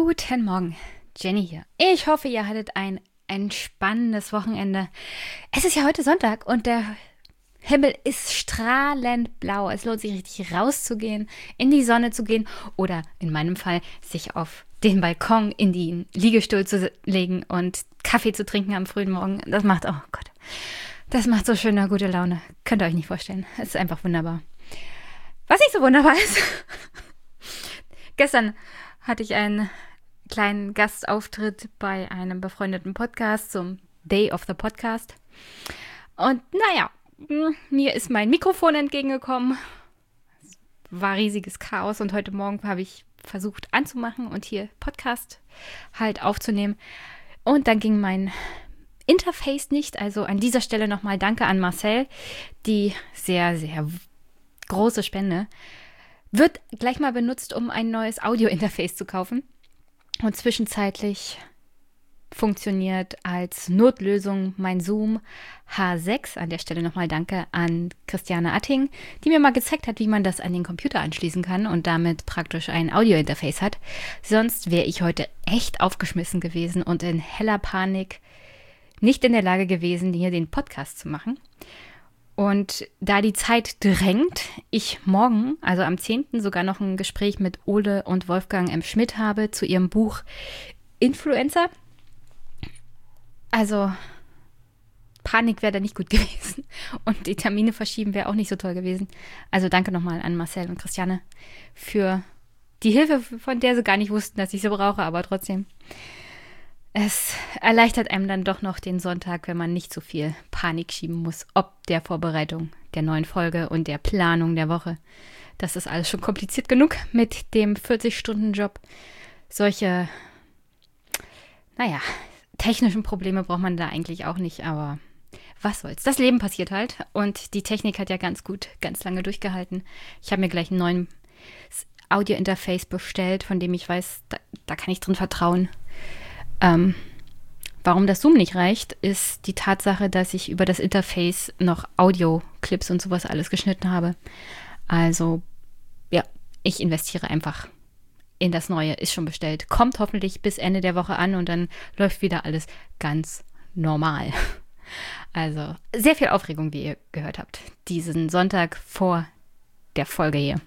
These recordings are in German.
Guten Morgen, Jenny hier. Ich hoffe, ihr hattet ein entspannendes Wochenende. Es ist ja heute Sonntag und der Himmel ist strahlend blau. Es lohnt sich richtig rauszugehen, in die Sonne zu gehen oder in meinem Fall sich auf den Balkon in den Liegestuhl zu legen und Kaffee zu trinken am frühen Morgen. Das macht, oh Gott, das macht so schöne, gute Laune. Könnt ihr euch nicht vorstellen. Es ist einfach wunderbar. Was nicht so wunderbar ist, gestern hatte ich einen kleinen Gastauftritt bei einem befreundeten Podcast zum Day of the Podcast. Und naja, mir ist mein Mikrofon entgegengekommen. Es war riesiges Chaos und heute Morgen habe ich versucht anzumachen und hier Podcast halt aufzunehmen. Und dann ging mein Interface nicht. Also an dieser Stelle nochmal Danke an Marcel, die sehr, sehr große Spende. Wird gleich mal benutzt, um ein neues Audio-Interface zu kaufen. Und zwischenzeitlich funktioniert als Notlösung mein Zoom H6. An der Stelle nochmal Danke an Christiane Atting, die mir mal gezeigt hat, wie man das an den Computer anschließen kann und damit praktisch ein Audio-Interface hat. Sonst wäre ich heute echt aufgeschmissen gewesen und in heller Panik nicht in der Lage gewesen, hier den Podcast zu machen. Und da die Zeit drängt, ich morgen, also am 10. sogar noch ein Gespräch mit Ole und Wolfgang M. Schmidt habe zu ihrem Buch Influencer. Also Panik wäre da nicht gut gewesen und die Termine verschieben wäre auch nicht so toll gewesen. Also danke nochmal an Marcel und Christiane für die Hilfe, von der sie gar nicht wussten, dass ich sie brauche, aber trotzdem. Es erleichtert einem dann doch noch den Sonntag, wenn man nicht so viel Panik schieben muss, ob der Vorbereitung der neuen Folge und der Planung der Woche. Das ist alles schon kompliziert genug mit dem 40-Stunden-Job. Solche, technischen Probleme braucht man da eigentlich auch nicht, aber was soll's. Das Leben passiert halt und die Technik hat ja ganz lange durchgehalten. Ich habe mir gleich ein neues Audio-Interface bestellt, von dem ich weiß, da kann ich drin vertrauen. Warum das Zoom nicht reicht, ist die Tatsache, dass ich über das Interface noch Audio-Clips und sowas alles geschnitten habe. Also, ja, ich investiere einfach in das Neue. Ist schon bestellt. Kommt hoffentlich bis Ende der Woche an und dann läuft wieder alles ganz normal. Also, sehr viel Aufregung, wie ihr gehört habt, diesen Sonntag vor der Folge hier.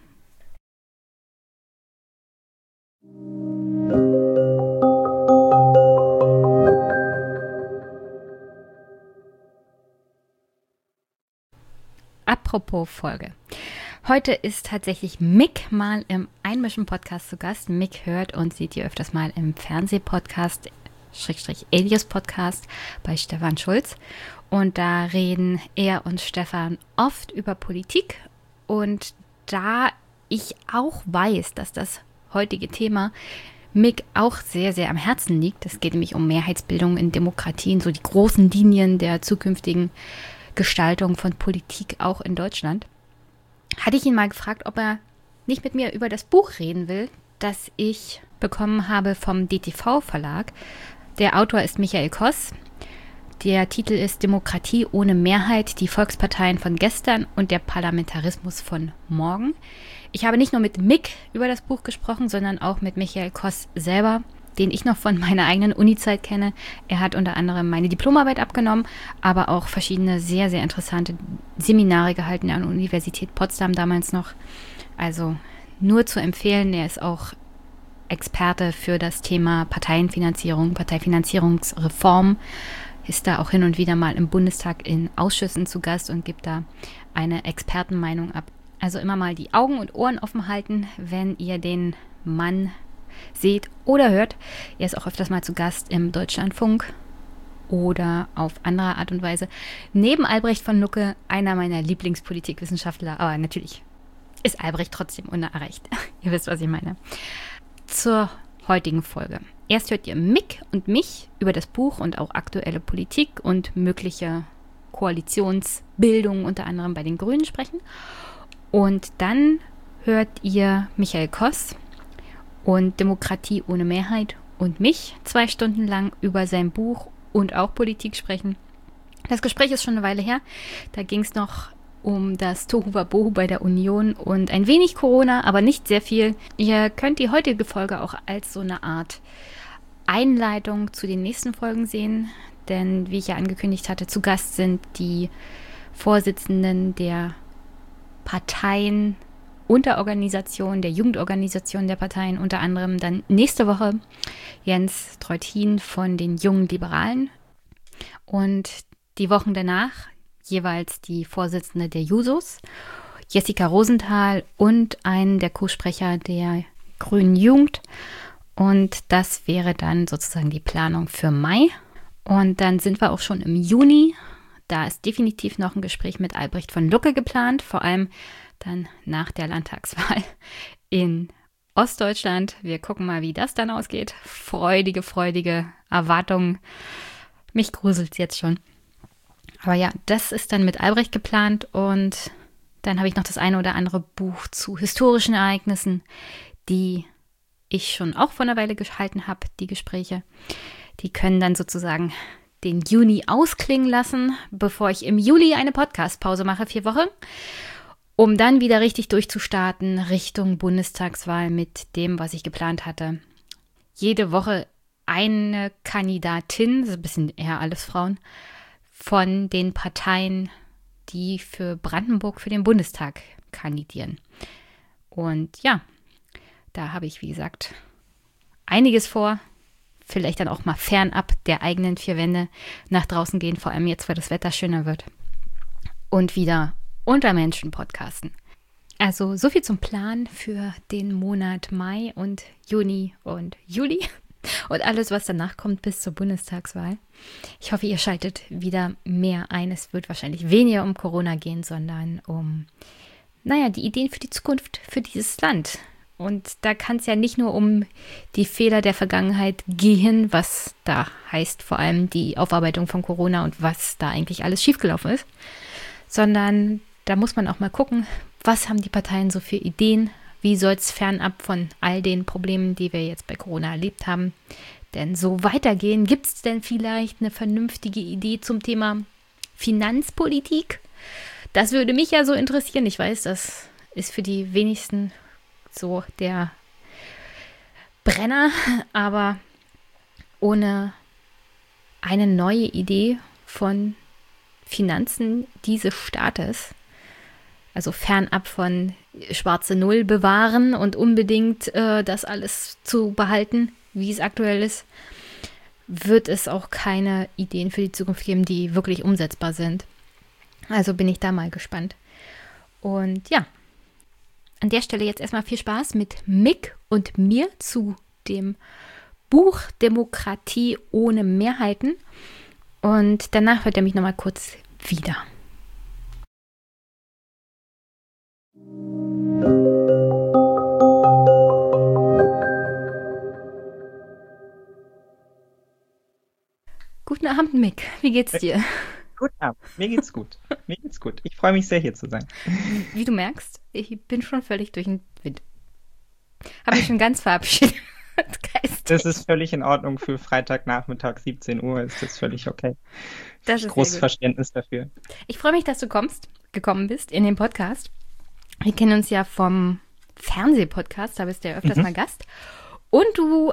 Apropos Folge. Heute ist tatsächlich Mick mal im Einmischen-Podcast zu Gast. Mick hört und seht ihr öfters mal im Fernsehpodcast, /Alias-Podcast bei Stefan Schulz. Und da reden er und Stefan oft über Politik. Und da ich auch weiß, dass das heutige Thema Mick auch sehr, sehr am Herzen liegt, es geht nämlich um Mehrheitsbildung in Demokratien, so die großen Linien der zukünftigen Gestaltung von Politik auch in Deutschland, hatte ich ihn mal gefragt, ob er nicht mit mir über das Buch reden will, das ich bekommen habe vom DTV-Verlag. Der Autor ist Michael Koss. Der Titel ist Demokratie ohne Mehrheit, die Volksparteien von gestern und der Parlamentarismus von morgen. Ich habe nicht nur mit Mick über das Buch gesprochen, sondern auch mit Michael Koss selber, den ich noch von meiner eigenen Uni-Zeit kenne. Er hat unter anderem meine Diplomarbeit abgenommen, aber auch verschiedene sehr, sehr interessante Seminare gehalten an der Universität Potsdam damals noch. Also nur zu empfehlen, er ist auch Experte für das Thema Parteienfinanzierung, Parteifinanzierungsreform, ist da auch hin und wieder mal im Bundestag in Ausschüssen zu Gast und gibt da eine Expertenmeinung ab. Also immer mal die Augen und Ohren offen halten, wenn ihr den Mann seht oder hört. Er ist auch öfters mal zu Gast im Deutschlandfunk oder auf andere Art und Weise. Neben Albrecht von Lucke, einer meiner Lieblingspolitikwissenschaftler, aber natürlich ist Albrecht trotzdem unerreicht. Ihr wisst, was ich meine. Zur heutigen Folge. Erst hört ihr Mick und mich über das Buch und auch aktuelle Politik und mögliche Koalitionsbildungen unter anderem bei den Grünen sprechen. Und dann hört ihr Michael Koss und Demokratie ohne Mehrheit und mich 2 Stunden lang über sein Buch und auch Politik sprechen. Das Gespräch ist schon eine Weile her. Da ging es noch um das Tohuwabohu bei der Union und ein wenig Corona, aber nicht sehr viel. Ihr könnt die heutige Folge auch als so eine Art Einleitung zu den nächsten Folgen sehen, denn wie ich ja angekündigt hatte, zu Gast sind die Vorsitzenden der Parteien, Unterorganisation, der Jugendorganisation der Parteien, unter anderem dann nächste Woche Jens Treuthin von den Jungen Liberalen und die Wochen danach jeweils die Vorsitzende der Jusos, Jessica Rosenthal und einen der Co-Sprecher der Grünen Jugend. Und das wäre dann sozusagen die Planung für Mai. Und dann sind wir auch schon im Juni. Da ist definitiv noch ein Gespräch mit Albrecht von Lucke geplant, vor allem dann nach der Landtagswahl in Ostdeutschland. Wir gucken mal, wie das dann ausgeht. Freudige Erwartungen. Mich gruselt es jetzt schon. Aber ja, das ist dann mit Albrecht geplant und dann habe ich noch das eine oder andere Buch zu historischen Ereignissen, die ich schon auch vor einer Weile gehalten habe, die Gespräche. Die können dann sozusagen den Juni ausklingen lassen, bevor ich im Juli eine Podcast-Pause mache, 4 Wochen, um dann wieder richtig durchzustarten Richtung Bundestagswahl mit dem, was ich geplant hatte. Jede Woche eine Kandidatin, das ist ein bisschen eher alles Frauen, von den Parteien, die für Brandenburg für den Bundestag kandidieren. Und ja, da habe ich, wie gesagt, einiges vor. Vielleicht dann auch mal fernab der eigenen 4 Wände nach draußen gehen, vor allem jetzt, weil das Wetter schöner wird. Und wieder unter Menschen podcasten. Also so viel zum Plan für den Monat Mai und Juni und Juli. Und alles, was danach kommt bis zur Bundestagswahl. Ich hoffe, ihr schaltet wieder mehr ein. Es wird wahrscheinlich weniger um Corona gehen, sondern um, die Ideen für die Zukunft für dieses Land. Und da kann es ja nicht nur um die Fehler der Vergangenheit gehen, was da heißt, vor allem die Aufarbeitung von Corona und was da eigentlich alles schiefgelaufen ist, sondern da muss man auch mal gucken, was haben die Parteien so für Ideen. Wie soll es fernab von all den Problemen, die wir jetzt bei Corona erlebt haben, denn so weitergehen? Gibt es denn vielleicht eine vernünftige Idee zum Thema Finanzpolitik? Das würde mich ja so interessieren. Ich weiß, das ist für die wenigsten so der Brenner, aber ohne eine neue Idee von Finanzen dieses Staates, also fernab von schwarze Null bewahren und unbedingt das alles zu behalten, wie es aktuell ist, wird es auch keine Ideen für die Zukunft geben, die wirklich umsetzbar sind. Also bin ich da mal gespannt. Und ja, an der Stelle jetzt erstmal viel Spaß mit Mick und mir zu dem Buch Demokratie ohne Mehrheiten. Und danach hört er mich nochmal kurz wieder. Guten Abend, Mick. Wie geht's dir? Guten Abend. Mir geht's gut. Mir geht's gut. Ich freue mich sehr, hier zu sein. Wie du merkst, ich bin schon völlig durch den Wind. Habe mich schon ganz verabschiedet. Das ist völlig in Ordnung für Freitagnachmittag, 17 Uhr. Ist das völlig okay. Das ist großes Verständnis dafür. Ich freue mich, dass du gekommen bist in den Podcast. Wir kennen uns ja vom Fernsehpodcast, da bist du ja öfters mal Gast. Und du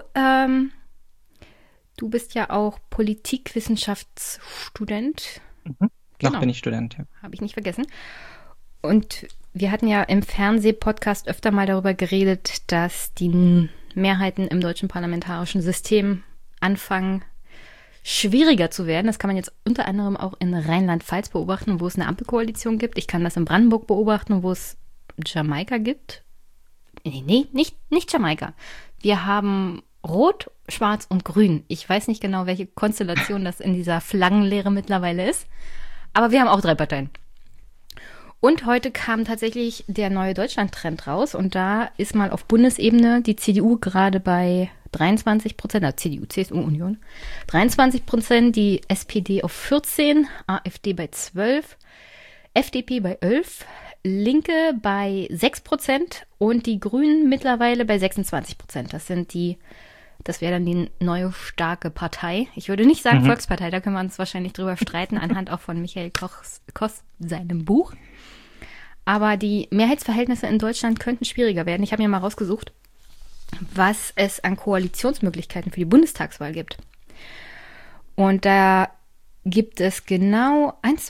bist ja auch Politikwissenschaftsstudent. Noch bin ich Student, ja. Habe ich nicht vergessen. Und wir hatten ja im Fernsehpodcast öfter mal darüber geredet, dass die Mehrheiten im deutschen parlamentarischen System anfangen, schwieriger zu werden. Das kann man jetzt unter anderem auch in Rheinland-Pfalz beobachten, wo es eine Ampelkoalition gibt. Ich kann das in Brandenburg beobachten, wo es Jamaika gibt. Nee, nicht Jamaika. Wir haben Rot, Schwarz und Grün. Ich weiß nicht genau, welche Konstellation das in dieser Flaggenlehre mittlerweile ist. Aber wir haben auch 3 Parteien. Und heute kam tatsächlich der neue Deutschland-Trend raus. Und da ist mal auf Bundesebene die CDU gerade bei 23%, also CDU, CSU, Union, 23%, die SPD auf 14%, AfD bei 12%, FDP bei 11%, Linke bei 6% und die Grünen mittlerweile bei 26%. Das sind die Das wäre dann die neue starke Partei. Ich würde nicht sagen Volkspartei, da können wir uns wahrscheinlich drüber streiten, anhand auch von Michael Koss seinem Buch. Aber die Mehrheitsverhältnisse in Deutschland könnten schwieriger werden. Ich habe mir mal rausgesucht, was es an Koalitionsmöglichkeiten für die Bundestagswahl gibt. Und da gibt es genau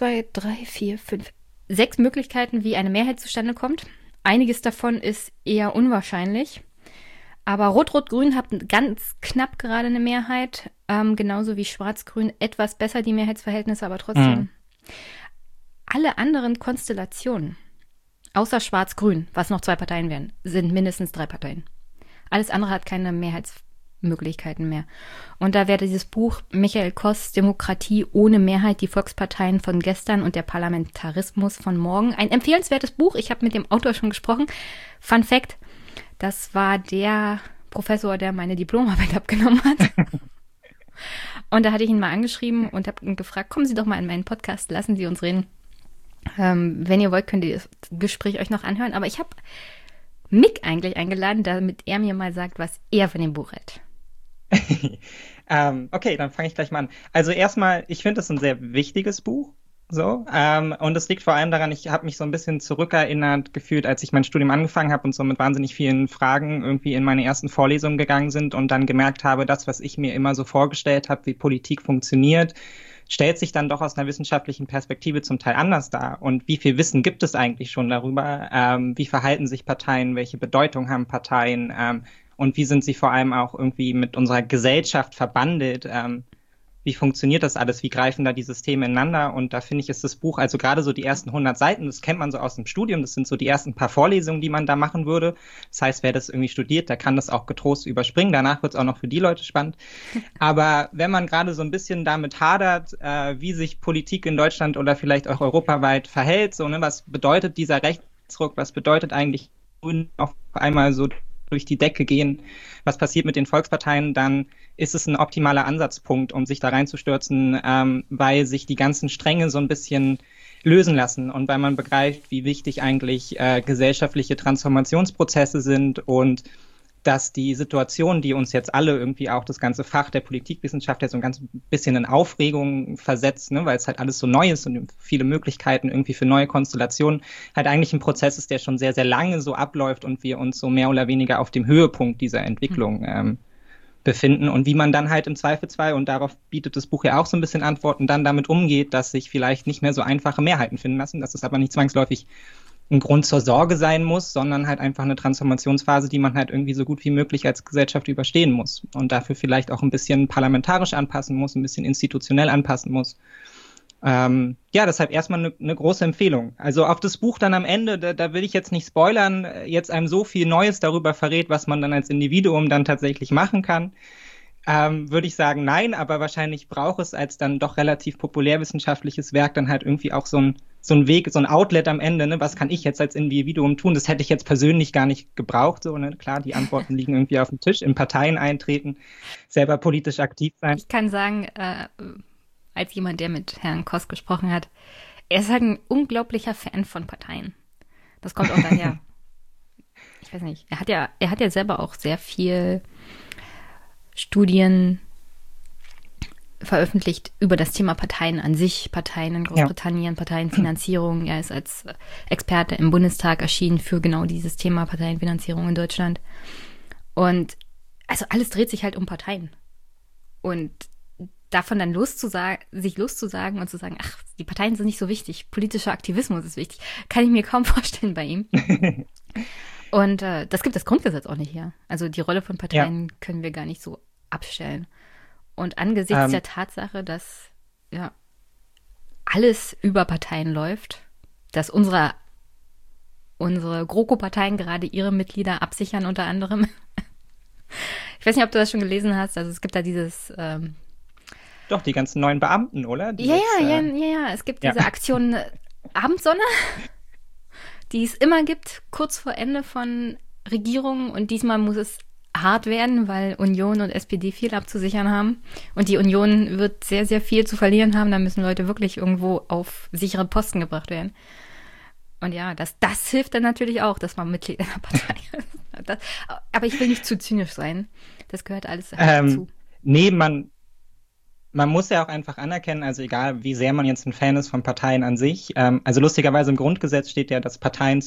6 Möglichkeiten, wie eine Mehrheit zustande kommt. Einiges davon ist eher unwahrscheinlich. Aber Rot-Rot-Grün hat ganz knapp gerade eine Mehrheit, genauso wie Schwarz-Grün etwas besser die Mehrheitsverhältnisse, aber trotzdem. Alle anderen Konstellationen, außer Schwarz-Grün, was noch 2 Parteien wären, sind mindestens 3 Parteien. Alles andere hat keine Mehrheitsmöglichkeiten mehr. Und da wäre dieses Buch Michael Koss, Demokratie ohne Mehrheit, die Volksparteien von gestern und der Parlamentarismus von morgen. Ein empfehlenswertes Buch. Ich habe mit dem Autor schon gesprochen. Fun Fact, das war der Professor, der meine Diplomarbeit abgenommen hat. Und da hatte ich ihn mal angeschrieben und habe ihn gefragt, kommen Sie doch mal in meinen Podcast, lassen Sie uns reden. Wenn ihr wollt, könnt ihr das Gespräch euch noch anhören. Aber ich habe Mick eigentlich eingeladen, damit er mir mal sagt, was er von dem Buch hält. Okay, dann fange ich gleich mal an. Also erstmal, ich finde es ein sehr wichtiges Buch. So, und es liegt vor allem daran, ich habe mich so ein bisschen zurückerinnert gefühlt, als ich mein Studium angefangen habe und so mit wahnsinnig vielen Fragen irgendwie in meine ersten Vorlesungen gegangen sind und dann gemerkt habe, das, was ich mir immer so vorgestellt habe, wie Politik funktioniert, stellt sich dann doch aus einer wissenschaftlichen Perspektive zum Teil anders dar. Und wie viel Wissen gibt es eigentlich schon darüber? Wie verhalten sich Parteien? Welche Bedeutung haben Parteien? Und wie sind sie vor allem auch irgendwie mit unserer Gesellschaft verbandelt? Wie funktioniert das alles? Wie greifen da die Systeme ineinander? Und da finde ich, ist das Buch, also gerade so die ersten 100 Seiten, das kennt man so aus dem Studium, das sind so die ersten paar Vorlesungen, die man da machen würde. Das heißt, wer das irgendwie studiert, der kann das auch getrost überspringen. Danach wird es auch noch für die Leute spannend. Aber wenn man gerade so ein bisschen damit hadert, wie sich Politik in Deutschland oder vielleicht auch europaweit verhält, so, ne, was bedeutet dieser Rechtsruck, was bedeutet eigentlich auf einmal so durch die Decke gehen, was passiert mit den Volksparteien, dann ist es ein optimaler Ansatzpunkt, um sich da reinzustürzen, weil sich die ganzen Stränge so ein bisschen lösen lassen und weil man begreift, wie wichtig eigentlich gesellschaftliche Transformationsprozesse sind und dass die Situation, die uns jetzt alle irgendwie auch das ganze Fach der Politikwissenschaft ja so ein ganz bisschen in Aufregung versetzt, ne, weil es halt alles so neu ist und viele Möglichkeiten irgendwie für neue Konstellationen, halt eigentlich ein Prozess ist, der schon sehr, sehr lange so abläuft und wir uns so mehr oder weniger auf dem Höhepunkt dieser Entwicklung befinden und wie man dann halt im Zweifelsfall, und darauf bietet das Buch ja auch so ein bisschen Antworten, dann damit umgeht, dass sich vielleicht nicht mehr so einfache Mehrheiten finden lassen, dass es aber nicht zwangsläufig ein Grund zur Sorge sein muss, sondern halt einfach eine Transformationsphase, die man halt irgendwie so gut wie möglich als Gesellschaft überstehen muss und dafür vielleicht auch ein bisschen parlamentarisch anpassen muss, ein bisschen institutionell anpassen muss. Ja, deshalb erstmal eine große Empfehlung. Also auf das Buch dann am Ende, da will ich jetzt nicht spoilern, jetzt einem so viel Neues darüber verrät, was man dann als Individuum dann tatsächlich machen kann. Würde ich sagen, nein, aber wahrscheinlich braucht es als dann doch relativ populärwissenschaftliches Werk dann halt irgendwie auch so ein Weg, so ein Outlet am Ende, ne? Was kann ich jetzt als Individuum tun? Das hätte ich jetzt persönlich gar nicht gebraucht, so, ne? Klar, die Antworten liegen irgendwie auf dem Tisch, in Parteien eintreten, selber politisch aktiv sein. Ich kann sagen, als jemand, der mit Herrn Koss gesprochen hat, er ist halt ein unglaublicher Fan von Parteien. Das kommt auch daher. Ich weiß nicht, er hat ja selber auch sehr viel Studien veröffentlicht über das Thema Parteien an sich, Parteien in Großbritannien, Parteienfinanzierung. Er ist als Experte im Bundestag erschienen für genau dieses Thema Parteienfinanzierung in Deutschland. Und also alles dreht sich halt um Parteien. Und davon dann sich loszusagen und zu sagen, ach, die Parteien sind nicht so wichtig, politischer Aktivismus ist wichtig, kann ich mir kaum vorstellen bei ihm. Und das gibt das Grundgesetz auch nicht her. Also die Rolle von Parteien können wir gar nicht so abstellen. Und angesichts der Tatsache, dass ja alles über Parteien läuft, dass unsere GroKo-Parteien gerade ihre Mitglieder absichern unter anderem. Ich weiß nicht, ob du das schon gelesen hast. Also es gibt da dieses Doch, die ganzen neuen Beamten, oder? Ja. Es gibt diese Aktion Abendsonne, die es immer gibt, kurz vor Ende von Regierungen. Und diesmal muss es hart werden, weil Union und SPD viel abzusichern haben. Und die Union wird sehr, sehr viel zu verlieren haben. Da müssen Leute wirklich irgendwo auf sichere Posten gebracht werden. Und ja, das hilft dann natürlich auch, dass man Mitglied einer Partei ist. Aber ich will nicht zu zynisch sein. Das gehört alles dazu. Nee, man muss ja auch einfach anerkennen, also egal wie sehr man jetzt ein Fan ist von Parteien an sich, also lustigerweise im Grundgesetz steht ja, dass Parteien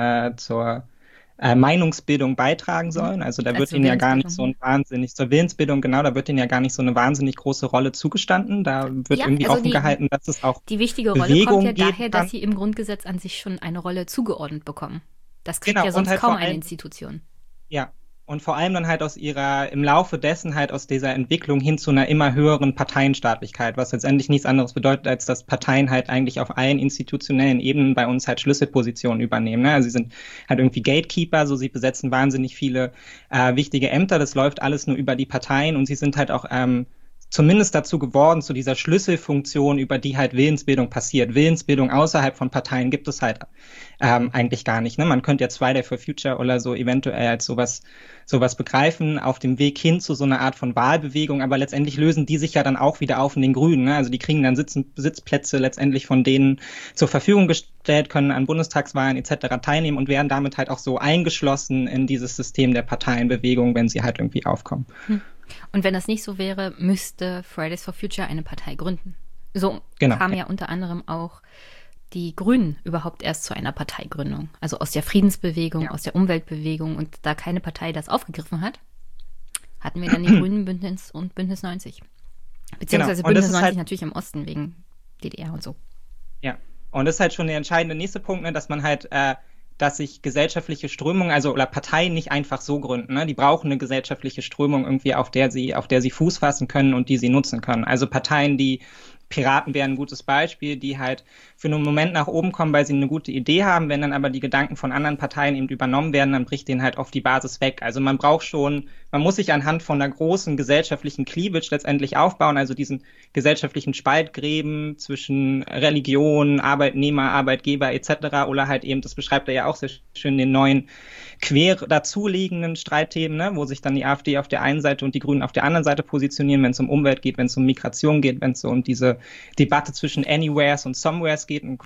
zur Meinungsbildung beitragen sollen. Also da wird ihnen ja gar nicht so ein wahnsinnig, zur Willensbildung, genau, da wird ihnen ja gar nicht so eine wahnsinnig große Rolle zugestanden. Da wird irgendwie also offen gehalten, dass es auch die wichtige Rolle kommt ja daher, dass sie im Grundgesetz an sich schon eine Rolle zugeordnet bekommen. Das kriegt ja sonst kaum eine Institution. Ja, und vor allem dann halt im Laufe dessen halt aus dieser Entwicklung hin zu einer immer höheren Parteienstaatlichkeit, was letztendlich nichts anderes bedeutet, als dass Parteien halt eigentlich auf allen institutionellen Ebenen bei uns halt Schlüsselpositionen übernehmen. Ne? Also sie sind halt irgendwie Gatekeeper, so sie besetzen wahnsinnig viele wichtige Ämter, das läuft alles nur über die Parteien und sie sind halt auch zumindest dazu geworden, zu dieser Schlüsselfunktion, über die halt Willensbildung passiert. Willensbildung außerhalb von Parteien gibt es halt eigentlich gar nicht. Ne? Man könnte jetzt Friday for Future oder so eventuell als sowas begreifen, auf dem Weg hin zu so einer Art von Wahlbewegung, aber letztendlich lösen die sich ja dann auch wieder auf in den Grünen. Ne? Also die kriegen dann Sitzplätze letztendlich von denen zur Verfügung gestellt, können an Bundestagswahlen etc. teilnehmen und werden damit halt auch so eingeschlossen in dieses System der Parteienbewegung, wenn sie halt irgendwie aufkommen. Und wenn das nicht so wäre, müsste Fridays for Future eine Partei gründen. So kam ja unter anderem auch die Grünen überhaupt erst zu einer Parteigründung. Also aus der Friedensbewegung, aus der Umweltbewegung. Und da keine Partei das aufgegriffen hat, hatten wir dann die Grünen, Bündnis und Bündnis 90. Beziehungsweise Bündnis 90 halt natürlich im Osten wegen DDR und so. Ja, und das ist halt schon der entscheidende nächste Punkt, ne, dass man halt dass sich gesellschaftliche Strömungen, oder Parteien nicht einfach so gründen. Ne? Die brauchen eine gesellschaftliche Strömung irgendwie, auf der sie Fuß fassen können und die sie nutzen können. Also Parteien, Piraten wären ein gutes Beispiel, die halt für einen Moment nach oben kommen, weil sie eine gute Idee haben. Wenn dann aber die Gedanken von anderen Parteien eben übernommen werden, dann bricht denen halt oft die Basis weg. Also man muss sich anhand von einer großen gesellschaftlichen Cleavage letztendlich aufbauen, also diesen gesellschaftlichen Spaltgräben zwischen Religion, Arbeitnehmer, Arbeitgeber etc. oder halt eben, das beschreibt er ja auch sehr schön, den neuen quer dazuliegenden Streitthemen, ne, wo sich dann die AfD auf der einen Seite und die Grünen auf der anderen Seite positionieren, wenn es um Umwelt geht, wenn es um Migration geht, wenn es so um diese Debatte zwischen Anywheres und Somewheres geht, ein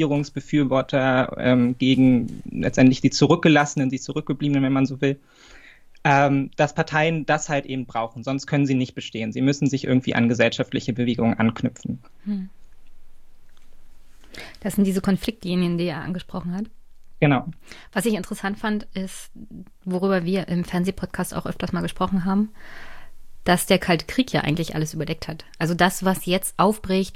Globalisierungsbefürworter gegen letztendlich die Zurückgelassenen, die Zurückgebliebenen, wenn man so will, dass Parteien das halt eben brauchen, sonst können sie nicht bestehen. Sie müssen sich irgendwie an gesellschaftliche Bewegungen anknüpfen. Das sind diese Konfliktlinien, die er angesprochen hat. Genau. Was ich interessant fand, ist, worüber wir im Fernsehpodcast auch öfters mal gesprochen haben, dass der Kalte Krieg ja eigentlich alles überdeckt hat. Also das, was jetzt aufbricht,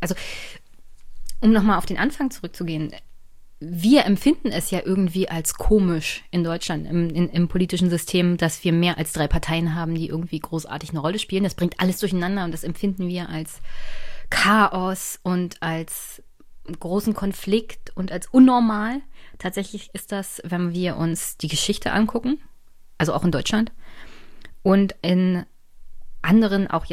um nochmal auf den Anfang zurückzugehen, wir empfinden es ja irgendwie als komisch in Deutschland, im politischen System, dass wir mehr als 3 Parteien haben, die irgendwie großartig eine Rolle spielen. Das bringt alles durcheinander und das empfinden wir als Chaos und als großen Konflikt und als unnormal. Tatsächlich ist das, wenn wir uns die Geschichte angucken, also auch in Deutschland und in anderen, auch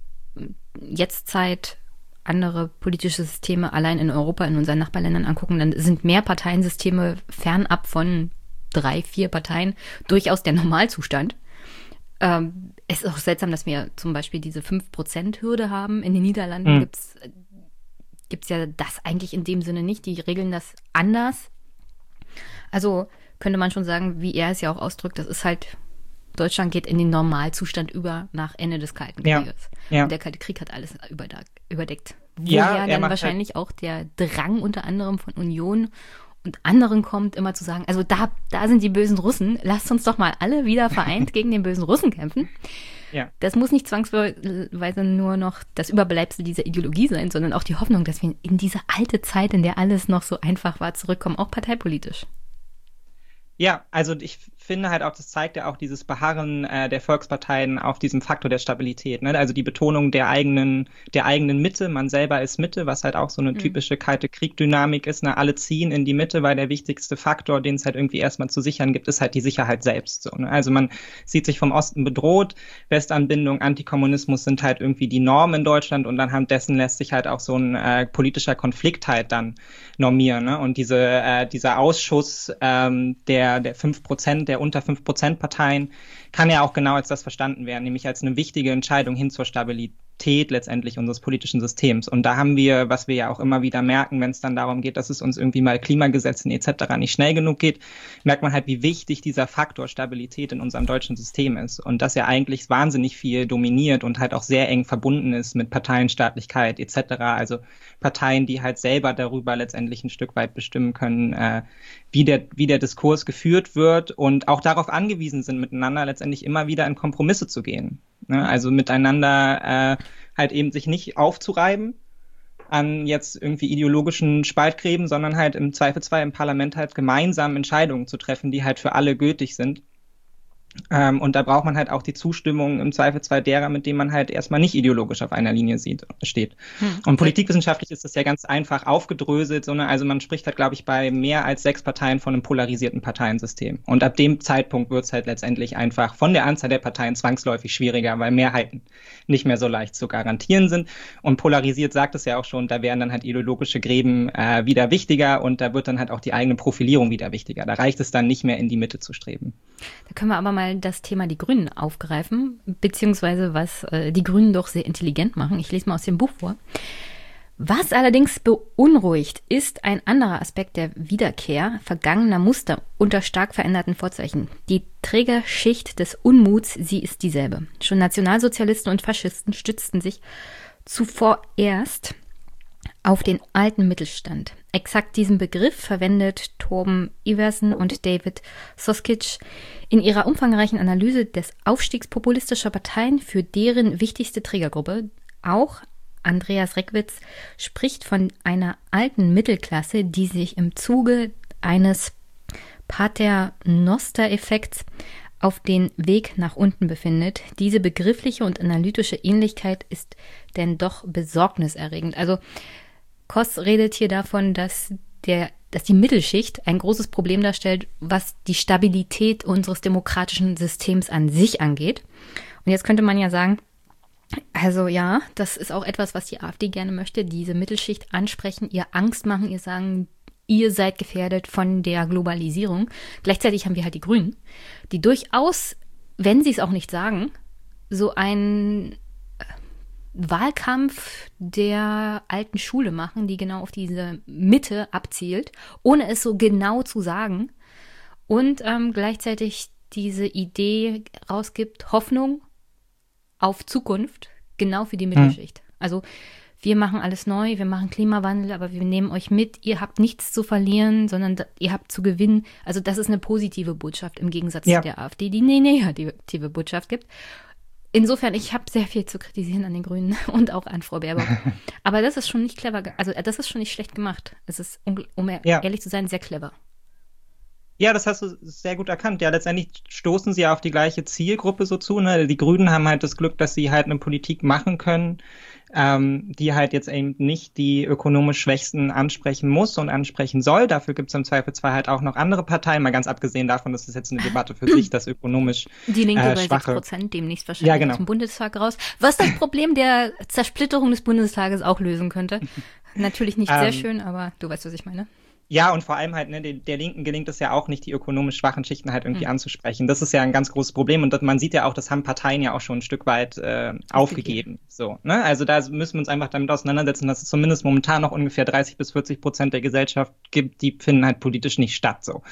Jetztzeit, andere politische Systeme allein in Europa, in unseren Nachbarländern angucken, dann sind mehr Parteiensysteme fernab von 3, 4 Parteien durchaus der Normalzustand. Es ist auch seltsam, dass wir zum Beispiel diese 5%-Hürde haben. In den Niederlanden gibt's ja das eigentlich in dem Sinne nicht. Die regeln das anders. Also könnte man schon sagen, wie er es ja auch ausdrückt, das ist halt, Deutschland geht in den Normalzustand über nach Ende des Kalten Krieges. Ja. Und der Kalte Krieg hat alles überdeckt. Woher dann wahrscheinlich auch der Drang unter anderem von Union und anderen kommt, immer zu sagen, also da sind die bösen Russen, lasst uns doch mal alle wieder vereint gegen den bösen Russen kämpfen. Ja. Das muss nicht zwangsweise nur noch das Überbleibsel dieser Ideologie sein, sondern auch die Hoffnung, dass wir in diese alte Zeit, in der alles noch so einfach war, zurückkommen, auch parteipolitisch. Ja, also ich finde halt auch, das zeigt ja auch dieses Beharren der Volksparteien auf diesem Faktor der Stabilität, ne? Also die Betonung der eigenen Mitte, man selber ist Mitte, was halt auch so eine typische Kalte Krieg-Dynamik ist, ne? Alle ziehen in die Mitte, weil der wichtigste Faktor, den es halt irgendwie erstmal zu sichern gibt, ist halt die Sicherheit selbst, so, ne? Also man sieht sich vom Osten bedroht, Westanbindung, Antikommunismus sind halt irgendwie die Norm in Deutschland und anhand dessen lässt sich halt auch so ein politischer Konflikt halt dann normieren, ne? Und dieser Ausschuss der 5%, der unter 5% Parteien, kann ja auch genau als das verstanden werden, nämlich als eine wichtige Entscheidung hin zur letztendlich unseres politischen Systems. Und da haben wir, was wir ja auch immer wieder merken, wenn es dann darum geht, dass es uns irgendwie mal Klimagesetzen etc. nicht schnell genug geht, merkt man halt, wie wichtig dieser Faktor Stabilität in unserem deutschen System ist. Und dass er eigentlich wahnsinnig viel dominiert und halt auch sehr eng verbunden ist mit Parteienstaatlichkeit etc. Also Parteien, die halt selber darüber letztendlich ein Stück weit bestimmen können, wie der Diskurs geführt wird und auch darauf angewiesen sind, miteinander letztendlich immer wieder in Kompromisse zu gehen. Ne? Also miteinander halt eben sich nicht aufzureiben an jetzt irgendwie ideologischen Spaltgräben, sondern halt im Zweifelsfall im Parlament halt gemeinsam Entscheidungen zu treffen, die halt für alle gültig sind. Und da braucht man halt auch die Zustimmung im Zweifelsfall derer, mit denen man halt erstmal nicht ideologisch auf einer Linie steht. Und politikwissenschaftlich ist das ja ganz einfach aufgedröselt, also man spricht halt, glaube ich, bei mehr als 6 Parteien von einem polarisierten Parteiensystem. Und ab dem Zeitpunkt wird es halt letztendlich einfach von der Anzahl der Parteien zwangsläufig schwieriger, weil Mehrheiten nicht mehr so leicht zu garantieren sind. Und polarisiert sagt es ja auch schon, da werden dann halt ideologische Gräben wieder wichtiger und da wird dann halt auch die eigene Profilierung wieder wichtiger. Da reicht es dann nicht mehr in die Mitte zu streben. Da können wir aber mal das Thema die Grünen aufgreifen, beziehungsweise was die Grünen doch sehr intelligent machen. Ich lese mal aus dem Buch vor. Was allerdings beunruhigt, ist ein anderer Aspekt der Wiederkehr vergangener Muster unter stark veränderten Vorzeichen. Die Trägerschicht des Unmuts, sie ist dieselbe. Schon Nationalsozialisten und Faschisten stützten sich zuvor erst auf den alten Mittelstand. Exakt diesen Begriff verwendet Torben Iversen und David Soskic in ihrer umfangreichen Analyse des Aufstiegs populistischer Parteien für deren wichtigste Trägergruppe. Auch Andreas Reckwitz spricht von einer alten Mittelklasse, die sich im Zuge eines Paternoster-Effekts auf den Weg nach unten befindet. Diese begriffliche und analytische Ähnlichkeit ist denn doch besorgniserregend. Also Koss redet hier davon, dass die Mittelschicht ein großes Problem darstellt, was die Stabilität unseres demokratischen Systems an sich angeht. Und jetzt könnte man ja sagen, also ja, das ist auch etwas, was die AfD gerne möchte, diese Mittelschicht ansprechen, ihr Angst machen, ihr sagen, ihr seid gefährdet von der Globalisierung. Gleichzeitig haben wir halt die Grünen, die durchaus, wenn sie es auch nicht sagen, so ein Wahlkampf der alten Schule machen, die genau auf diese Mitte abzielt, ohne es so genau zu sagen und gleichzeitig diese Idee rausgibt, Hoffnung auf Zukunft, genau für die Mittelschicht. Also wir machen alles neu, wir machen Klimawandel, aber wir nehmen euch mit, ihr habt nichts zu verlieren, sondern ihr habt zu gewinnen. Also das ist eine positive Botschaft im Gegensatz zu der AfD, die eine negative Botschaft gibt. Insofern, ich habe sehr viel zu kritisieren an den Grünen und auch an Frau Baerbock. Aber das ist schon nicht clever, also das ist schon nicht schlecht gemacht. Es ist, um ehrlich zu sein, sehr clever. Ja, das hast du sehr gut erkannt. Ja, letztendlich stoßen sie ja auf die gleiche Zielgruppe so zu. Ne? Die Grünen haben halt das Glück, dass sie halt eine Politik machen können, die halt jetzt eben nicht die ökonomisch Schwächsten ansprechen muss und ansprechen soll. Dafür gibt es im Zweifelsfall halt auch noch andere Parteien, mal ganz abgesehen davon, dass es jetzt eine Debatte für sich, das ökonomisch die Linke bei schwache 6%, demnächst wahrscheinlich aus dem Bundestag raus. Was das Problem der Zersplitterung des Bundestages auch lösen könnte. Natürlich nicht sehr schön, aber du weißt, was ich meine. Ja, und vor allem halt, ne, der Linken gelingt es ja auch nicht, die ökonomisch schwachen Schichten halt irgendwie anzusprechen. Das ist ja ein ganz großes Problem und man sieht ja auch, das haben Parteien ja auch schon ein Stück weit aufgegeben. So, ne? Also da müssen wir uns einfach damit auseinandersetzen, dass es zumindest momentan noch ungefähr 30-40% der Gesellschaft gibt, die finden halt politisch nicht statt. So.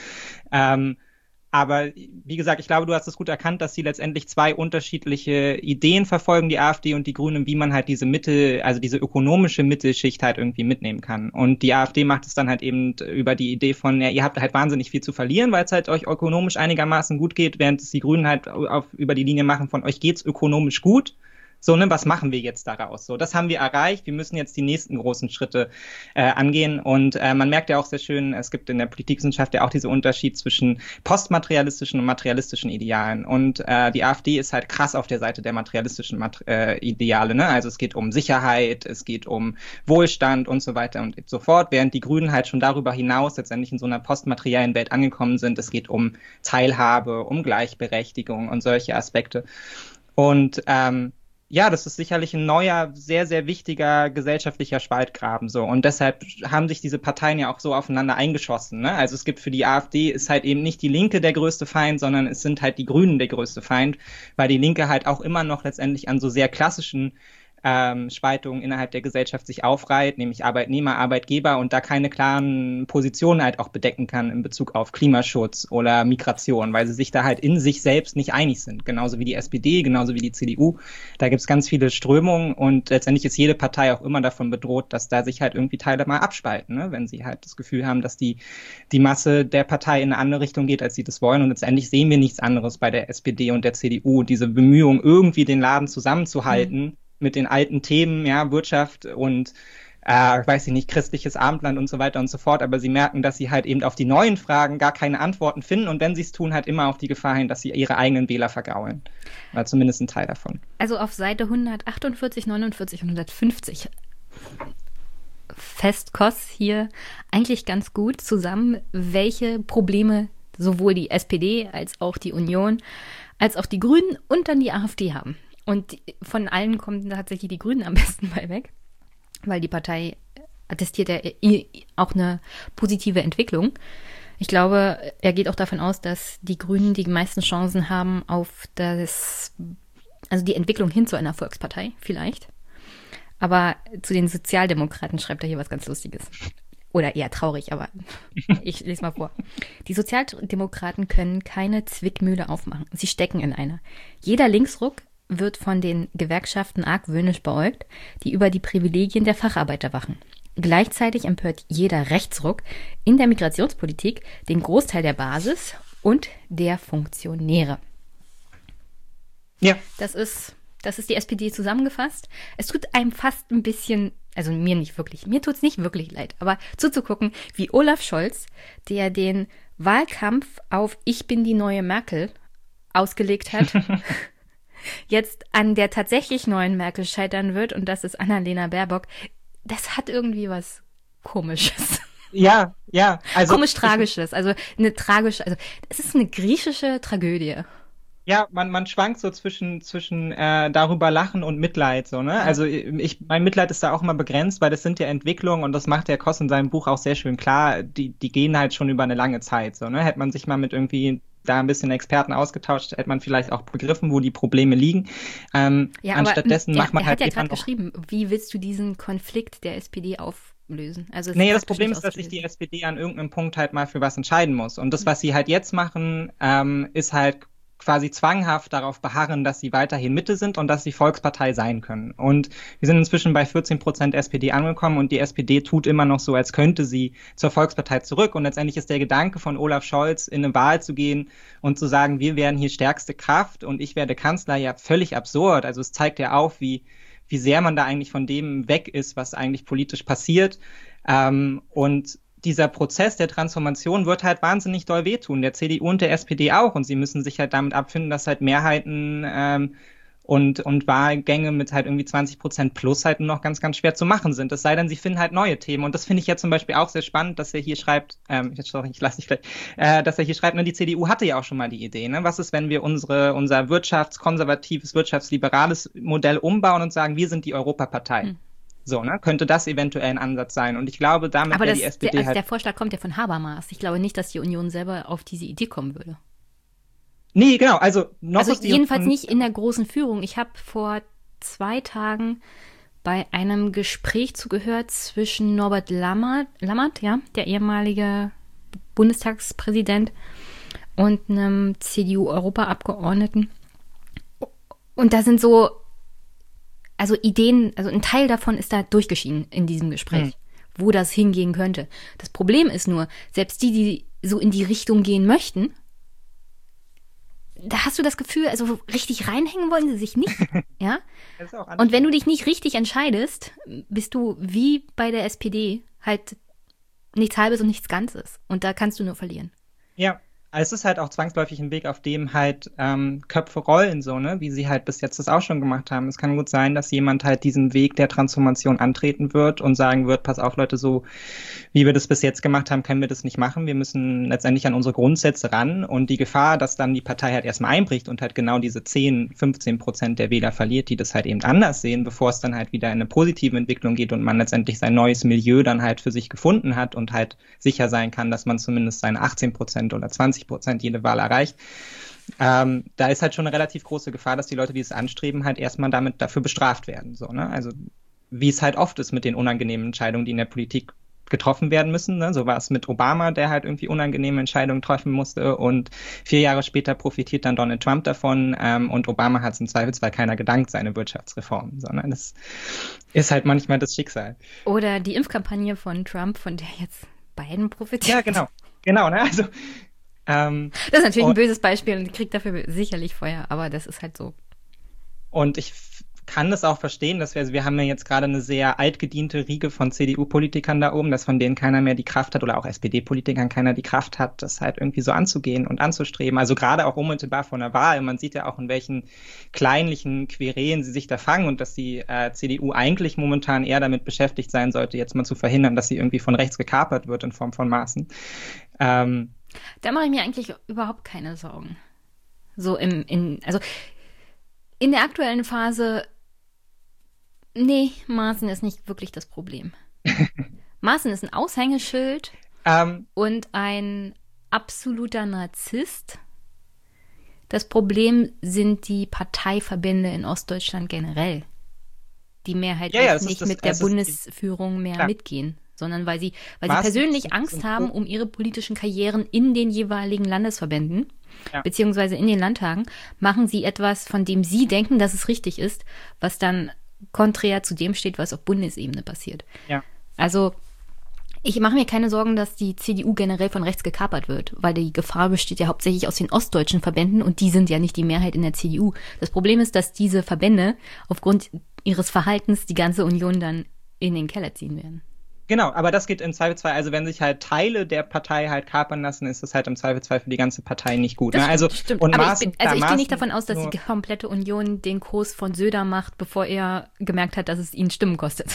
Aber wie gesagt, ich glaube, du hast es gut erkannt, dass sie letztendlich 2 unterschiedliche Ideen verfolgen, die AfD und die Grünen, wie man halt diese diese ökonomische Mittelschicht halt irgendwie mitnehmen kann. Und die AfD macht es dann halt eben über die Idee von, ja, ihr habt halt wahnsinnig viel zu verlieren, weil es halt euch ökonomisch einigermaßen gut geht, während es die Grünen halt über die Linie machen von, euch geht's ökonomisch gut. So, ne, was machen wir jetzt daraus? So, das haben wir erreicht. Wir müssen jetzt die nächsten großen Schritte angehen. Und man merkt ja auch sehr schön, es gibt in der Politikwissenschaft ja auch diesen Unterschied zwischen postmaterialistischen und materialistischen Idealen. Und die AfD ist halt krass auf der Seite der materialistischen Ideale. Ne? Also es geht um Sicherheit, es geht um Wohlstand und so weiter und so fort. Während die Grünen halt schon darüber hinaus letztendlich in so einer postmateriellen Welt angekommen sind. Es geht um Teilhabe, um Gleichberechtigung und solche Aspekte. Und ja, das ist sicherlich ein neuer, sehr, sehr wichtiger gesellschaftlicher Spaltgraben, so. Und deshalb haben sich diese Parteien ja auch so aufeinander eingeschossen, ne? Also es gibt für die AfD ist halt eben nicht die Linke der größte Feind, sondern es sind halt die Grünen der größte Feind, weil die Linke halt auch immer noch letztendlich an so sehr klassischen Spaltung innerhalb der Gesellschaft sich aufreiht, nämlich Arbeitnehmer, Arbeitgeber und da keine klaren Positionen halt auch bedecken kann in Bezug auf Klimaschutz oder Migration, weil sie sich da halt in sich selbst nicht einig sind. Genauso wie die SPD, genauso wie die CDU. Da gibt es ganz viele Strömungen und letztendlich ist jede Partei auch immer davon bedroht, dass da sich halt irgendwie Teile mal abspalten, ne? Wenn sie halt das Gefühl haben, dass die Masse der Partei in eine andere Richtung geht, als sie das wollen. Und letztendlich sehen wir nichts anderes bei der SPD und der CDU. Diese Bemühung, irgendwie den Laden zusammenzuhalten, mit den alten Themen, ja, Wirtschaft und weiß ich nicht, christliches Abendland und so weiter und so fort, aber sie merken, dass sie halt eben auf die neuen Fragen gar keine Antworten finden und wenn sie es tun, halt immer auf die Gefahr hin, dass sie ihre eigenen Wähler vergraulen. Oder zumindest ein Teil davon. Also auf Seite 148, 49 und 150 fasst Koss hier eigentlich ganz gut zusammen, welche Probleme sowohl die SPD als auch die Union, als auch die Grünen und dann die AfD haben. Und von allen kommen tatsächlich die Grünen am besten bei weg, weil die Partei attestiert ja auch eine positive Entwicklung. Ich glaube, er geht auch davon aus, dass die Grünen die meisten Chancen haben auf die Entwicklung hin zu einer Volkspartei vielleicht. Aber zu den Sozialdemokraten schreibt er hier was ganz Lustiges. Oder eher traurig, aber ich lese mal vor. Die Sozialdemokraten können keine Zwickmühle aufmachen. Sie stecken in einer. Jeder Linksruck wird von den Gewerkschaften argwöhnisch beäugt, die über die Privilegien der Facharbeiter wachen. Gleichzeitig empört jeder Rechtsruck in der Migrationspolitik den Großteil der Basis und der Funktionäre. Ja. Das ist die SPD zusammengefasst. Es tut einem fast ein bisschen, also mir nicht wirklich, mir tut's nicht wirklich leid, aber zuzugucken, wie Olaf Scholz, der den Wahlkampf auf Ich bin die neue Merkel ausgelegt hat, jetzt an der tatsächlich neuen Merkel scheitern wird und das ist Annalena Baerbock. Das hat irgendwie was Komisches. Ja. Also Komisch-Tragisches. Also es ist eine griechische Tragödie. Ja, man schwankt so zwischen darüber lachen und Mitleid, so, ne? Ja. Also mein Mitleid ist da auch immer begrenzt, weil das sind ja Entwicklungen und das macht der Koss in seinem Buch auch sehr schön klar, die gehen halt schon über eine lange Zeit, so, ne? Hätte man sich mal mit irgendwie da ein bisschen Experten ausgetauscht, hätte man vielleicht auch begriffen, wo die Probleme liegen. Anstattdessen macht man halt. Er hat ja gerade geschrieben, wie willst du diesen Konflikt der SPD auflösen? Also das Problem ist, dass sich die SPD an irgendeinem Punkt halt mal für was entscheiden muss. Und das, was sie halt jetzt machen, ist halt quasi zwanghaft darauf beharren, dass sie weiterhin Mitte sind und dass sie Volkspartei sein können. Und wir sind inzwischen bei 14% SPD angekommen und die SPD tut immer noch so, als könnte sie zur Volkspartei zurück. Und letztendlich ist der Gedanke von Olaf Scholz, in eine Wahl zu gehen und zu sagen, wir werden hier stärkste Kraft und ich werde Kanzler, ja völlig absurd. Also es zeigt ja auf, wie sehr man da eigentlich von dem weg ist, was eigentlich politisch passiert. Und dieser Prozess der Transformation wird halt wahnsinnig doll wehtun, der CDU und der SPD auch. Und sie müssen sich halt damit abfinden, dass halt Mehrheiten und Wahlgänge mit halt irgendwie 20% plus halt noch ganz, ganz schwer zu machen sind. Es sei denn, sie finden halt neue Themen. Und das finde ich ja zum Beispiel auch sehr spannend, dass er hier schreibt, dass er hier schreibt, ne, die CDU hatte ja auch schon mal die Idee, ne? Was ist, wenn wir unser wirtschaftskonservatives, wirtschaftsliberales Modell umbauen und sagen, wir sind die Europapartei? So, ne? Könnte das eventuell ein Ansatz sein? Und ich glaube, damit wäre die SPD der Vorschlag kommt ja von Habermas. Ich glaube nicht, dass die Union selber auf diese Idee kommen würde. Nee, genau. Also jedenfalls nicht in der großen Führung. Ich habe vor 2 Tagen bei einem Gespräch zugehört zwischen Norbert Lammert, ja, der ehemalige Bundestagspräsident, und einem CDU-Europaabgeordneten. Und da sind so Ideen, also ein Teil davon ist da durchgeschieden in diesem Gespräch, wo das hingehen könnte. Das Problem ist nur, selbst die so in die Richtung gehen möchten, da hast du das Gefühl, also richtig reinhängen wollen sie sich nicht, ja? Und wenn du dich nicht richtig entscheidest, bist du wie bei der SPD halt nichts Halbes und nichts Ganzes. Und da kannst du nur verlieren. Ja. Es ist halt auch zwangsläufig ein Weg, auf dem halt Köpfe rollen, so, ne, wie sie halt bis jetzt das auch schon gemacht haben. Es kann gut sein, dass jemand halt diesen Weg der Transformation antreten wird und sagen wird, pass auf, Leute, so wie wir das bis jetzt gemacht haben, können wir das nicht machen. Wir müssen letztendlich an unsere Grundsätze ran und die Gefahr, dass dann die Partei halt erstmal einbricht und halt genau diese 10-15% der Wähler verliert, die das halt eben anders sehen, bevor es dann halt wieder in eine positive Entwicklung geht und man letztendlich sein neues Milieu dann halt für sich gefunden hat und halt sicher sein kann, dass man zumindest seine 18% oder 20% jede Wahl erreicht. Da ist halt schon eine relativ große Gefahr, dass die Leute, die es anstreben, halt erstmal dafür bestraft werden. So, ne? Also wie es halt oft ist mit den unangenehmen Entscheidungen, die in der Politik getroffen werden müssen. Ne? So war es mit Obama, der halt irgendwie unangenehme Entscheidungen treffen musste und 4 Jahre später profitiert dann Donald Trump davon und Obama hat es im Zweifelsfall keiner gedankt, seine Wirtschaftsreformen, sondern das ist halt manchmal das Schicksal. Oder die Impfkampagne von Trump, von der jetzt Biden profitiert. Ja, genau. Genau, ne? Also das ist natürlich ein böses Beispiel und kriegt dafür sicherlich Feuer, aber das ist halt so. Und ich kann das auch verstehen, dass wir haben ja jetzt gerade eine sehr altgediente Riege von CDU-Politikern da oben, dass von denen keiner mehr die Kraft hat oder auch SPD-Politikern keiner die Kraft hat, das halt irgendwie so anzugehen und anzustreben. Also gerade auch unmittelbar vor einer Wahl. Man sieht ja auch, in welchen kleinlichen Querelen sie sich da fangen und dass die CDU eigentlich momentan eher damit beschäftigt sein sollte, jetzt mal zu verhindern, dass sie irgendwie von rechts gekapert wird in Form von Maaßen. Da mache ich mir eigentlich überhaupt keine Sorgen. So also in der aktuellen Phase, nee, Maaßen ist nicht wirklich das Problem. Maaßen ist ein Aushängeschild und ein absoluter Narzisst. Das Problem sind die Parteiverbände in Ostdeutschland generell, die mehrheitlich nicht mit der Bundesführung mehr mitgehen, sondern weil sie persönlich Angst haben um ihre politischen Karrieren in den jeweiligen Landesverbänden, beziehungsweise in den Landtagen, machen sie etwas, von dem sie denken, dass es richtig ist, was dann konträr zu dem steht, was auf Bundesebene passiert. Ja. Also ich mache mir keine Sorgen, dass die CDU generell von rechts gekapert wird, weil die Gefahr besteht ja hauptsächlich aus den ostdeutschen Verbänden und die sind ja nicht die Mehrheit in der CDU. Das Problem ist, dass diese Verbände aufgrund ihres Verhaltens die ganze Union dann in den Keller ziehen werden. Genau, aber das geht im Zweifelsfall, also wenn sich halt Teile der Partei halt kapern lassen, ist das halt im Zweifelsfall für die ganze Partei nicht gut. Das ne? Also stimmt. Und aber ich gehe nicht davon aus, dass die komplette Union den Kurs von Söder macht, bevor er gemerkt hat, dass es ihn Stimmen kostet.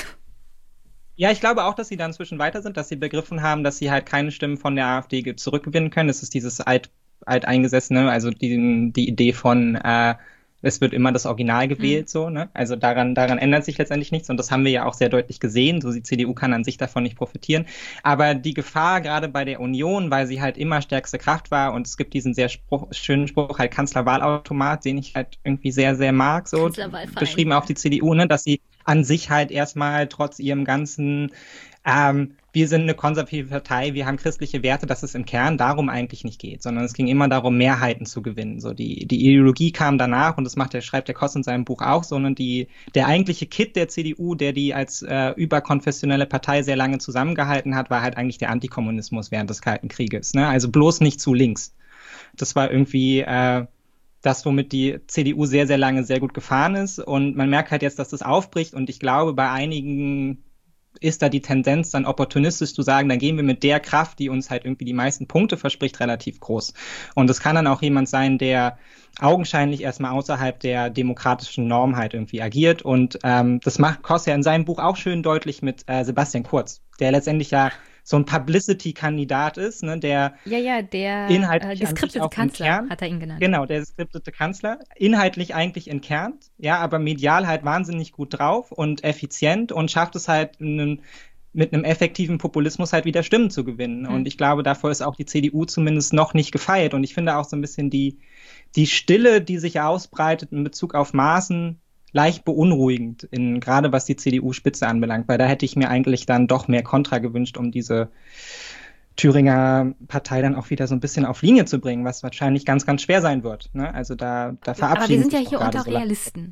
Ja, ich glaube auch, dass sie da inzwischen weiter sind, dass sie begriffen haben, dass sie halt keine Stimmen von der AfD zurückgewinnen können. Das ist dieses alteingesessene, also die Idee von es wird immer das Original gewählt, so, ne? Also daran ändert sich letztendlich nichts und das haben wir ja auch sehr deutlich gesehen. So, die CDU kann an sich davon nicht profitieren. Aber die Gefahr gerade bei der Union, weil sie halt immer stärkste Kraft war und es gibt diesen sehr schönen Spruch, halt Kanzlerwahlautomat, den ich halt irgendwie sehr, sehr mag, so beschrieben auf die CDU, ne? Dass sie an sich halt erstmal trotz ihrem ganzen wir sind eine konservative Partei, wir haben christliche Werte, dass es im Kern darum eigentlich nicht geht, sondern es ging immer darum, Mehrheiten zu gewinnen. So die Ideologie kam danach und das schreibt der Koss in seinem Buch auch, sondern der eigentliche Kit der CDU, der die als überkonfessionelle Partei sehr lange zusammengehalten hat, war halt eigentlich der Antikommunismus während des Kalten Krieges. Ne? Also bloß nicht zu links. Das war irgendwie das, womit die CDU sehr, sehr lange sehr gut gefahren ist und man merkt halt jetzt, dass das aufbricht und ich glaube, bei einigen ist da die Tendenz dann opportunistisch zu sagen, dann gehen wir mit der Kraft, die uns halt irgendwie die meisten Punkte verspricht, relativ groß. Und es kann dann auch jemand sein, der augenscheinlich erstmal außerhalb der demokratischen Norm halt irgendwie agiert. Und das macht Koss ja in seinem Buch auch schön deutlich mit Sebastian Kurz, der letztendlich ja so ein Publicity-Kandidat ist, ne, der inhaltlich geskriptete Kanzler, hat er ihn genannt. Genau, der geskriptete Kanzler, inhaltlich eigentlich entkernt, ja, aber medial halt wahnsinnig gut drauf und effizient und schafft es halt mit einem effektiven Populismus halt wieder Stimmen zu gewinnen. Und ich glaube, davor ist auch die CDU zumindest noch nicht gefeit. Und ich finde auch so ein bisschen die Stille, die sich ausbreitet in Bezug auf Maaßen, leicht beunruhigend, gerade was die CDU-Spitze anbelangt, weil da hätte ich mir eigentlich dann doch mehr Kontra gewünscht, um diese Thüringer Partei dann auch wieder so ein bisschen auf Linie zu bringen, was wahrscheinlich ganz, ganz schwer sein wird. Ne? Also da verabschieden Aber wir sind ja sich hier unter Realisten.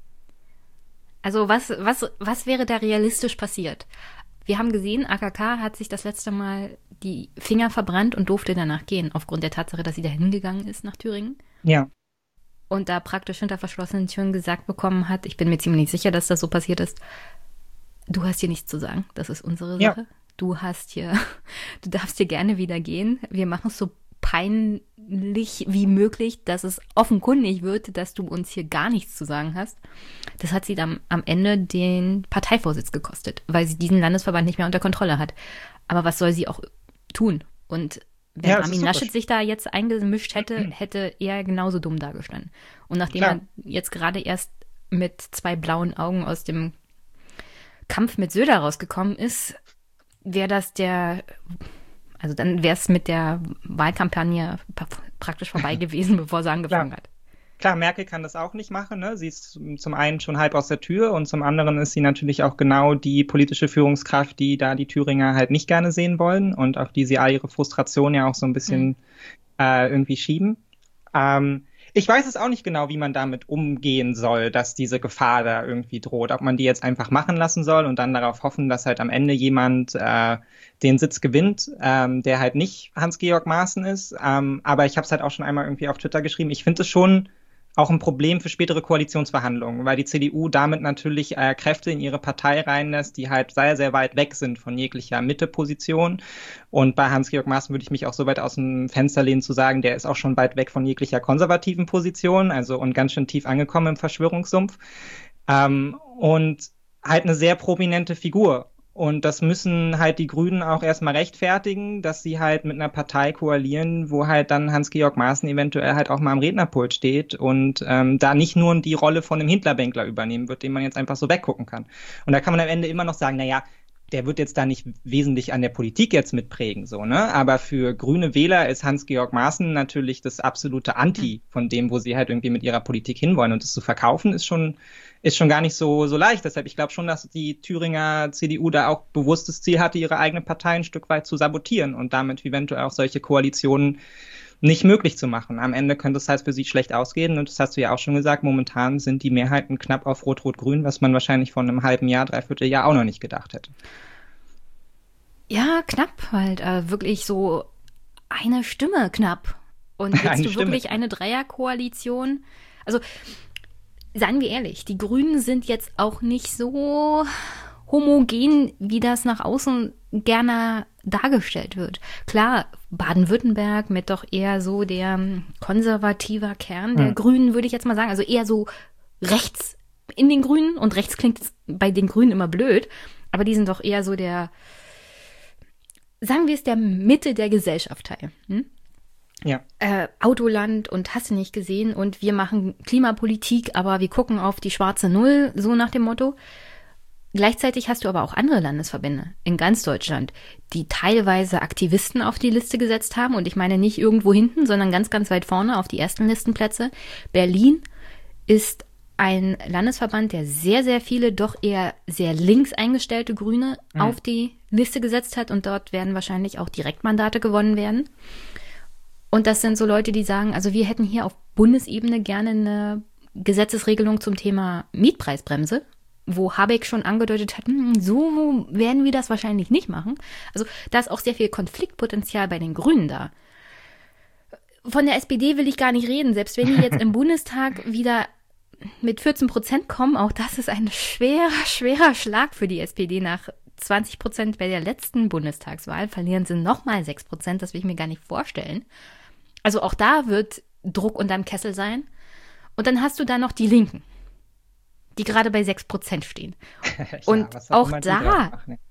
Also was wäre da realistisch passiert? Wir haben gesehen, AKK hat sich das letzte Mal die Finger verbrannt und durfte danach gehen, aufgrund der Tatsache, dass sie da hingegangen ist nach Thüringen. Ja. Und da praktisch hinter verschlossenen Türen gesagt bekommen hat, ich bin mir ziemlich sicher, dass das so passiert ist, du hast hier nichts zu sagen, das ist unsere Sache. Ja. Du darfst hier gerne wieder gehen. Wir machen es so peinlich wie möglich, dass es offenkundig wird, dass du uns hier gar nichts zu sagen hast. Das hat sie dann am Ende den Parteivorsitz gekostet, weil sie diesen Landesverband nicht mehr unter Kontrolle hat. Aber was soll sie auch tun? Und wenn Armin Laschet sich da jetzt eingemischt hätte er genauso dumm dagestanden. Und nachdem er jetzt gerade erst mit 2 blauen Augen aus dem Kampf mit Söder rausgekommen ist, dann wäre es mit der Wahlkampagne praktisch vorbei gewesen, bevor sie angefangen hat. Klar, Merkel kann das auch nicht machen, ne? Sie ist zum einen schon halb aus der Tür und zum anderen ist sie natürlich auch genau die politische Führungskraft, die da die Thüringer halt nicht gerne sehen wollen und auf die sie all ihre Frustration ja auch so ein bisschen irgendwie schieben. Ich weiß es auch nicht genau, wie man damit umgehen soll, dass diese Gefahr da irgendwie droht. Ob man die jetzt einfach machen lassen soll und dann darauf hoffen, dass halt am Ende jemand den Sitz gewinnt, der halt nicht Hans-Georg Maaßen ist. Aber ich habe es halt auch schon einmal irgendwie auf Twitter geschrieben. Ich finde es schon auch ein Problem für spätere Koalitionsverhandlungen, weil die CDU damit natürlich Kräfte in ihre Partei reinlässt, die halt sehr, sehr weit weg sind von jeglicher Mitteposition. Und bei Hans-Georg Maaßen würde ich mich auch so weit aus dem Fenster lehnen zu sagen, der ist auch schon weit weg von jeglicher konservativen Position, also und ganz schön tief angekommen im Verschwörungssumpf. Und halt eine sehr prominente Figur. Und das müssen halt die Grünen auch erstmal rechtfertigen, dass sie halt mit einer Partei koalieren, wo halt dann Hans-Georg Maaßen eventuell halt auch mal am Rednerpult steht und da nicht nur die Rolle von einem Hinterbänkler übernehmen wird, den man jetzt einfach so weggucken kann. Und da kann man am Ende immer noch sagen, naja, der wird jetzt da nicht wesentlich an der Politik jetzt mitprägen, so, ne? Aber für grüne Wähler ist Hans-Georg Maaßen natürlich das absolute Anti von dem, wo sie halt irgendwie mit ihrer Politik hinwollen. Und das zu verkaufen ist schon gar nicht so leicht. Deshalb, ich glaube schon, dass die Thüringer CDU da auch bewusstes Ziel hatte, ihre eigene Partei ein Stück weit zu sabotieren und damit eventuell auch solche Koalitionen nicht möglich zu machen. Am Ende könnte es halt für sie schlecht ausgehen und das hast du ja auch schon gesagt, momentan sind die Mehrheiten knapp auf Rot-Rot-Grün, was man wahrscheinlich vor einem halben Jahr, Dreivierteljahr auch noch nicht gedacht hätte. Ja, knapp halt, wirklich so eine Stimme knapp. Und willst du wirklich eine Dreierkoalition? Also, seien wir ehrlich, die Grünen sind jetzt auch nicht so homogen, wie das nach außen gerne dargestellt wird. Klar, Baden-Württemberg mit doch eher so der konservativer Kern der Grünen, würde ich jetzt mal sagen. Also eher so rechts in den Grünen. Und rechts klingt bei den Grünen immer blöd. Aber die sind doch eher so der, sagen wir es, der Mitte der Gesellschaft teil. Ja. Autoland und hast du nicht gesehen. Und wir machen Klimapolitik, aber wir gucken auf die schwarze Null, so nach dem Motto. Gleichzeitig hast du aber auch andere Landesverbände in ganz Deutschland, die teilweise Aktivisten auf die Liste gesetzt haben. Und ich meine nicht irgendwo hinten, sondern ganz, ganz weit vorne auf die ersten Listenplätze. Berlin ist ein Landesverband, der sehr, sehr viele doch eher sehr links eingestellte Grüne auf die Liste gesetzt hat. Und dort werden wahrscheinlich auch Direktmandate gewonnen werden. Und das sind so Leute, die sagen, also wir hätten hier auf Bundesebene gerne eine Gesetzesregelung zum Thema Mietpreisbremse, wo Habeck schon angedeutet hat, so werden wir das wahrscheinlich nicht machen. Also da ist auch sehr viel Konfliktpotenzial bei den Grünen da. Von der SPD will ich gar nicht reden. Selbst wenn die jetzt im Bundestag wieder mit 14% kommen, auch das ist ein schwerer Schlag für die SPD. Nach 20% bei der letzten Bundestagswahl verlieren sie nochmal 6%. Das will ich mir gar nicht vorstellen. Also auch da wird Druck unterm Kessel sein. Und dann hast du da noch die Linken, die gerade bei 6% stehen. Ja, und auch da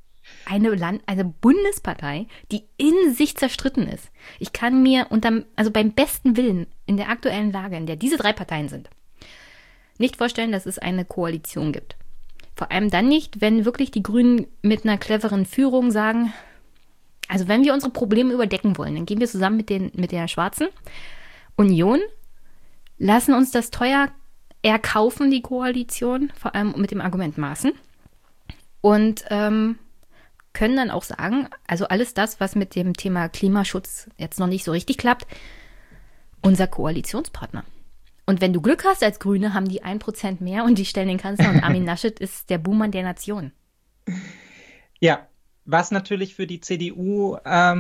eine Bundespartei, die in sich zerstritten ist. Ich kann mir beim besten Willen in der aktuellen Lage, in der diese drei Parteien sind, nicht vorstellen, dass es eine Koalition gibt. Vor allem dann nicht, wenn wirklich die Grünen mit einer cleveren Führung sagen, also wenn wir unsere Probleme überdecken wollen, dann gehen wir zusammen mit der Schwarzen Union, lassen uns das teuer erkaufen, die Koalition, vor allem mit dem Argument Maaßen. Und können dann auch sagen, also alles das, was mit dem Thema Klimaschutz jetzt noch nicht so richtig klappt, unser Koalitionspartner. Und wenn du Glück hast als Grüne, haben die 1% mehr und die stellen den Kanzler und Armin Laschet ist der Buhmann der Nation. Ja, was natürlich für die CDU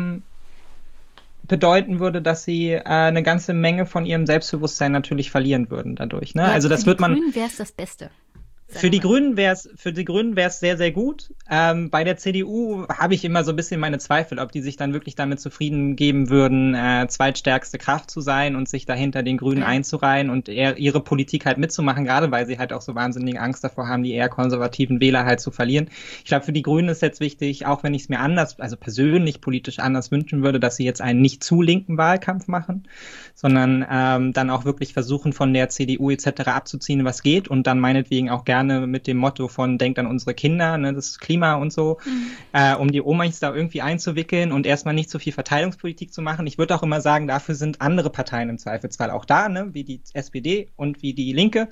bedeuten würde, dass sie eine ganze Menge von ihrem Selbstbewusstsein natürlich verlieren würden dadurch. Ne? Ja, also das wird man. Für die Grünen wäre es das Beste. Für die Grünen wär's sehr, sehr gut. Bei der CDU habe ich immer so ein bisschen meine Zweifel, ob die sich dann wirklich damit zufrieden geben würden, zweitstärkste Kraft zu sein und sich dahinter den Grünen einzureihen und eher ihre Politik halt mitzumachen, gerade weil sie halt auch so wahnsinnige Angst davor haben, die eher konservativen Wähler halt zu verlieren. Ich glaube, für die Grünen ist jetzt wichtig, auch wenn ich es mir anders, also persönlich politisch anders wünschen würde, dass sie jetzt einen nicht zu linken Wahlkampf machen, sondern dann auch wirklich versuchen, von der CDU etc. abzuziehen, was geht und dann meinetwegen auch gerne gerne mit dem Motto von denkt an unsere Kinder, ne, das Klima und so, um die Omas da irgendwie einzuwickeln und erstmal nicht so viel Verteilungspolitik zu machen. Ich würde auch immer sagen, dafür sind andere Parteien im Zweifelsfall auch da, ne, wie die SPD und wie die Linke.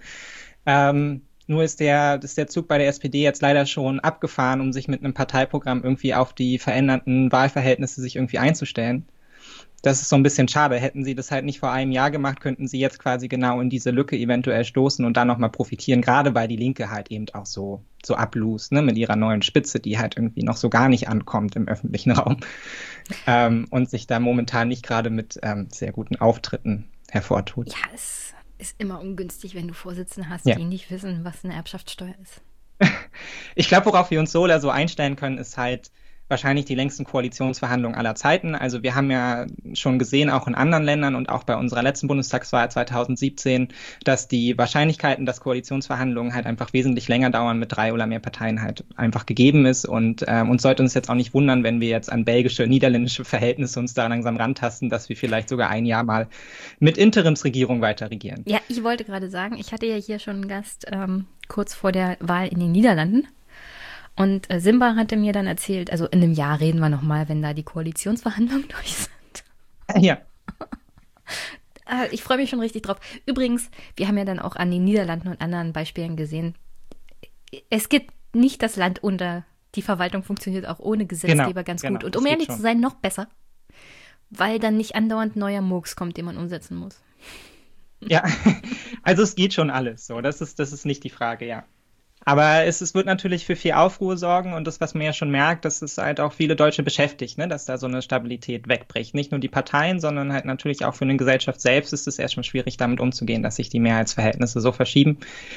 Nur ist der Zug bei der SPD jetzt leider schon abgefahren, um sich mit einem Parteiprogramm irgendwie auf die veränderten Wahlverhältnisse sich irgendwie einzustellen. Das ist so ein bisschen schade. Hätten sie das halt nicht vor einem Jahr gemacht, könnten sie jetzt quasi genau in diese Lücke eventuell stoßen und dann nochmal profitieren, gerade weil die Linke halt eben auch so ablust, ne, mit ihrer neuen Spitze, die halt irgendwie noch so gar nicht ankommt im öffentlichen Raum und sich da momentan nicht gerade mit sehr guten Auftritten hervortut. Ja, es ist immer ungünstig, wenn du Vorsitzende hast, Ja. die nicht wissen, was eine Erbschaftssteuer ist. Ich glaube, worauf wir uns so oder so einstellen können, ist halt wahrscheinlich die längsten Koalitionsverhandlungen aller Zeiten. Also wir haben ja schon gesehen, auch in anderen Ländern und auch bei unserer letzten Bundestagswahl 2017, dass die Wahrscheinlichkeiten, dass Koalitionsverhandlungen halt einfach wesentlich länger dauern mit 3 oder mehr Parteien halt einfach gegeben ist. Und uns sollte uns jetzt auch nicht wundern, wenn wir jetzt an belgische, niederländische Verhältnisse uns da langsam rantasten, dass wir vielleicht sogar ein Jahr mal mit Interimsregierung weiter regieren. Ja, ich wollte gerade sagen, ich hatte ja hier schon einen Gast kurz vor der Wahl in den Niederlanden. Und Simba hatte mir dann erzählt, also in einem Jahr reden wir nochmal, wenn da die Koalitionsverhandlungen durch sind. Ja. Ich freue mich schon richtig drauf. Übrigens, wir haben ja dann auch an den Niederlanden und anderen Beispielen gesehen, es gibt nicht das Land unter, die Verwaltung funktioniert auch ohne Gesetzgeber ganz gut. Und um ehrlich zu sein, noch besser, weil dann nicht andauernd neuer Murks kommt, den man umsetzen muss. Ja, also es geht schon alles so. Das ist nicht die Frage, ja. Aber es wird natürlich für viel Aufruhr sorgen und das, was man ja schon merkt, dass es halt auch viele Deutsche beschäftigt, ne, dass da so eine Stabilität wegbricht. Nicht nur die Parteien, sondern halt natürlich auch für eine Gesellschaft selbst ist es erstmal schwierig, damit umzugehen, dass sich die Mehrheitsverhältnisse so verschieben.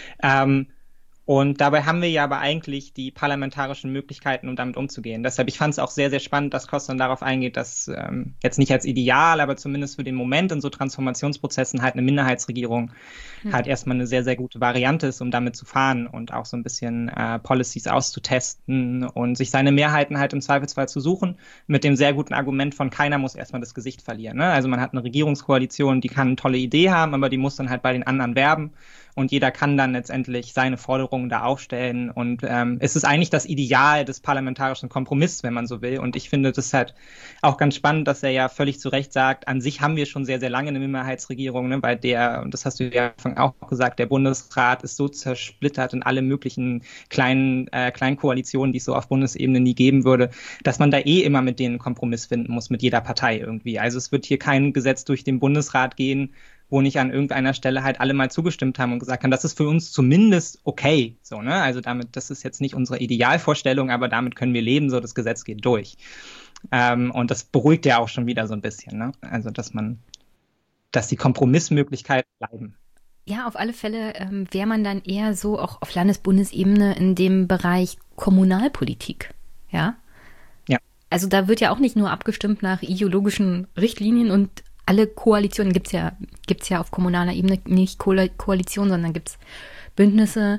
Und dabei haben wir ja aber eigentlich die parlamentarischen Möglichkeiten, um damit umzugehen. Deshalb, ich fand es auch sehr, sehr spannend, dass Kostan darauf eingeht, dass jetzt nicht als Ideal, aber zumindest für den Moment in so Transformationsprozessen halt eine Minderheitsregierung halt erstmal eine sehr, sehr gute Variante ist, um damit zu fahren und auch so ein bisschen Policies auszutesten und sich seine Mehrheiten halt im Zweifelsfall zu suchen, mit dem sehr guten Argument von keiner muss erstmal das Gesicht verlieren. Ne? Also man hat eine Regierungskoalition, die kann eine tolle Idee haben, aber die muss dann halt bei den anderen werben. Und jeder kann dann letztendlich seine Forderungen da aufstellen. Und es ist eigentlich das Ideal des parlamentarischen Kompromisses, wenn man so will. Und ich finde das halt auch ganz spannend, dass er ja völlig zu Recht sagt, an sich haben wir schon sehr, sehr lange eine Minderheitsregierung, ne, bei der, und das hast du ja auch gesagt, der Bundesrat ist so zersplittert in alle möglichen kleinen Koalitionen, die es so auf Bundesebene nie geben würde, dass man da immer mit denen einen Kompromiss finden muss, mit jeder Partei irgendwie. Also es wird hier kein Gesetz durch den Bundesrat gehen, wo nicht an irgendeiner Stelle halt alle mal zugestimmt haben und gesagt haben, das ist für uns zumindest okay, so, ne? Also damit, das ist jetzt nicht unsere Idealvorstellung, aber damit können wir leben, so das Gesetz geht durch. Und das beruhigt ja auch schon wieder so ein bisschen, ne? Also dass die Kompromissmöglichkeiten bleiben. Ja, auf alle Fälle wäre man dann eher so auch auf Landesbundesebene in dem Bereich Kommunalpolitik, ja? Ja. Also da wird ja auch nicht nur abgestimmt nach ideologischen Richtlinien und alle Koalitionen gibt's ja auf kommunaler Ebene nicht Koalition, sondern gibt's Bündnisse.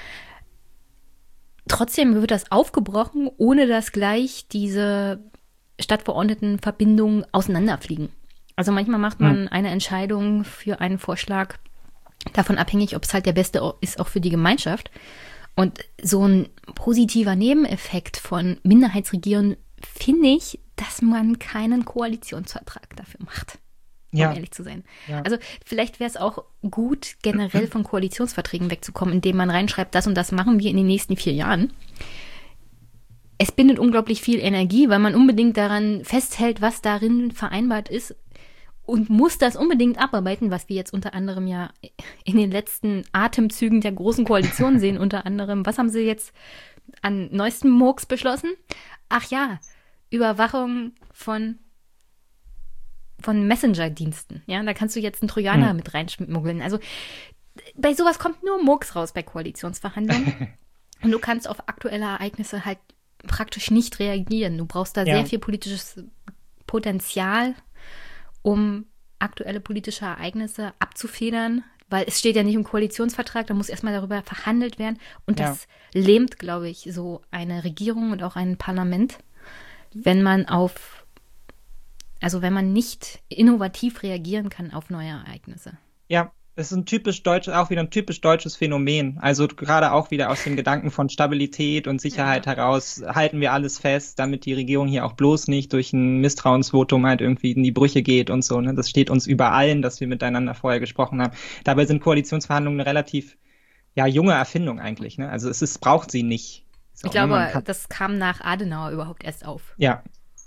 Trotzdem wird das aufgebrochen, ohne dass gleich diese Stadtverordnetenverbindungen auseinanderfliegen. Also manchmal macht man eine Entscheidung für einen Vorschlag davon abhängig, ob es halt der beste ist, auch für die Gemeinschaft. Und so ein positiver Nebeneffekt von Minderheitsregieren finde ich, dass man keinen Koalitionsvertrag dafür macht. Um ehrlich zu sein. Ja. Also vielleicht wäre es auch gut, generell von Koalitionsverträgen wegzukommen, indem man reinschreibt, das und das machen wir in den nächsten 4 Jahren. Es bindet unglaublich viel Energie, weil man unbedingt daran festhält, was darin vereinbart ist und muss das unbedingt abarbeiten, was wir jetzt unter anderem ja in den letzten Atemzügen der Großen Koalition sehen. Unter anderem, was haben sie jetzt an neuestem Murks beschlossen? Ach ja, Überwachung von Messenger-Diensten. Ja, da kannst du jetzt einen Trojaner mit reinschmuggeln. Also bei sowas kommt nur Murks raus bei Koalitionsverhandlungen. Und du kannst auf aktuelle Ereignisse halt praktisch nicht reagieren. Du brauchst da sehr viel politisches Potenzial, um aktuelle politische Ereignisse abzufedern, weil es steht ja nicht im Koalitionsvertrag, da muss erstmal darüber verhandelt werden. Und das lähmt, glaube ich, so eine Regierung und auch ein Parlament, wenn man nicht innovativ reagieren kann auf neue Ereignisse. Ja, Es ist ein typisch deutsches, auch wieder ein typisch deutsches Phänomen. Also gerade auch wieder aus dem Gedanken von Stabilität und Sicherheit Ja. heraus halten wir alles fest, damit die Regierung hier auch bloß nicht durch ein Misstrauensvotum halt irgendwie in die Brüche geht und so. Ne? Das steht uns über allen, dass wir miteinander vorher gesprochen haben. Dabei sind Koalitionsverhandlungen eine relativ ja junge Erfindung eigentlich. Ne? Also braucht sie nicht. Ich So, ne? Man glaube, kann, das kam nach Adenauer überhaupt erst auf. ja,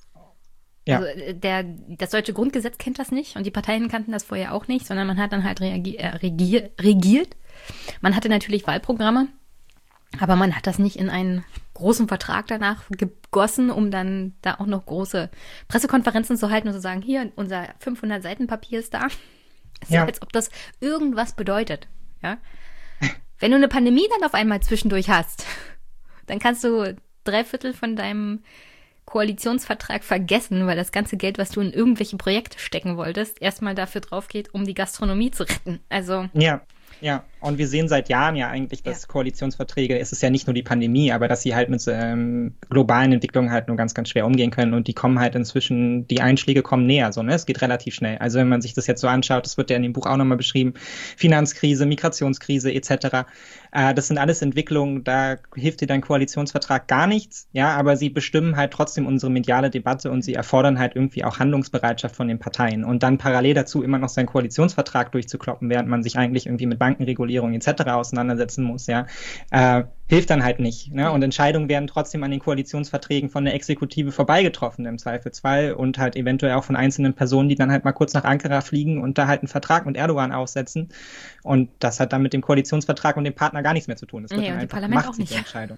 Also ja, das deutsche Grundgesetz kennt das nicht und die Parteien kannten das vorher auch nicht, sondern man hat dann halt regiert. Man hatte natürlich Wahlprogramme, aber man hat das nicht in einen großen Vertrag danach gegossen, um dann da auch noch große Pressekonferenzen zu halten und zu sagen, hier, unser 500 Seiten Papier ist da. So, ja. als ob das irgendwas bedeutet. Ja? Wenn du eine Pandemie dann auf einmal zwischendurch hast, dann kannst du 3/4 von deinem Koalitionsvertrag vergessen, weil das ganze Geld, was du in irgendwelche Projekte stecken wolltest, erstmal dafür drauf geht, um die Gastronomie zu retten. Also Ja, ja. Und wir sehen seit Jahren ja eigentlich, dass Koalitionsverträge, es ist ja nicht nur die Pandemie, aber dass sie halt mit globalen Entwicklungen halt nur ganz, ganz schwer umgehen können und die kommen halt inzwischen, die Einschläge kommen näher, so, ne? Es geht relativ schnell. Also wenn man sich das jetzt so anschaut, das wird ja in dem Buch auch nochmal beschrieben, Finanzkrise, Migrationskrise etc. Das sind alles Entwicklungen, da hilft dir dein Koalitionsvertrag gar nichts, ja, aber sie bestimmen halt trotzdem unsere mediale Debatte und sie erfordern halt irgendwie auch Handlungsbereitschaft von den Parteien. Und dann parallel dazu immer noch seinen Koalitionsvertrag durchzukloppen, während man sich eigentlich irgendwie mit Bankenregulierung etc. auseinandersetzen muss, ja, hilft dann halt nicht. Ne? Und Entscheidungen werden trotzdem an den Koalitionsverträgen von der Exekutive vorbeigetroffen im Zweifelsfall und halt eventuell auch von einzelnen Personen, die dann halt mal kurz nach Ankara fliegen und da halt einen Vertrag mit Erdogan aufsetzen. Und das hat dann mit dem Koalitionsvertrag und dem Partner gar nichts mehr zu tun. Das wird dann und einfach Parlament gemacht, auch nicht. diese Entscheidung.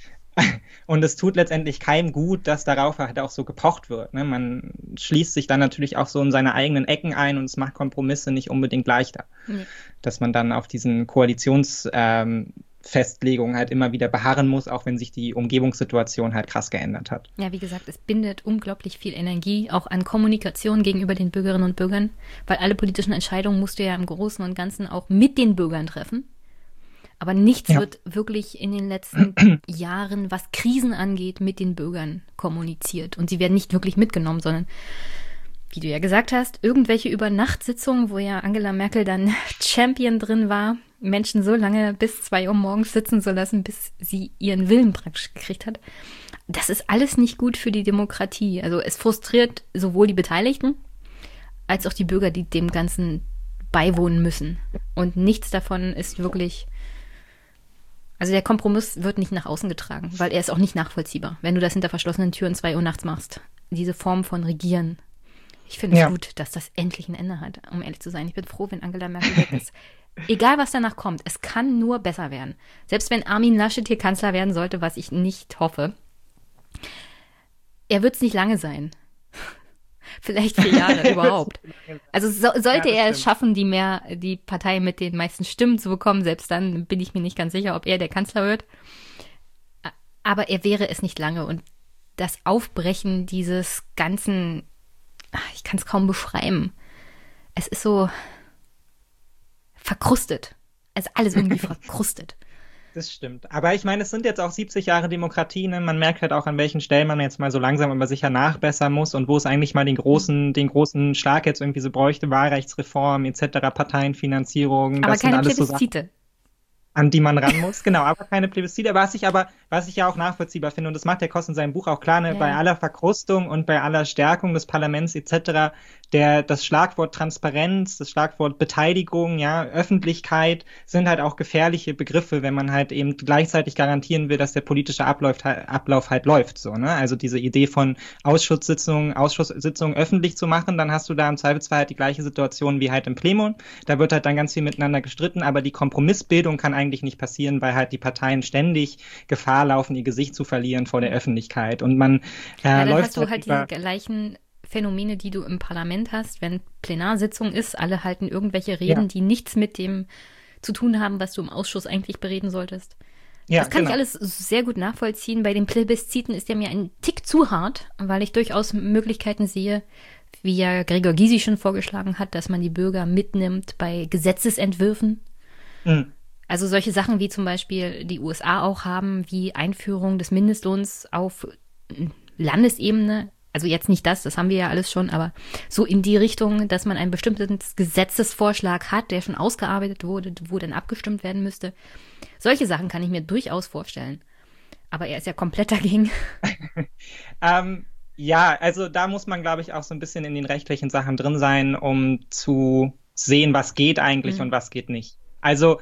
Und es tut letztendlich keinem gut, dass darauf halt auch so gepocht wird. Ne? Man schließt sich dann natürlich auch so in seine eigenen Ecken ein und es macht Kompromisse nicht unbedingt leichter. Nee. Dass man dann auf diesen Koalitionsfestlegungen halt immer wieder beharren muss, auch wenn sich die Umgebungssituation halt krass geändert hat. Ja, wie gesagt, es bindet unglaublich viel Energie, auch an Kommunikation gegenüber den Bürgerinnen und Bürgern, weil alle politischen Entscheidungen musst du ja im Großen und Ganzen auch mit den Bürgern treffen. Aber nichts wird wirklich in den letzten Jahren, was Krisen angeht, mit den Bürgern kommuniziert. Und sie werden nicht wirklich mitgenommen, sondern, wie du ja gesagt hast, irgendwelche Übernachtsitzungen, wo ja Angela Merkel dann Champion drin war, Menschen so lange bis 2 Uhr morgens sitzen zu lassen, bis sie ihren Willen praktisch gekriegt hat. Das ist alles nicht gut für die Demokratie. Also es frustriert sowohl die Beteiligten als auch die Bürger, die dem Ganzen beiwohnen müssen. Und nichts davon ist wirklich... Also der Kompromiss wird nicht nach außen getragen, weil er ist auch nicht nachvollziehbar, wenn du das hinter verschlossenen Türen 2 Uhr nachts machst. Diese Form von Regieren. Ich finde es gut, dass das endlich ein Ende hat, um ehrlich zu sein. Ich bin froh, wenn Angela Merkel weg ist. Egal, was danach kommt, es kann nur besser werden. Selbst wenn Armin Laschet hier Kanzler werden sollte, was ich nicht hoffe, er wird es nicht lange sein. Vielleicht 4 Jahre überhaupt. Also sollte er es schaffen, die Partei mit den meisten Stimmen zu bekommen, selbst dann bin ich mir nicht ganz sicher, ob er der Kanzler wird. Aber er wäre es nicht lange. Und das Aufbrechen dieses ganzen, ich kann es kaum beschreiben. Es ist so verkrustet. Es ist alles irgendwie verkrustet. Das stimmt. Aber ich meine, es sind jetzt auch 70 Jahre Demokratie. Ne? Man merkt halt auch, an welchen Stellen man jetzt mal so langsam aber sicher nachbessern muss und wo es eigentlich mal den großen Schlag jetzt irgendwie so bräuchte. Wahlrechtsreform etc., Parteienfinanzierung. Aber das keine sind alles Plebiszite. So Sachen, an die man ran muss. Genau, aber keine Plebiszite. Was ich ja auch nachvollziehbar finde, und das macht der Koss in seinem Buch auch klar, ne? Bei aller Verkrustung und bei aller Stärkung des Parlaments etc., das Schlagwort Transparenz, das Schlagwort Beteiligung, ja, Öffentlichkeit sind halt auch gefährliche Begriffe, wenn man halt eben gleichzeitig garantieren will, dass der politische Ablauf halt läuft, so, ne? Also diese Idee von Ausschusssitzungen öffentlich zu machen, dann hast du da im Zweifelsfall halt die gleiche Situation wie halt im Plenum. Da wird halt dann ganz viel miteinander gestritten, aber die Kompromissbildung kann eigentlich nicht passieren, weil halt die Parteien ständig Gefahr laufen, ihr Gesicht zu verlieren vor der Öffentlichkeit. Und man dann läuft hast du halt die gleichen Phänomene, die du im Parlament hast, wenn Plenarsitzung ist, alle halten irgendwelche Reden, die nichts mit dem zu tun haben, was du im Ausschuss eigentlich bereden solltest. Ja, das kann ich alles sehr gut nachvollziehen. Bei den Plebisziten ist der mir ein Tick zu hart, weil ich durchaus Möglichkeiten sehe, wie ja Gregor Gysi schon vorgeschlagen hat, dass man die Bürger mitnimmt bei Gesetzesentwürfen. Mhm. Also solche Sachen wie zum Beispiel die USA auch haben, wie Einführung des Mindestlohns auf Landesebene. also jetzt nicht das haben wir ja alles schon, aber so in die Richtung, dass man einen bestimmten Gesetzesvorschlag hat, der schon ausgearbeitet wurde, wo dann abgestimmt werden müsste. Solche Sachen kann ich mir durchaus vorstellen. Aber er ist ja komplett dagegen. Ja, also da muss man, glaube ich, auch so ein bisschen in den rechtlichen Sachen drin sein, um zu sehen, was geht eigentlich und was geht nicht. Also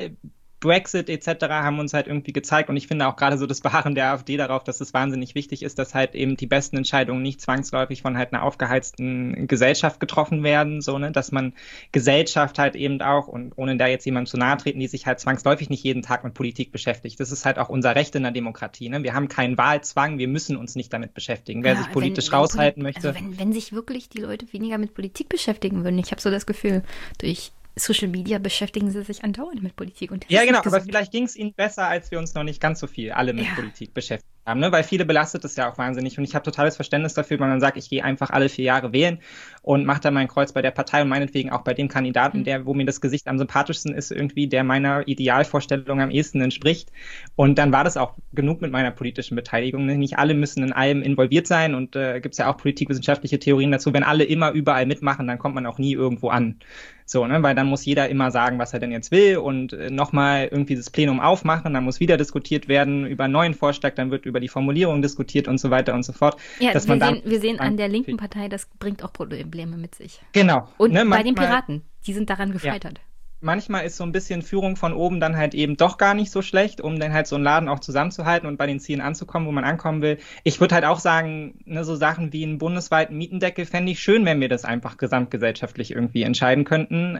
Brexit etc. haben uns halt irgendwie gezeigt und ich finde auch gerade so das Beharren der AfD darauf, dass es wahnsinnig wichtig ist, dass halt eben die besten Entscheidungen nicht zwangsläufig von halt einer aufgeheizten Gesellschaft getroffen werden, so, ne, dass man Gesellschaft halt eben auch, und ohne da jetzt jemandem zu nahe treten, die sich halt zwangsläufig nicht jeden Tag mit Politik beschäftigt. Das ist halt auch unser Recht in der Demokratie, ne? Wir haben keinen Wahlzwang, wir müssen uns nicht damit beschäftigen. Wer sich politisch raushalten möchte. Also wenn sich wirklich die Leute weniger mit Politik beschäftigen würden, ich habe so das Gefühl, durch Social Media beschäftigen sie sich andauernd mit Politik. Und ja, genau, aber vielleicht ging es ihnen besser, als wir uns noch nicht ganz so viel alle mit Politik beschäftigt haben, ne? Weil viele belastet es ja auch wahnsinnig und ich habe totales Verständnis dafür, wenn man sagt, ich gehe einfach alle 4 Jahre wählen und mache da mein Kreuz bei der Partei und meinetwegen auch bei dem Kandidaten, wo mir das Gesicht am sympathischsten ist, irgendwie, der meiner Idealvorstellung am ehesten entspricht. Und dann war das auch genug mit meiner politischen Beteiligung, ne? Nicht alle müssen in allem involviert sein und gibt es ja auch politikwissenschaftliche Theorien dazu, wenn alle immer überall mitmachen, dann kommt man auch nie irgendwo an. So, ne, weil dann muss jeder immer sagen, was er denn jetzt will und nochmal irgendwie das Plenum aufmachen, dann muss wieder diskutiert werden über einen neuen Vorschlag, dann wird über die Formulierung diskutiert und so weiter und so fort. Ja, wir sehen an der linken Partei, das bringt auch Probleme mit sich. Genau. Und ne, bei den Piraten, die sind daran gescheitert. Ja. Manchmal ist so ein bisschen Führung von oben dann halt eben doch gar nicht so schlecht, um dann halt so einen Laden auch zusammenzuhalten und bei den Zielen anzukommen, wo man ankommen will. Ich würde halt auch sagen, ne, so Sachen wie einen bundesweiten Mietendeckel fände ich schön, wenn wir das einfach gesamtgesellschaftlich irgendwie entscheiden könnten.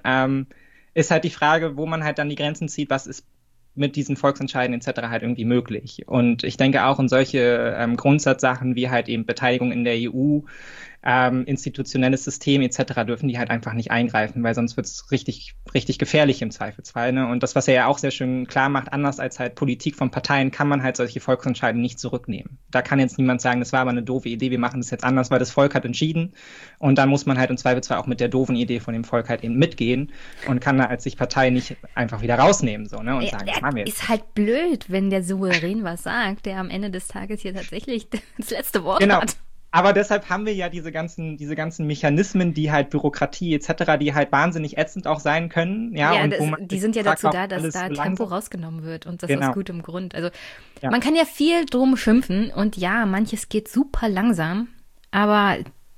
Ist halt die Frage, wo man halt dann die Grenzen zieht, was ist mit diesen Volksentscheiden etc. halt irgendwie möglich. Und ich denke auch in solche Grundsatzsachen wie halt eben Beteiligung in der EU, institutionelles System etc. dürfen die halt einfach nicht eingreifen, weil sonst wird es richtig, richtig gefährlich im Zweifelsfall. Ne? Und das, was er ja auch sehr schön klar macht, anders als halt Politik von Parteien, kann man halt solche Volksentscheide nicht zurücknehmen. Da kann jetzt niemand sagen, das war aber eine doofe Idee, wir machen das jetzt anders, weil das Volk hat entschieden. Und dann muss man halt im Zweifelsfall auch mit der doofen Idee von dem Volk halt eben mitgehen und kann da als sich Partei nicht einfach wieder rausnehmen so, ne? Und sagen, das machen wir jetzt. Ist halt blöd, wenn der Souverän was sagt, der am Ende des Tages hier tatsächlich das letzte Wort hat. Aber deshalb haben wir ja diese ganzen Mechanismen, die halt Bürokratie etc., die halt wahnsinnig ätzend auch sein können. Ja, und die sind ja dazu da, dass da Tempo rausgenommen wird und das aus gutem Grund. Also man kann ja viel drum schimpfen und ja, manches geht super langsam, aber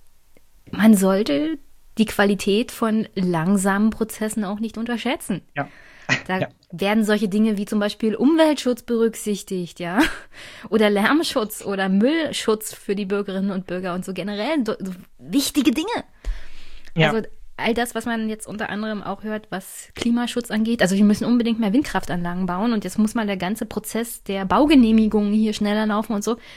man sollte die Qualität von langsamen Prozessen auch nicht unterschätzen. Ja. Da werden solche Dinge wie zum Beispiel Umweltschutz berücksichtigt, ja, oder Lärmschutz oder Müllschutz für die Bürgerinnen und Bürger und so generell so wichtige Dinge. Ja. Also all das, was man jetzt unter anderem auch hört, was Klimaschutz angeht. Also wir müssen unbedingt mehr Windkraftanlagen bauen und jetzt muss mal der ganze Prozess der Baugenehmigungen hier schneller laufen und so.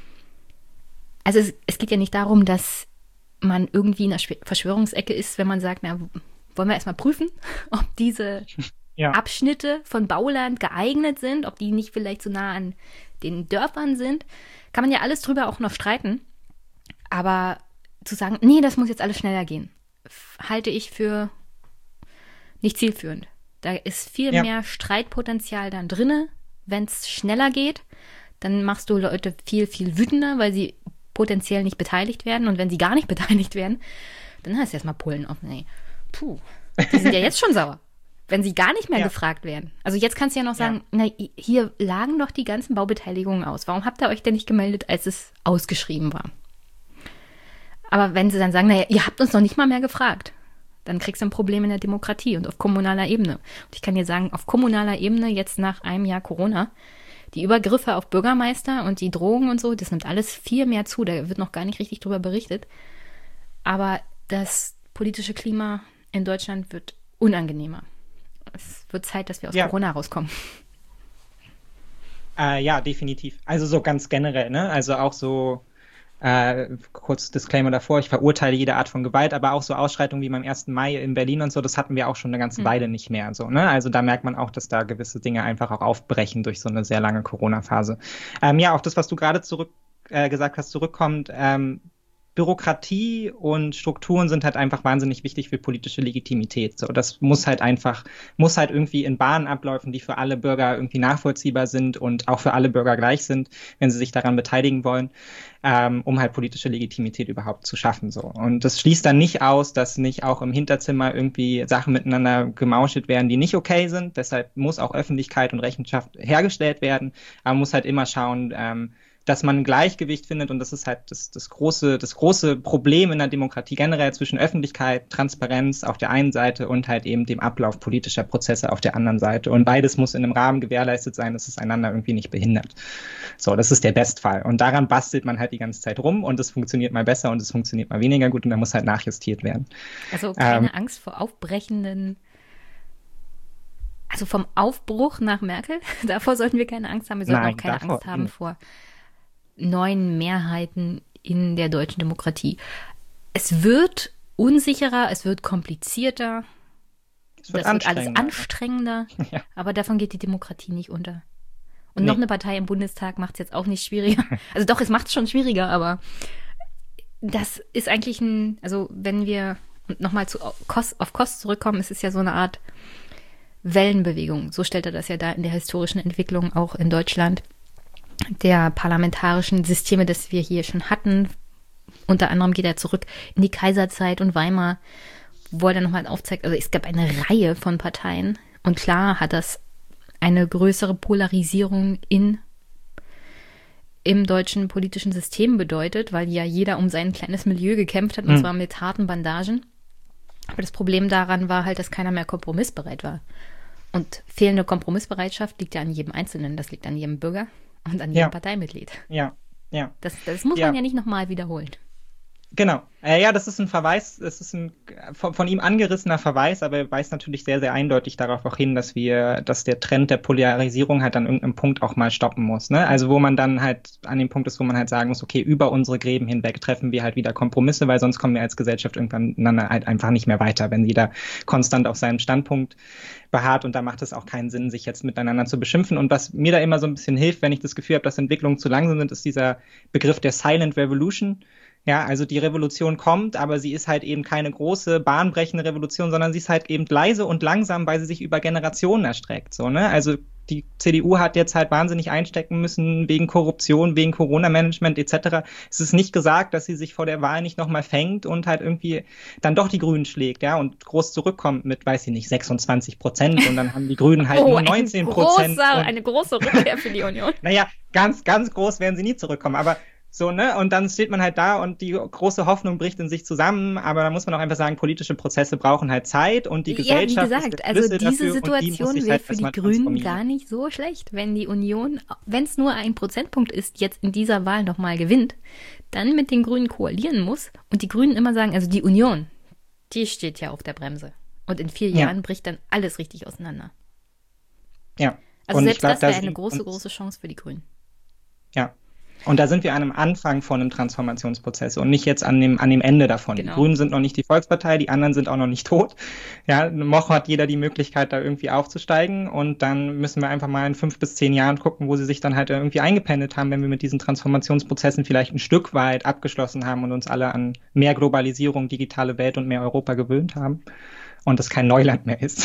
Also es geht ja nicht darum, dass man irgendwie in der Verschwörungsecke ist, wenn man sagt, na, wollen wir erstmal prüfen, ob diese Abschnitte von Bauland geeignet sind, ob die nicht vielleicht so nah an den Dörfern sind. Kann man ja alles drüber auch noch streiten. Aber zu sagen, nee, das muss jetzt alles schneller gehen, halte ich für nicht zielführend. Da ist viel mehr Streitpotenzial dann drinne, wenn es schneller geht. Dann machst du Leute viel, viel wütender, weil sie potenziell nicht beteiligt werden. Und wenn sie gar nicht beteiligt werden, dann hast du erstmal Pullen offen. Ey. Puh, die sind ja jetzt schon sauer. Wenn sie gar nicht mehr gefragt werden. Also jetzt kannst du ja noch sagen, na, hier lagen doch die ganzen Baubeteiligungen aus. Warum habt ihr euch denn nicht gemeldet, als es ausgeschrieben war? Aber wenn sie dann sagen, naja, ihr habt uns noch nicht mal mehr gefragt, dann kriegst du ein Problem in der Demokratie und auf kommunaler Ebene. Und ich kann dir sagen, auf kommunaler Ebene, jetzt nach einem Jahr Corona, die Übergriffe auf Bürgermeister und die Drogen und so, das nimmt alles viel mehr zu. Da wird noch gar nicht richtig drüber berichtet. Aber das politische Klima in Deutschland wird unangenehmer. Es wird Zeit, dass wir aus Corona rauskommen. Ja, definitiv. Also so ganz generell, ne? Also auch so, kurz Disclaimer davor, ich verurteile jede Art von Gewalt, aber auch so Ausschreitungen wie beim 1. Mai in Berlin und so, das hatten wir auch schon eine ganze Weile nicht mehr. So, ne? Also da merkt man auch, dass da gewisse Dinge einfach auch aufbrechen durch so eine sehr lange Corona-Phase. Auf das, was du gerade gesagt hast, zurückkommt, Bürokratie und Strukturen sind halt einfach wahnsinnig wichtig für politische Legitimität. So, das muss halt irgendwie in Bahnen ablaufen, die für alle Bürger irgendwie nachvollziehbar sind und auch für alle Bürger gleich sind, wenn sie sich daran beteiligen wollen, um halt politische Legitimität überhaupt zu schaffen. So. Und das schließt dann nicht aus, dass nicht auch im Hinterzimmer irgendwie Sachen miteinander gemauschelt werden, die nicht okay sind. Deshalb muss auch Öffentlichkeit und Rechenschaft hergestellt werden. Aber man muss halt immer schauen, dass man ein Gleichgewicht findet, und das ist halt das große Problem in der Demokratie generell zwischen Öffentlichkeit, Transparenz auf der einen Seite und halt eben dem Ablauf politischer Prozesse auf der anderen Seite. Und beides muss in einem Rahmen gewährleistet sein, dass es einander irgendwie nicht behindert. So, das ist der Bestfall. Und daran bastelt man halt die ganze Zeit rum, und es funktioniert mal besser und es funktioniert mal weniger gut, und da muss halt nachjustiert werden. Also keine Angst vor also vom Aufbruch nach Merkel, davor sollten wir keine Angst haben. Wir sollten auch keine Angst haben vor neuen Mehrheiten in der deutschen Demokratie. Es wird unsicherer, es wird komplizierter, das wird alles anstrengender, ja. Aber davon geht die Demokratie nicht unter. Und noch eine Partei im Bundestag macht es jetzt auch nicht schwieriger. Also doch, es macht es schon schwieriger, aber das ist eigentlich also wenn wir nochmal auf Kost zurückkommen, es ist ja so eine Art Wellenbewegung. So stellt er das ja dar in der historischen Entwicklung auch in Deutschland, der parlamentarischen Systeme, das wir hier schon hatten. Unter anderem geht er zurück in die Kaiserzeit und Weimar, wo er dann nochmal aufzeigt, also es gab eine Reihe von Parteien, und klar hat das eine größere Polarisierung im deutschen politischen System bedeutet, weil ja jeder um sein kleines Milieu gekämpft hat, und zwar mit harten Bandagen. Aber das Problem daran war halt, dass keiner mehr kompromissbereit war. Und fehlende Kompromissbereitschaft liegt ja an jedem Einzelnen, das liegt an jedem Bürger und an jedem Parteimitglied. Ja. Das muss man ja nicht nochmal wiederholen. Genau. Ja, das ist ein Verweis, es ist ein von ihm angerissener Verweis, aber er weist natürlich sehr, sehr eindeutig darauf auch hin, dass der Trend der Polarisierung halt an irgendeinem Punkt auch mal stoppen muss, ne? Also wo man dann halt an dem Punkt ist, wo man halt sagen muss, okay, über unsere Gräben hinweg treffen wir halt wieder Kompromisse, weil sonst kommen wir als Gesellschaft irgendwann halt einfach nicht mehr weiter, wenn jeder konstant auf seinem Standpunkt beharrt, und da macht es auch keinen Sinn, sich jetzt miteinander zu beschimpfen. Und was mir da immer so ein bisschen hilft, wenn ich das Gefühl habe, dass Entwicklungen zu langsam sind, ist dieser Begriff der Silent Revolution. Ja, also die Revolution kommt, aber sie ist halt eben keine große, bahnbrechende Revolution, sondern sie ist halt eben leise und langsam, weil sie sich über Generationen erstreckt, so, ne? Also die CDU hat jetzt halt wahnsinnig einstecken müssen wegen Korruption, wegen Corona-Management etc. Es ist nicht gesagt, dass sie sich vor der Wahl nicht nochmal fängt und halt irgendwie dann doch die Grünen schlägt, ja, und groß zurückkommt mit, weiß ich nicht, 26%, und dann haben die Grünen halt nur 19%. Eine große Rückkehr für die Union. Naja, ganz, ganz groß werden sie nie zurückkommen, aber so, ne? Und dann steht man halt da und die große Hoffnung bricht in sich zusammen, aber da muss man auch einfach sagen, politische Prozesse brauchen halt Zeit, und die Gesellschaft wie gesagt, ist der also Schlüssel diese dafür, Situation wäre halt für die Grünen gar nicht so schlecht, wenn die Union, wenn es nur 1 Prozentpunkt ist, jetzt in dieser Wahl nochmal gewinnt, dann mit den Grünen koalieren muss und die Grünen immer sagen, also die Union, die steht ja auf der Bremse, und in 4 Jahren bricht dann alles richtig auseinander. Ja. Also und selbst das wäre eine große Chance für die Grünen. Ja. Und da sind wir an einem Anfang von einem Transformationsprozess und nicht jetzt an dem Ende davon. Genau. Die Grünen sind noch nicht die Volkspartei, die anderen sind auch noch nicht tot. Ja, noch hat jeder die Möglichkeit, da irgendwie aufzusteigen, und dann müssen wir einfach mal in 5 bis 10 Jahren gucken, wo sie sich dann halt irgendwie eingependelt haben, wenn wir mit diesen Transformationsprozessen vielleicht ein Stück weit abgeschlossen haben und uns alle an mehr Globalisierung, digitale Welt und mehr Europa gewöhnt haben und es kein Neuland mehr ist.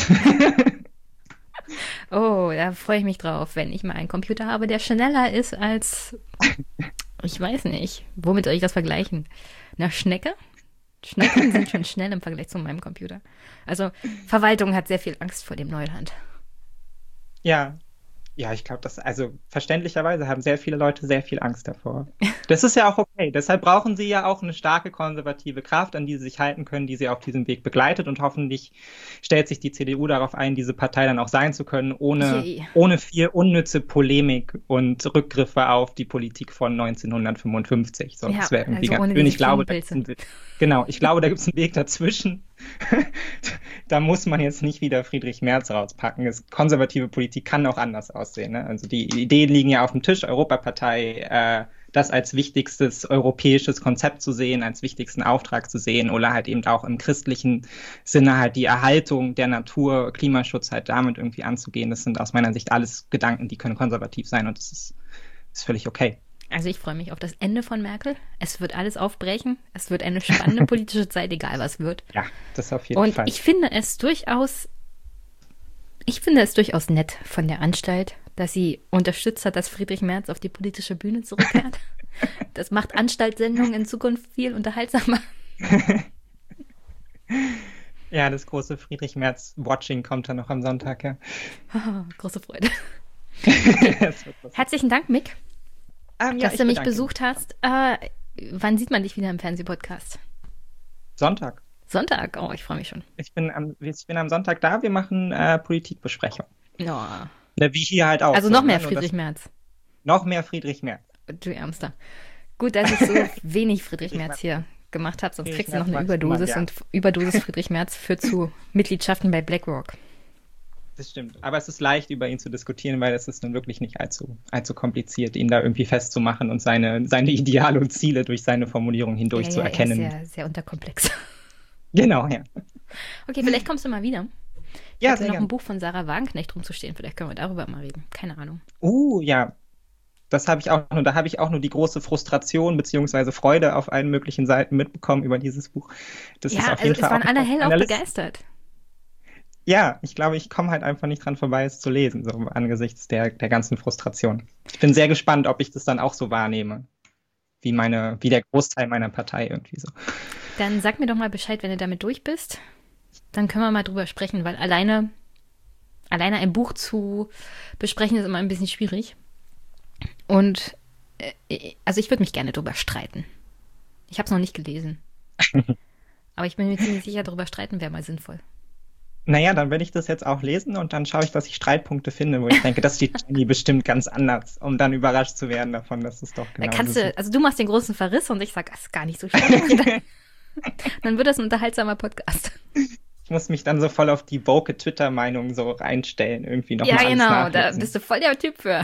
Oh, da freue ich mich drauf, wenn ich mal einen Computer habe, der schneller ist als, ich weiß nicht, womit soll ich das vergleichen? Eine Schnecke? Schnecken sind schon schnell im Vergleich zu meinem Computer. Also Verwaltung hat sehr viel Angst vor dem Neuland. Ja, ich glaube, also verständlicherweise haben sehr viele Leute sehr viel Angst davor. Das ist ja auch okay. Deshalb brauchen sie ja auch eine starke konservative Kraft, an die sie sich halten können, die sie auf diesem Weg begleitet, und hoffentlich stellt sich die CDU darauf ein, diese Partei dann auch sein zu können, ohne viel unnütze Polemik und Rückgriffe auf die Politik von 1955. So, das wäre irgendwie ganz schön. Ich glaube, da gibt's einen Weg dazwischen. Da muss man jetzt nicht wieder Friedrich Merz rauspacken. Konservative Politik kann auch anders aussehen, ne? Also die Ideen liegen ja auf dem Tisch, Europapartei, das als wichtigstes europäisches Konzept zu sehen, als wichtigsten Auftrag zu sehen, oder halt eben auch im christlichen Sinne halt die Erhaltung der Natur, Klimaschutz halt damit irgendwie anzugehen. Das sind aus meiner Sicht alles Gedanken, die können konservativ sein, und das ist völlig okay. Also ich freue mich auf das Ende von Merkel. Es wird alles aufbrechen. Es wird eine spannende politische Zeit, egal was wird. Ja, das auf jeden Fall. Und ich finde es durchaus nett von der Anstalt, dass sie unterstützt hat, dass Friedrich Merz auf die politische Bühne zurückkehrt. Das macht Anstaltssendungen in Zukunft viel unterhaltsamer. Ja, das große Friedrich Merz-Watching kommt dann noch am Sonntag, ja. Große Freude. Das wird was. Herzlichen Dank, Mick, Ja, dass ich du mich bedanke besucht hast. Wann sieht man dich wieder im Fernsehpodcast? Sonntag. Sonntag? Oh, ich freue mich schon. Ich bin am Sonntag da. Wir machen Politikbesprechung. Ja. Ne, wie hier halt auch. Also so, noch mehr ne? Friedrich Merz. Noch mehr Friedrich Merz. Du Ärmster. Gut, dass ich so wenig Friedrich Merz hier gemacht habe, sonst Friedrich kriegst du noch eine Merz Überdosis. maximal, Und Überdosis Friedrich Merz führt zu Mitgliedschaften bei BlackRock. Das stimmt. Aber es ist leicht, über ihn zu diskutieren, weil es ist nun wirklich nicht allzu kompliziert, ihn da irgendwie festzumachen und seine Ideale und Ziele durch seine Formulierung hindurch zu erkennen. Er ist sehr, sehr unterkomplex. Genau, ja. Okay, vielleicht kommst du mal wieder. Ich Ja, habe sehr noch ein gern. Buch von Sarah Wagenknecht rumzustehen. Vielleicht können wir darüber mal reden. Keine Ahnung. Ja. Das habe ich auch nur, da habe ich auch nur die große Frustration beziehungsweise Freude auf allen möglichen Seiten mitbekommen über dieses Buch. Das ist Ja, auf also jeden es Fall waren auch alle auf hellauf meiner Liste. begeistert. Ja, ich glaube, ich komme halt einfach nicht dran vorbei, es zu lesen, so angesichts der ganzen Frustration. Ich bin sehr gespannt, ob ich das dann auch so wahrnehme, wie der Großteil meiner Partei irgendwie so. Dann sag mir doch mal Bescheid, wenn du damit durch bist. Dann können wir mal drüber sprechen, weil alleine ein Buch zu besprechen ist immer ein bisschen schwierig. Und also ich würde mich gerne drüber streiten. Ich habe es noch nicht gelesen. Aber ich bin mir ziemlich sicher, drüber streiten wäre mal sinnvoll. Naja, dann werde ich das jetzt auch lesen und dann schaue ich, dass ich Streitpunkte finde, wo ich denke, das steht Jenny bestimmt ganz anders, um dann überrascht zu werden davon, dass es doch Da genau kannst so du, also du machst den großen Verriss und ich sag, das ist gar nicht so schlimm. Dann wird das ein unterhaltsamer Podcast. Ich muss mich dann so voll auf die woke Twitter-Meinung so reinstellen, irgendwie nochmal Ja, alles genau, da nachlesen. bist du voll der Typ für.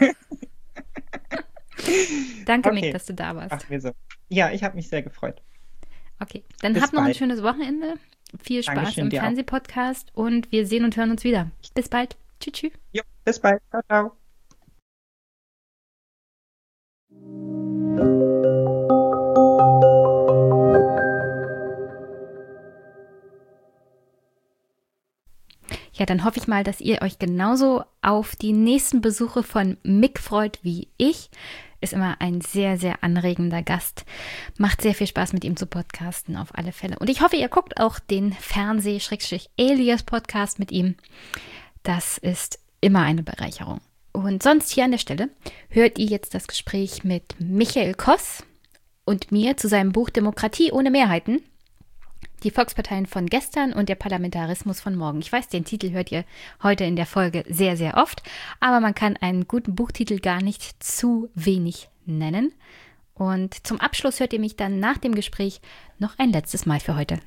Danke, Okay. Mick, dass du da warst. Ach, wir so. Ja, ich habe mich sehr gefreut. Okay, dann Bis habt noch ein bald. schönes Wochenende. Viel Spaß Dankeschön, im dir auch. Fernsehpodcast und wir sehen und hören uns wieder. Bis bald. Tschüss, tschüss. Jo, bis bald. Ciao, ciao. Ja, dann hoffe ich mal, dass ihr euch genauso auf die nächsten Besuche von Mick freut wie ich. Ist immer ein sehr, sehr anregender Gast. Macht sehr viel Spaß, mit ihm zu podcasten, auf alle Fälle. Und ich hoffe, ihr guckt auch den Fernseh-Alias-Podcast mit ihm. Das ist immer eine Bereicherung. Und sonst hier an der Stelle hört ihr jetzt das Gespräch mit Michael Koss und mir zu seinem Buch Demokratie ohne Mehrheiten. Die Volksparteien von gestern und der Parlamentarismus von morgen. Ich weiß, den Titel hört ihr heute in der Folge sehr, sehr oft, aber man kann einen guten Buchtitel gar nicht zu wenig nennen. Und zum Abschluss hört ihr mich dann nach dem Gespräch noch ein letztes Mal für heute.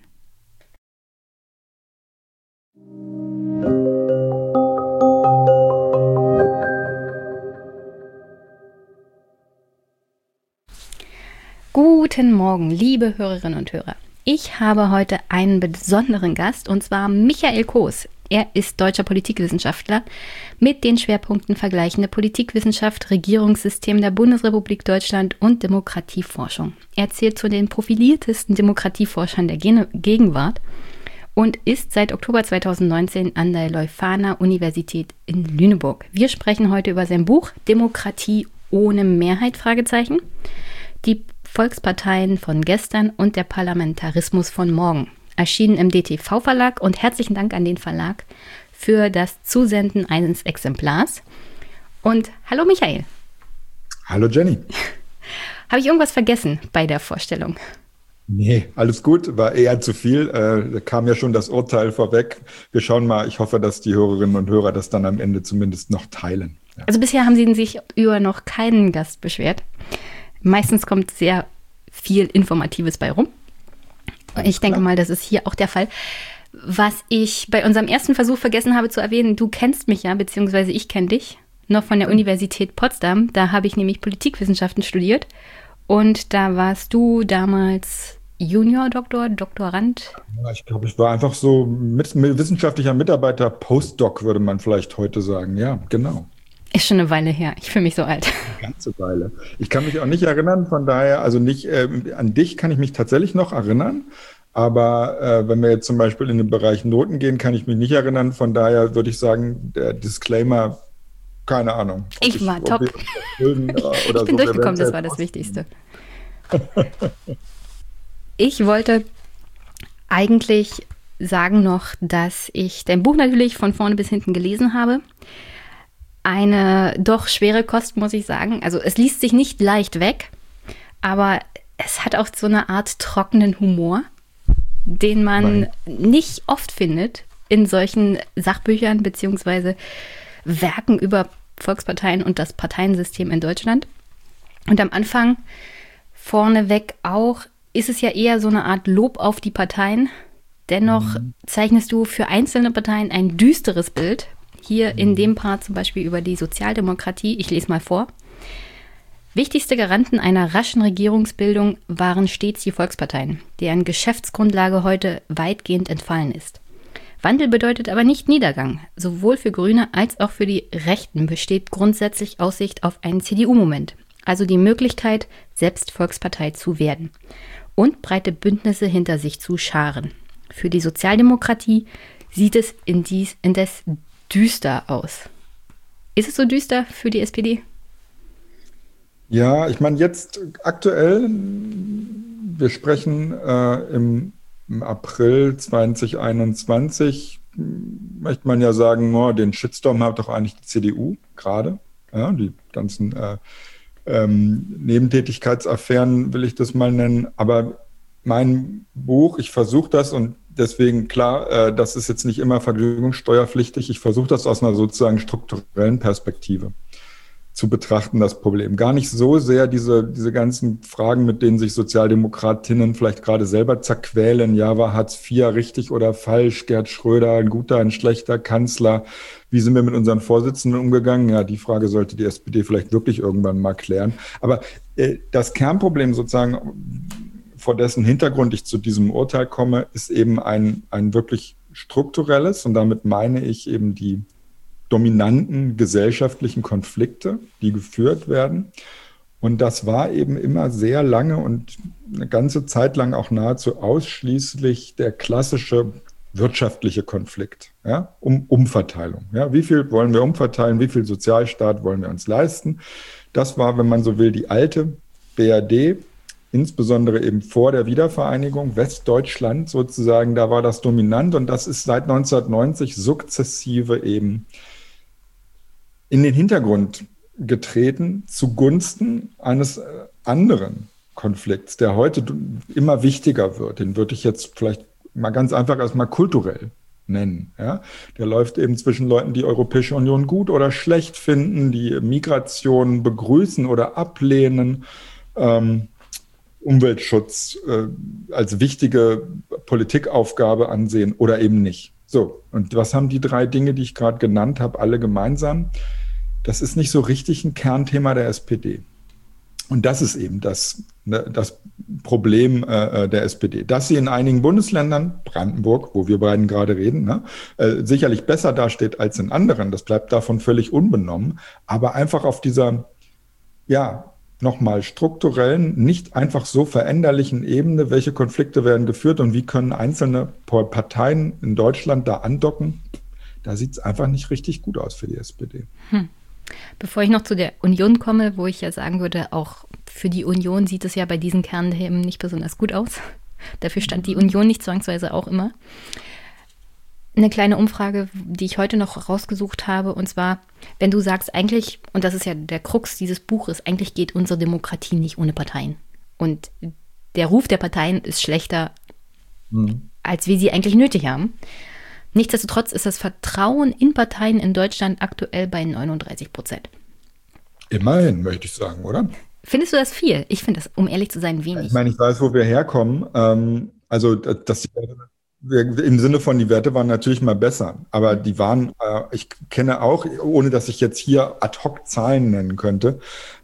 Guten Morgen, liebe Hörerinnen und Hörer. Ich habe heute einen besonderen Gast, und zwar Michael Koss. Er ist deutscher Politikwissenschaftler mit den Schwerpunkten vergleichende Politikwissenschaft, Regierungssystem der Bundesrepublik Deutschland und Demokratieforschung. Er zählt zu den profiliertesten Demokratieforschern der Gegenwart und ist seit Oktober 2019 an der Leuphana-Universität in Lüneburg. Wir sprechen heute über sein Buch Demokratie ohne Mehrheit, Fragezeichen. Die Volksparteien von gestern und der Parlamentarismus von morgen. Erschienen im DTV-Verlag und herzlichen Dank an den Verlag für das Zusenden eines Exemplars. Und hallo Michael. Hallo Jenny. Habe ich irgendwas vergessen bei der Vorstellung? Nee, alles gut, war eher zu viel. Da kam ja schon das Urteil vorweg. Wir schauen mal, ich hoffe, dass die Hörerinnen und Hörer das dann am Ende zumindest noch teilen. Ja. Also bisher haben Sie sich über noch keinen Gast beschwert. Meistens kommt sehr viel Informatives bei rum. Ich denke mal, das ist hier auch der Fall. Was ich bei unserem ersten Versuch vergessen habe zu erwähnen, du kennst mich ja, beziehungsweise ich kenne dich, noch von der Universität Potsdam. Da habe ich nämlich Politikwissenschaften studiert und da warst du damals Junior-Doktor, Doktorand. Ja, ich glaube, ich war einfach so wissenschaftlicher Mitarbeiter, Postdoc würde man vielleicht heute sagen. Ja, genau. Ist schon eine Weile her. Ich fühle mich so alt. Eine ganze Weile. Ich kann mich auch nicht erinnern, von daher, also nicht an dich kann ich mich tatsächlich noch erinnern. Aber wenn wir jetzt zum Beispiel in den Bereich Noten gehen, kann ich mich nicht erinnern. Von daher würde ich sagen, der Disclaimer, keine Ahnung. Ich war top. Ich bin durchgekommen, das war das Wichtigste. Ich wollte eigentlich sagen noch, dass ich dein Buch natürlich von vorne bis hinten gelesen habe. Eine doch schwere Kost, muss ich sagen. Also es liest sich nicht leicht weg, aber es hat auch so eine Art trockenen Humor, den man nicht oft findet in solchen Sachbüchern beziehungsweise Werken über Volksparteien und das Parteiensystem in Deutschland. Und am Anfang vorneweg auch ist es ja eher so eine Art Lob auf die Parteien. Dennoch zeichnest du für einzelne Parteien ein düsteres Bild. Hier in dem Part zum Beispiel über die Sozialdemokratie. Ich lese mal vor. Wichtigste Garanten einer raschen Regierungsbildung waren stets die Volksparteien, deren Geschäftsgrundlage heute weitgehend entfallen ist. Wandel bedeutet aber nicht Niedergang. Sowohl für Grüne als auch für die Rechten besteht grundsätzlich Aussicht auf einen CDU-Moment, also die Möglichkeit, selbst Volkspartei zu werden und breite Bündnisse hinter sich zu scharen. Für die Sozialdemokratie sieht es indes düster aus. Ist es so düster für die SPD? Ja, ich meine jetzt aktuell, wir sprechen im April 2021, möchte man ja sagen, oh, den Shitstorm hat doch eigentlich die CDU gerade. Ja, die ganzen Nebentätigkeitsaffären will ich das mal nennen. Aber mein Buch, ich versuche das und deswegen klar, das ist jetzt nicht immer vergnügungssteuerpflichtig. Ich versuche das aus einer sozusagen strukturellen Perspektive zu betrachten, das Problem. Gar nicht so sehr diese ganzen Fragen, mit denen sich Sozialdemokratinnen vielleicht gerade selber zerquälen. Ja, war Hartz IV richtig oder falsch? Gerd Schröder, ein guter, ein schlechter Kanzler? Wie sind wir mit unseren Vorsitzenden umgegangen? Ja, die Frage sollte die SPD vielleicht wirklich irgendwann mal klären. Aber das Kernproblem sozusagen, vor dessen Hintergrund ich zu diesem Urteil komme, ist eben ein wirklich strukturelles, und damit meine ich eben die dominanten gesellschaftlichen Konflikte, die geführt werden. Und das war eben immer sehr lange und eine ganze Zeit lang auch nahezu ausschließlich der klassische wirtschaftliche Konflikt, ja, Umverteilung. Ja, wie viel wollen wir umverteilen, wie viel Sozialstaat wollen wir uns leisten? Das war, wenn man so will, die alte BRD, insbesondere eben vor der Wiedervereinigung, Westdeutschland sozusagen, da war das dominant, und das ist seit 1990 sukzessive eben in den Hintergrund getreten zugunsten eines anderen Konflikts, der heute immer wichtiger wird. Den würde ich jetzt vielleicht mal ganz einfach erstmal kulturell nennen. Ja? Der läuft eben zwischen Leuten, die Europäische Union gut oder schlecht finden, die Migration begrüßen oder ablehnen, Umweltschutz als wichtige Politikaufgabe ansehen oder eben nicht. So, und was haben die drei Dinge, die ich gerade genannt habe, alle gemeinsam? Das ist nicht so richtig ein Kernthema der SPD. Und das ist eben das Problem der SPD. Dass sie in einigen Bundesländern, Brandenburg, wo wir beiden gerade reden, sicherlich besser dasteht als in anderen, das bleibt davon völlig unbenommen, aber einfach auf dieser, ja, nochmal strukturellen, nicht einfach so veränderlichen Ebene, welche Konflikte werden geführt und wie können einzelne Parteien in Deutschland da andocken, da sieht es einfach nicht richtig gut aus für die SPD. Bevor ich noch zu der Union komme, wo ich ja sagen würde, auch für die Union sieht es ja bei diesen Kernthemen nicht besonders gut aus. Dafür stand die Union nicht zwangsweise auch immer. Eine kleine Umfrage, die ich heute noch rausgesucht habe, und zwar, wenn du sagst eigentlich, und das ist ja der Krux dieses Buches, eigentlich geht unsere Demokratie nicht ohne Parteien. Und der Ruf der Parteien ist schlechter, als wir sie eigentlich nötig haben. Nichtsdestotrotz ist das Vertrauen in Parteien in Deutschland aktuell bei 39%. Immerhin, möchte ich sagen, oder? Findest du das viel? Ich finde das, um ehrlich zu sein, wenig. Ich meine, ich weiß, wo wir herkommen. Also, dass im Sinne von, die Werte waren natürlich mal besser, aber die waren, ich kenne auch, ohne dass ich jetzt hier ad hoc Zahlen nennen könnte,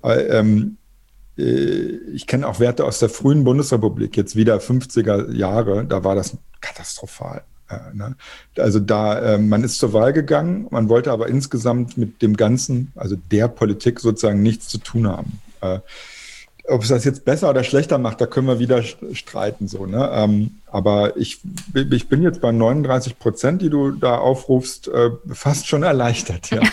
ich kenne auch Werte aus der frühen Bundesrepublik, jetzt wieder 50er Jahre, da war das katastrophal. Ne? Also man ist zur Wahl gegangen, man wollte aber insgesamt mit dem Ganzen, also der Politik sozusagen nichts zu tun haben. Ob es das jetzt besser oder schlechter macht, da können wir wieder streiten. So, ne? Aber ich bin jetzt bei 39%, die du da aufrufst, fast schon erleichtert. Ja.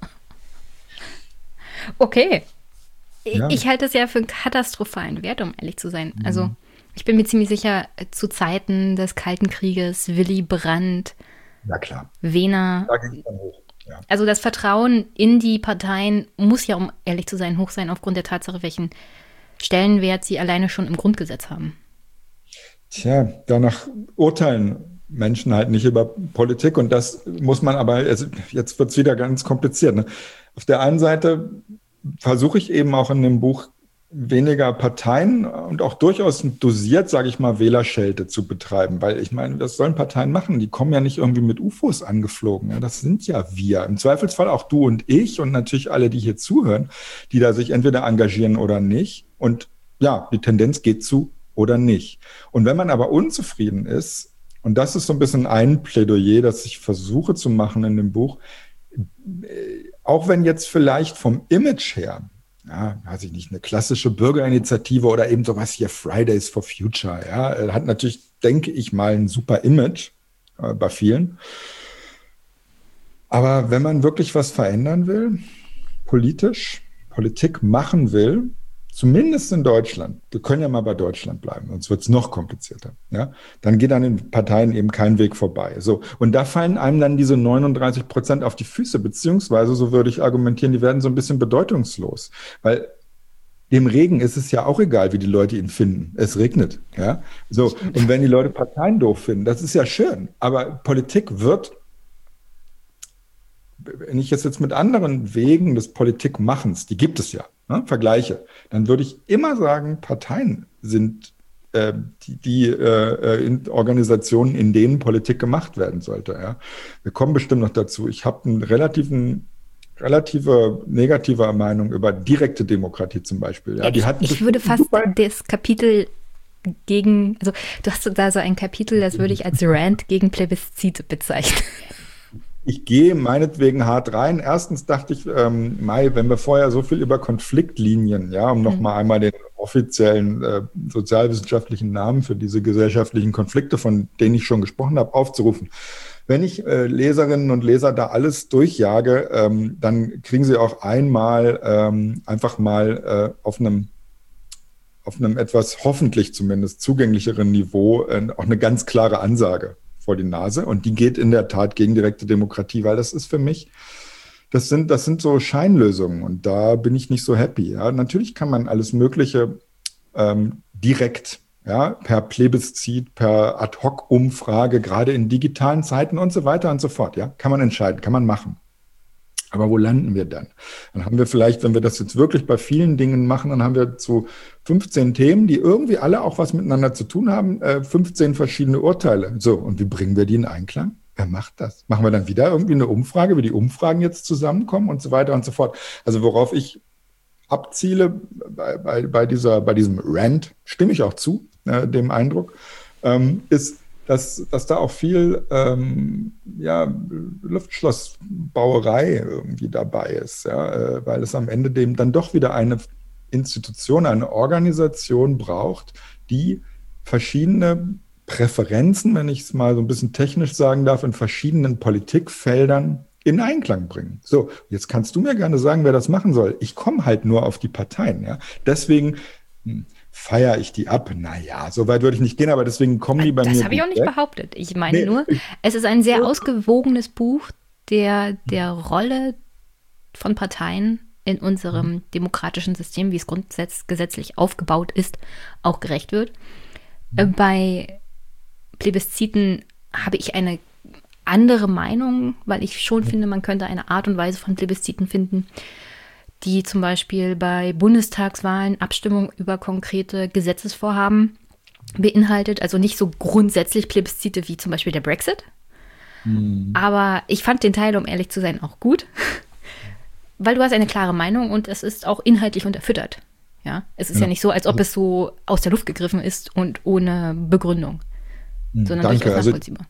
Okay. Ja. Ich halte es ja für einen katastrophalen Wert, um ehrlich zu sein. Also ich bin mir ziemlich sicher, zu Zeiten des Kalten Krieges, Willy Brandt, Ja, klar. Wehner. Da ging es dann hoch. Ja. Also das Vertrauen in die Parteien muss ja, um ehrlich zu sein, hoch sein aufgrund der Tatsache, welchen Stellenwert sie alleine schon im Grundgesetz haben. Tja, danach urteilen Menschen halt nicht über Politik und das muss man aber, also jetzt wird es wieder ganz kompliziert. Ne? Auf der einen Seite versuche ich eben auch in dem Buch weniger Parteien und auch durchaus dosiert, sage ich mal, Wählerschelte zu betreiben, weil ich meine, was sollen Parteien machen? Die kommen ja nicht irgendwie mit UFOs angeflogen. Ja? Das sind ja wir. Im Zweifelsfall auch du und ich und natürlich alle, die hier zuhören, die da sich entweder engagieren oder nicht. Und ja, die Tendenz geht zu oder nicht. Und wenn man aber unzufrieden ist, und das ist so ein bisschen ein Plädoyer, das ich versuche zu machen in dem Buch, auch wenn jetzt vielleicht vom Image her, ja, weiß ich nicht, eine klassische Bürgerinitiative oder eben sowas hier Fridays for Future, ja, hat natürlich, denke ich mal, ein super Image bei vielen. Aber wenn man wirklich was verändern will, Politik machen will, zumindest in Deutschland, wir können ja mal bei Deutschland bleiben, sonst wird es noch komplizierter, ja, dann geht an den Parteien eben kein Weg vorbei. So, und da fallen einem dann diese 39% auf die Füße, beziehungsweise, so würde ich argumentieren, die werden so ein bisschen bedeutungslos, weil dem Regen ist es ja auch egal, wie die Leute ihn finden. Es regnet, ja. So, und wenn die Leute Parteien doof finden, das ist ja schön, aber Politik wird, wenn ich jetzt mit anderen Wegen des Politikmachens, die gibt es ja, ne, vergleiche, dann würde ich immer sagen, Parteien sind die Organisationen, in denen Politik gemacht werden sollte. Ja. Wir kommen bestimmt noch dazu. Ich habe eine relative negative Meinung über direkte Demokratie zum Beispiel. Ja. Ich würde fast das Kapitel gegen, also du hast da so ein Kapitel, das würde ich als Rant gegen Plebiszite bezeichnen. Ich gehe meinetwegen hart rein. Erstens dachte ich, Mai, wenn wir vorher so viel über Konfliktlinien, ja, um nochmal einmal den offiziellen sozialwissenschaftlichen Namen für diese gesellschaftlichen Konflikte, von denen ich schon gesprochen habe, aufzurufen. Wenn ich Leserinnen und Leser da alles durchjage, dann kriegen sie auch einmal einfach mal auf einem etwas hoffentlich zumindest zugänglicheren Niveau auch eine ganz klare Ansage vor die Nase und die geht in der Tat gegen direkte Demokratie, weil das ist für mich, das sind so Scheinlösungen und da bin ich nicht so happy. Ja. Natürlich kann man alles Mögliche direkt, ja, per Plebiszit, per Ad-Hoc-Umfrage, gerade in digitalen Zeiten und so weiter und so fort, ja, kann man entscheiden, kann man machen. Aber wo landen wir dann? Dann haben wir vielleicht, wenn wir das jetzt wirklich bei vielen Dingen machen, dann haben wir zu 15 Themen, die irgendwie alle auch was miteinander zu tun haben, 15 verschiedene Urteile. So, und wie bringen wir die in Einklang? Wer macht das? Machen wir dann wieder irgendwie eine Umfrage, wie die Umfragen jetzt zusammenkommen und so weiter und so fort. Also worauf ich abziele bei diesem Rant, stimme ich auch zu, dem Eindruck, ist, dass da auch viel Luftschlossbauerei irgendwie dabei ist, ja, weil es am Ende dem dann doch wieder eine Institution, eine Organisation braucht, die verschiedene Präferenzen, wenn ich es mal so ein bisschen technisch sagen darf, in verschiedenen Politikfeldern in Einklang bringen. So, jetzt kannst du mir gerne sagen, wer das machen soll. Ich komme halt nur auf die Parteien. Ja? Deswegen feiere ich die ab. Naja, so weit würde ich nicht gehen, aber deswegen kommen die bei mir. Das habe ich auch nicht behauptet. Ich meine nur, es ist ein sehr ausgewogenes Buch, der Rolle von Parteien in unserem demokratischen System, wie es gesetzlich aufgebaut ist, auch gerecht wird. Bei Plebisziten habe ich eine andere Meinung, weil ich schon finde, man könnte eine Art und Weise von Plebisziten finden, die zum Beispiel bei Bundestagswahlen Abstimmung über konkrete Gesetzesvorhaben beinhaltet. Also nicht so grundsätzlich Plebiszite wie zum Beispiel der Brexit. Aber ich fand den Teil, um ehrlich zu sein, auch gut, weil du hast eine klare Meinung und es ist auch inhaltlich unterfüttert. Ja? Es ist ja nicht so, als ob es so aus der Luft gegriffen ist und ohne Begründung, sondern durchaus nachvollziehbar.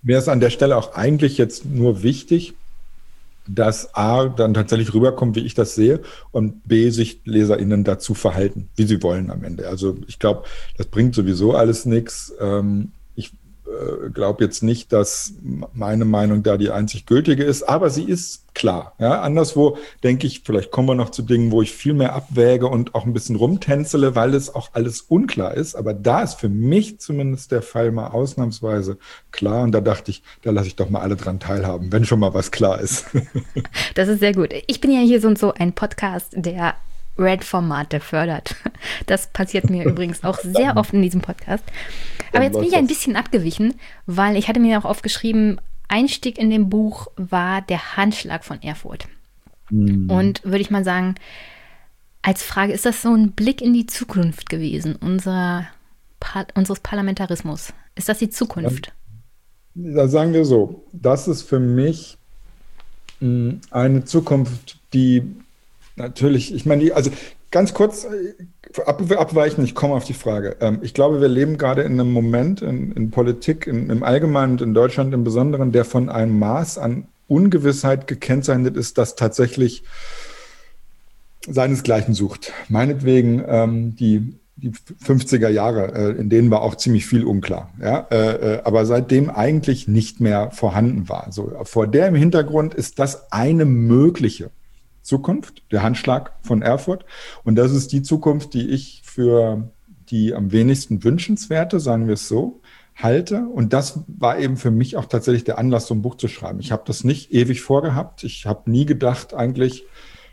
Wäre es an der Stelle auch eigentlich jetzt nur wichtig, dass A, dann tatsächlich rüberkommt, wie ich das sehe, und B, sich LeserInnen dazu verhalten, wie sie wollen am Ende. Also ich glaube, das bringt sowieso alles nichts. Ich glaube jetzt nicht, dass meine Meinung da die einzig gültige ist, aber sie ist klar. Ja? Anderswo denke ich, vielleicht kommen wir noch zu Dingen, wo ich viel mehr abwäge und auch ein bisschen rumtänzele, weil es auch alles unklar ist. Aber da ist für mich zumindest der Fall mal ausnahmsweise klar. Und da dachte ich, da lasse ich doch mal alle dran teilhaben, wenn schon mal was klar ist. Das ist sehr gut. Ich bin ja hier so ein Podcast, der Red-Formate fördert. Das passiert mir übrigens auch sehr oft in diesem Podcast. Aber jetzt bin ich ein bisschen abgewichen, weil ich hatte mir auch aufgeschrieben, Einstieg in dem Buch war der Handschlag von Erfurt. Und würde ich mal sagen, als Frage, ist das so ein Blick in die Zukunft gewesen, unseres Parlamentarismus? Ist das die Zukunft? Da sagen wir so, das ist für mich eine Zukunft, die natürlich, ich meine, also ganz kurz abweichen, ich komme auf die Frage. Ich glaube, wir leben gerade in einem Moment in Politik, im Allgemeinen und in Deutschland im Besonderen, der von einem Maß an Ungewissheit gekennzeichnet ist, das tatsächlich seinesgleichen sucht. Meinetwegen die 50er Jahre, in denen war auch ziemlich viel unklar, ja? Aber seitdem eigentlich nicht mehr vorhanden war. So, vor dem Hintergrund ist das eine mögliche Zukunft, der Handschlag von Erfurt. Und das ist die Zukunft, die ich für die am wenigsten wünschenswerte, sagen wir es so, halte. Und das war eben für mich auch tatsächlich der Anlass, so ein Buch zu schreiben. Ich habe das nicht ewig vorgehabt. Ich habe nie gedacht eigentlich,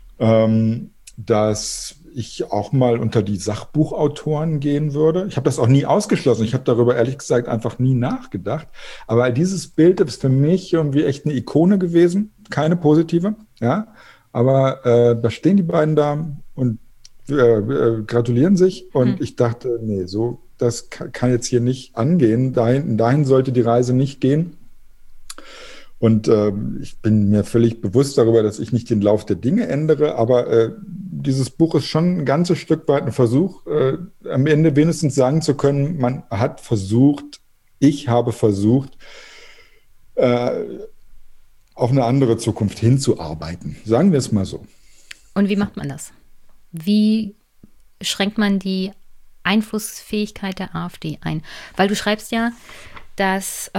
dass ich auch mal unter die Sachbuchautoren gehen würde. Ich habe das auch nie ausgeschlossen. Ich habe darüber ehrlich gesagt einfach nie nachgedacht. Aber dieses Bild ist für mich irgendwie echt eine Ikone gewesen, keine positive, ja. Aber da stehen die beiden da und gratulieren sich. Und ich dachte, nee, so, das kann jetzt hier nicht angehen. Dahin sollte die Reise nicht gehen. Und ich bin mir völlig bewusst darüber, dass ich nicht den Lauf der Dinge ändere. Aber dieses Buch ist schon ein ganzes Stück weit ein Versuch, am Ende wenigstens sagen zu können, man hat versucht, ich habe versucht, auf eine andere Zukunft hinzuarbeiten. Sagen wir es mal so. Und wie macht man das? Wie schränkt man die Einflussfähigkeit der AfD ein? Weil du schreibst ja, dass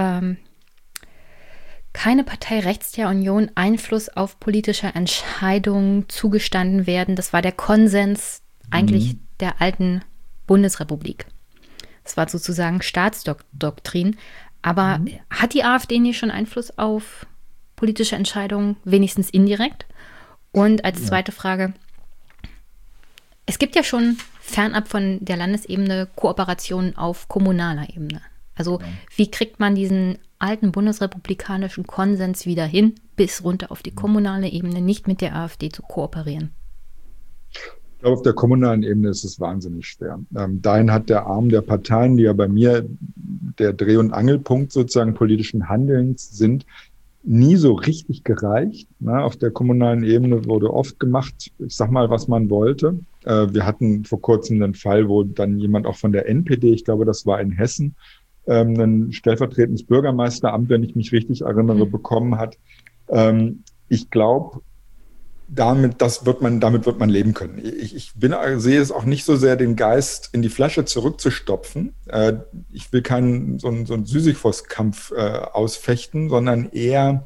keine Partei rechts der Union Einfluss auf politische Entscheidungen zugestanden werden. Das war der Konsens eigentlich der alten Bundesrepublik. Das war sozusagen Staatsdoktrin. Aber hat die AfD nicht schon Einfluss auf politische Entscheidungen, wenigstens indirekt? Und als zweite Frage, es gibt ja schon fernab von der Landesebene Kooperationen auf kommunaler Ebene. Also wie kriegt man diesen alten bundesrepublikanischen Konsens wieder hin, bis runter auf die kommunale Ebene, nicht mit der AfD zu kooperieren? Ich glaube, auf der kommunalen Ebene ist es wahnsinnig schwer. Dahin hat der Arm der Parteien, die ja bei mir der Dreh- und Angelpunkt sozusagen politischen Handelns sind, nie so richtig gereicht. Auf der kommunalen Ebene wurde oft gemacht, ich sag mal, was man wollte. Wir hatten vor kurzem einen Fall, wo dann jemand auch von der NPD, ich glaube, das war in Hessen, ein stellvertretendes Bürgermeisteramt, wenn ich mich richtig erinnere, bekommen hat. Ich glaube, damit wird man leben können. Ich sehe es auch nicht so sehr, den Geist in die Flasche zurückzustopfen. Ich will keinen so einen Sisyphos-Kampf ausfechten, sondern eher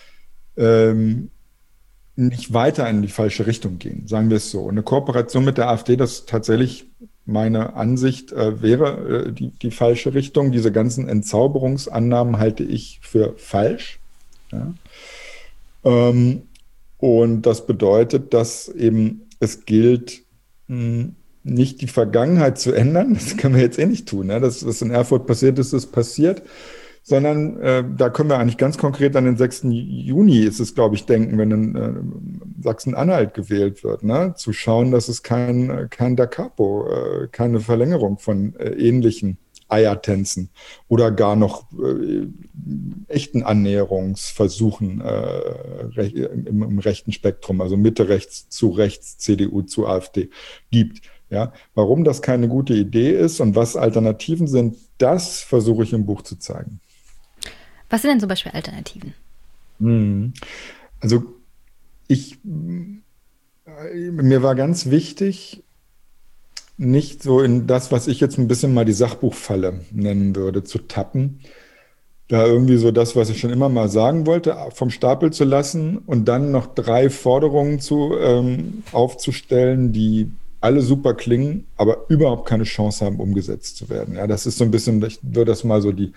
nicht weiter in die falsche Richtung gehen, sagen wir es so. Eine Kooperation mit der AfD, das tatsächlich meine Ansicht wäre die falsche Richtung. Diese ganzen Entzauberungsannahmen halte ich für falsch. Ja. Und das bedeutet, dass eben es gilt, nicht die Vergangenheit zu ändern. Das können wir jetzt eh nicht tun. Ne? Das, was in Erfurt passiert ist, ist passiert. Sondern da können wir eigentlich ganz konkret an den 6. Juni ist es, glaube ich, denken, wenn in Sachsen-Anhalt gewählt wird, ne? Zu schauen, dass es kein Da Capo, keine Verlängerung von ähnlichen Eiertänzen oder gar noch echten Annäherungsversuchen im rechten Spektrum, also Mitte rechts zu rechts, CDU zu AfD gibt. Ja, warum das keine gute Idee ist und was Alternativen sind, das versuche ich im Buch zu zeigen. Was sind denn zum Beispiel Alternativen? Also mir war ganz wichtig, nicht so in das, was ich jetzt ein bisschen mal die Sachbuchfalle nennen würde, zu tappen. Da irgendwie so das, was ich schon immer mal sagen wollte, vom Stapel zu lassen und dann noch 3 Forderungen aufzustellen, die alle super klingen, aber überhaupt keine Chance haben, umgesetzt zu werden. Ja, das ist so ein bisschen, ich würde das mal so die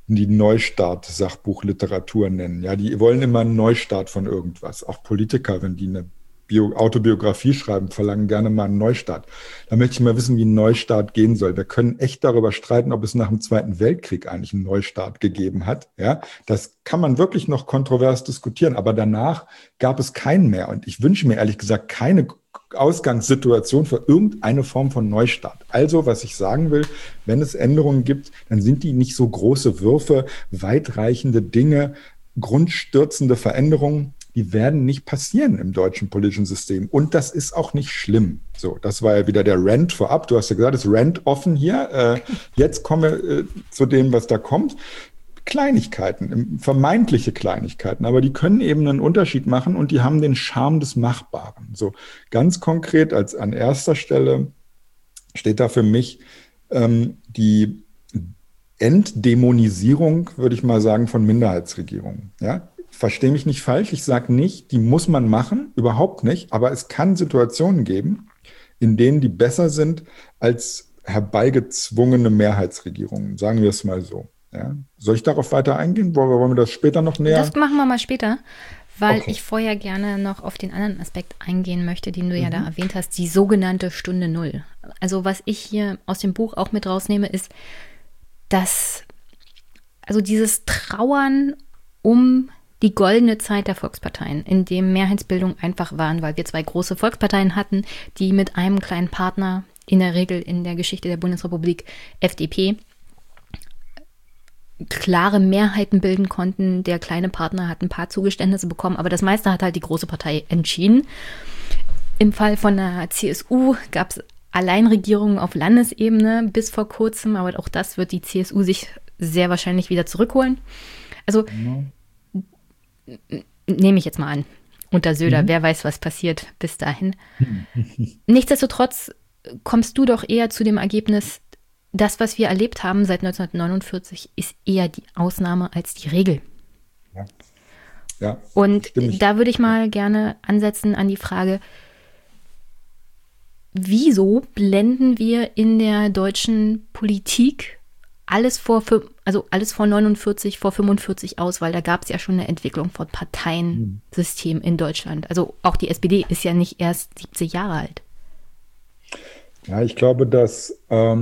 Neustart-Sachbuchliteratur nennen. Ja, die wollen immer einen Neustart von irgendwas. Auch Politiker, wenn die eine Autobiografie schreiben, verlangen gerne mal einen Neustart. Da möchte ich mal wissen, wie ein Neustart gehen soll. Wir können echt darüber streiten, ob es nach dem Zweiten Weltkrieg eigentlich einen Neustart gegeben hat. Ja, das kann man wirklich noch kontrovers diskutieren. Aber danach gab es keinen mehr. Und ich wünsche mir ehrlich gesagt keine Ausgangssituation für irgendeine Form von Neustart. Also, was ich sagen will, wenn es Änderungen gibt, dann sind die nicht so große Würfe, weitreichende Dinge, grundstürzende Veränderungen. Die werden nicht passieren im deutschen politischen System. Und das ist auch nicht schlimm. So, das war ja wieder der Rant vorab. Du hast ja gesagt, es ist Rant offen hier. Jetzt kommen wir zu dem, was da kommt. Kleinigkeiten, vermeintliche Kleinigkeiten, aber die können eben einen Unterschied machen und die haben den Charme des Machbaren. So ganz konkret als an erster Stelle steht da für mich die Entdämonisierung, würde ich mal sagen, von Minderheitsregierungen. Ja? Verstehe mich nicht falsch, ich sage nicht, die muss man machen, überhaupt nicht, aber es kann Situationen geben, in denen die besser sind als herbeigezwungene Mehrheitsregierungen, sagen wir es mal so. Ja. Soll ich darauf weiter eingehen? Wollen wir das später noch näher? Das machen wir mal später, weil ich vorher gerne noch auf den anderen Aspekt eingehen möchte, den du ja da erwähnt hast, die sogenannte Stunde Null. Also was ich hier aus dem Buch auch mit rausnehme, ist, dass also dieses Trauern um die goldene Zeit der Volksparteien, in dem Mehrheitsbildung einfach waren, weil wir 2 große Volksparteien hatten, die mit einem kleinen Partner, in der Regel in der Geschichte der Bundesrepublik FDP, klare Mehrheiten bilden konnten. Der kleine Partner hat ein paar Zugeständnisse bekommen, aber das meiste hat halt die große Partei entschieden. Im Fall von der CSU gab es Alleinregierungen auf Landesebene bis vor kurzem, aber auch das wird die CSU sich sehr wahrscheinlich wieder zurückholen. Also nehme ich jetzt mal an, unter Söder, wer weiß, was passiert bis dahin. Nichtsdestotrotz kommst du doch eher zu dem Ergebnis, das, was wir erlebt haben seit 1949, ist eher die Ausnahme als die Regel. Ja, und da würde ich mal gerne ansetzen an die Frage, wieso blenden wir in der deutschen Politik alles vor 49, vor 45 aus, weil da gab es ja schon eine Entwicklung von Parteiensystem in Deutschland. Also auch die SPD ist ja nicht erst 70 Jahre alt. Ja, ich glaube, dass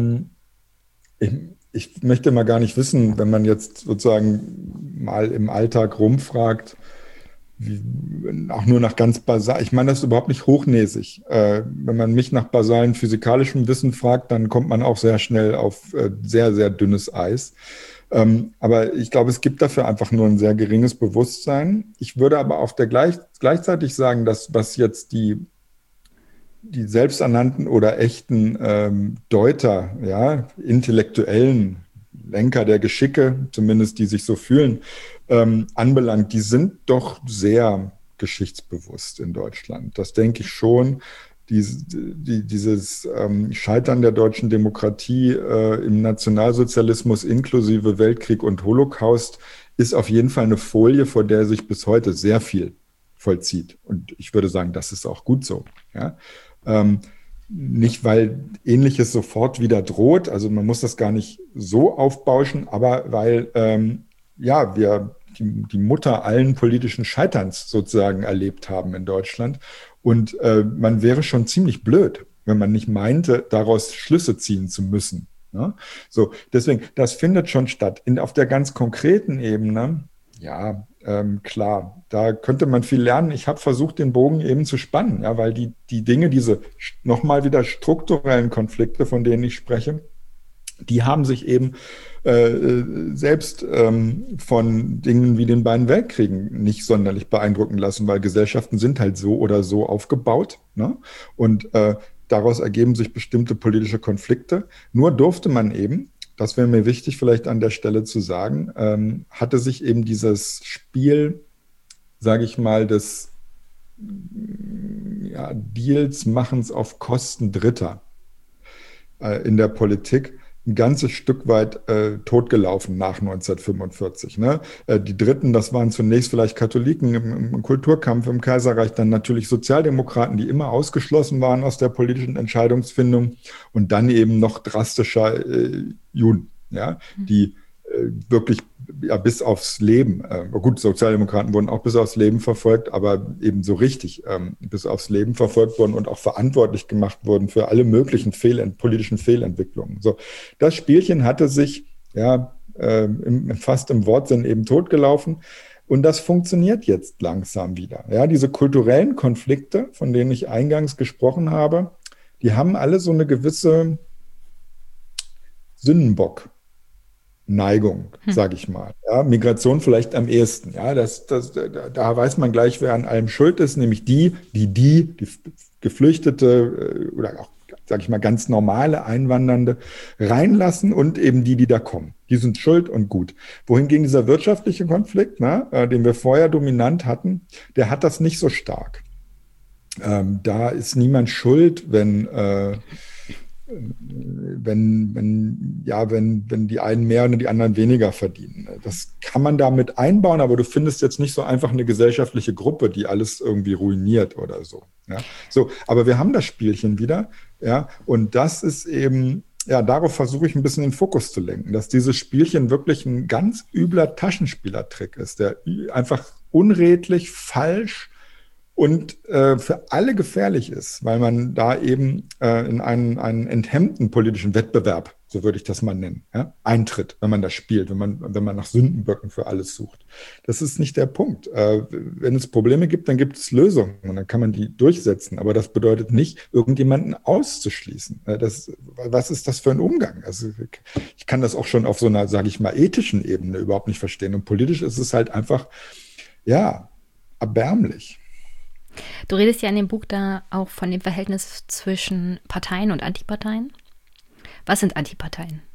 ich möchte mal gar nicht wissen, wenn man jetzt sozusagen mal im Alltag rumfragt, auch nur nach ganz basal, ich meine, das ist überhaupt nicht hochnäsig. Wenn man mich nach basalen physikalischen Wissen fragt, dann kommt man auch sehr schnell auf sehr, sehr dünnes Eis. Aber ich glaube, es gibt dafür einfach nur ein sehr geringes Bewusstsein. Ich würde aber auf der gleichzeitig sagen, dass was jetzt die selbsternannten oder echten Deuter, ja, intellektuellen Lenker der Geschicke, zumindest die sich so fühlen, anbelangt, die sind doch sehr geschichtsbewusst in Deutschland. Das denke ich schon. Dieses Scheitern der deutschen Demokratie im Nationalsozialismus inklusive Weltkrieg und Holocaust ist auf jeden Fall eine Folie, vor der sich bis heute sehr viel vollzieht. Und ich würde sagen, das ist auch gut so. Ja? Nicht, weil Ähnliches sofort wieder droht, also man muss das gar nicht so aufbauschen, aber weil wir die Mutter allen politischen Scheiterns sozusagen erlebt haben in Deutschland. Und man wäre schon ziemlich blöd, wenn man nicht meinte, daraus Schlüsse ziehen zu müssen. Ne? So, deswegen, das findet schon statt. Auf der ganz konkreten Ebene, ja, klar, da könnte man viel lernen. Ich habe versucht, den Bogen eben zu spannen, ja, weil die Dinge, diese nochmal wieder strukturellen Konflikte, von denen ich spreche, die haben sich eben selbst von Dingen wie den beiden Weltkriegen nicht sonderlich beeindrucken lassen, weil Gesellschaften sind halt so oder so aufgebaut, ne? Und daraus ergeben sich bestimmte politische Konflikte. Nur durfte man eben das wäre mir wichtig, vielleicht an der Stelle zu sagen, hatte sich eben dieses Spiel, sage ich mal, des Deals machens auf Kosten Dritter in der Politik ein ganzes Stück weit totgelaufen nach 1945. Ne? Die Dritten, das waren zunächst vielleicht Katholiken im Kulturkampf im Kaiserreich, dann natürlich Sozialdemokraten, die immer ausgeschlossen waren aus der politischen Entscheidungsfindung und dann eben noch drastischer Juden, ja, die wirklich bis aufs Leben, gut, Sozialdemokraten wurden auch bis aufs Leben verfolgt, aber eben so richtig bis aufs Leben verfolgt wurden und auch verantwortlich gemacht wurden für alle möglichen politischen Fehlentwicklungen. So, das Spielchen hatte sich fast im Wortsinn eben totgelaufen. Und das funktioniert jetzt langsam wieder. Ja, diese kulturellen Konflikte, von denen ich eingangs gesprochen habe, die haben alle so eine gewisse Sündenbock-Neigung, sage ich mal. Ja, Migration vielleicht am ehesten. Ja, da weiß man gleich, wer an allem schuld ist, nämlich die Geflüchtete oder auch, sage ich mal, ganz normale Einwandernde reinlassen und eben die da kommen. Die sind schuld und gut. Wohingegen dieser wirtschaftliche Konflikt, den wir vorher dominant hatten, der hat das nicht so stark. Da ist niemand schuld, wenn die einen mehr und die anderen weniger verdienen. Das kann man damit einbauen, aber du findest jetzt nicht so einfach eine gesellschaftliche Gruppe, die alles irgendwie ruiniert oder so. Ja, so, aber wir haben das Spielchen wieder, ja, und das ist eben, ja, darauf versuche ich ein bisschen den Fokus zu lenken, dass dieses Spielchen wirklich ein ganz übler Taschenspielertrick ist, der einfach unredlich, falsch und für alle gefährlich ist, weil man da eben in einen enthemmten politischen Wettbewerb, so würde ich das mal nennen, ja, eintritt, wenn man das spielt, wenn man nach Sündenböcken für alles sucht. Das ist nicht der Punkt. Wenn es Probleme gibt, dann gibt es Lösungen und dann kann man die durchsetzen. Aber das bedeutet nicht, irgendjemanden auszuschließen. Was ist das für ein Umgang? Also ich kann das auch schon auf so einer, sage ich mal, ethischen Ebene überhaupt nicht verstehen. Und politisch ist es halt einfach, ja, erbärmlich. Du redest ja in dem Buch da auch von dem Verhältnis zwischen Parteien und Antiparteien. Was sind Antiparteien?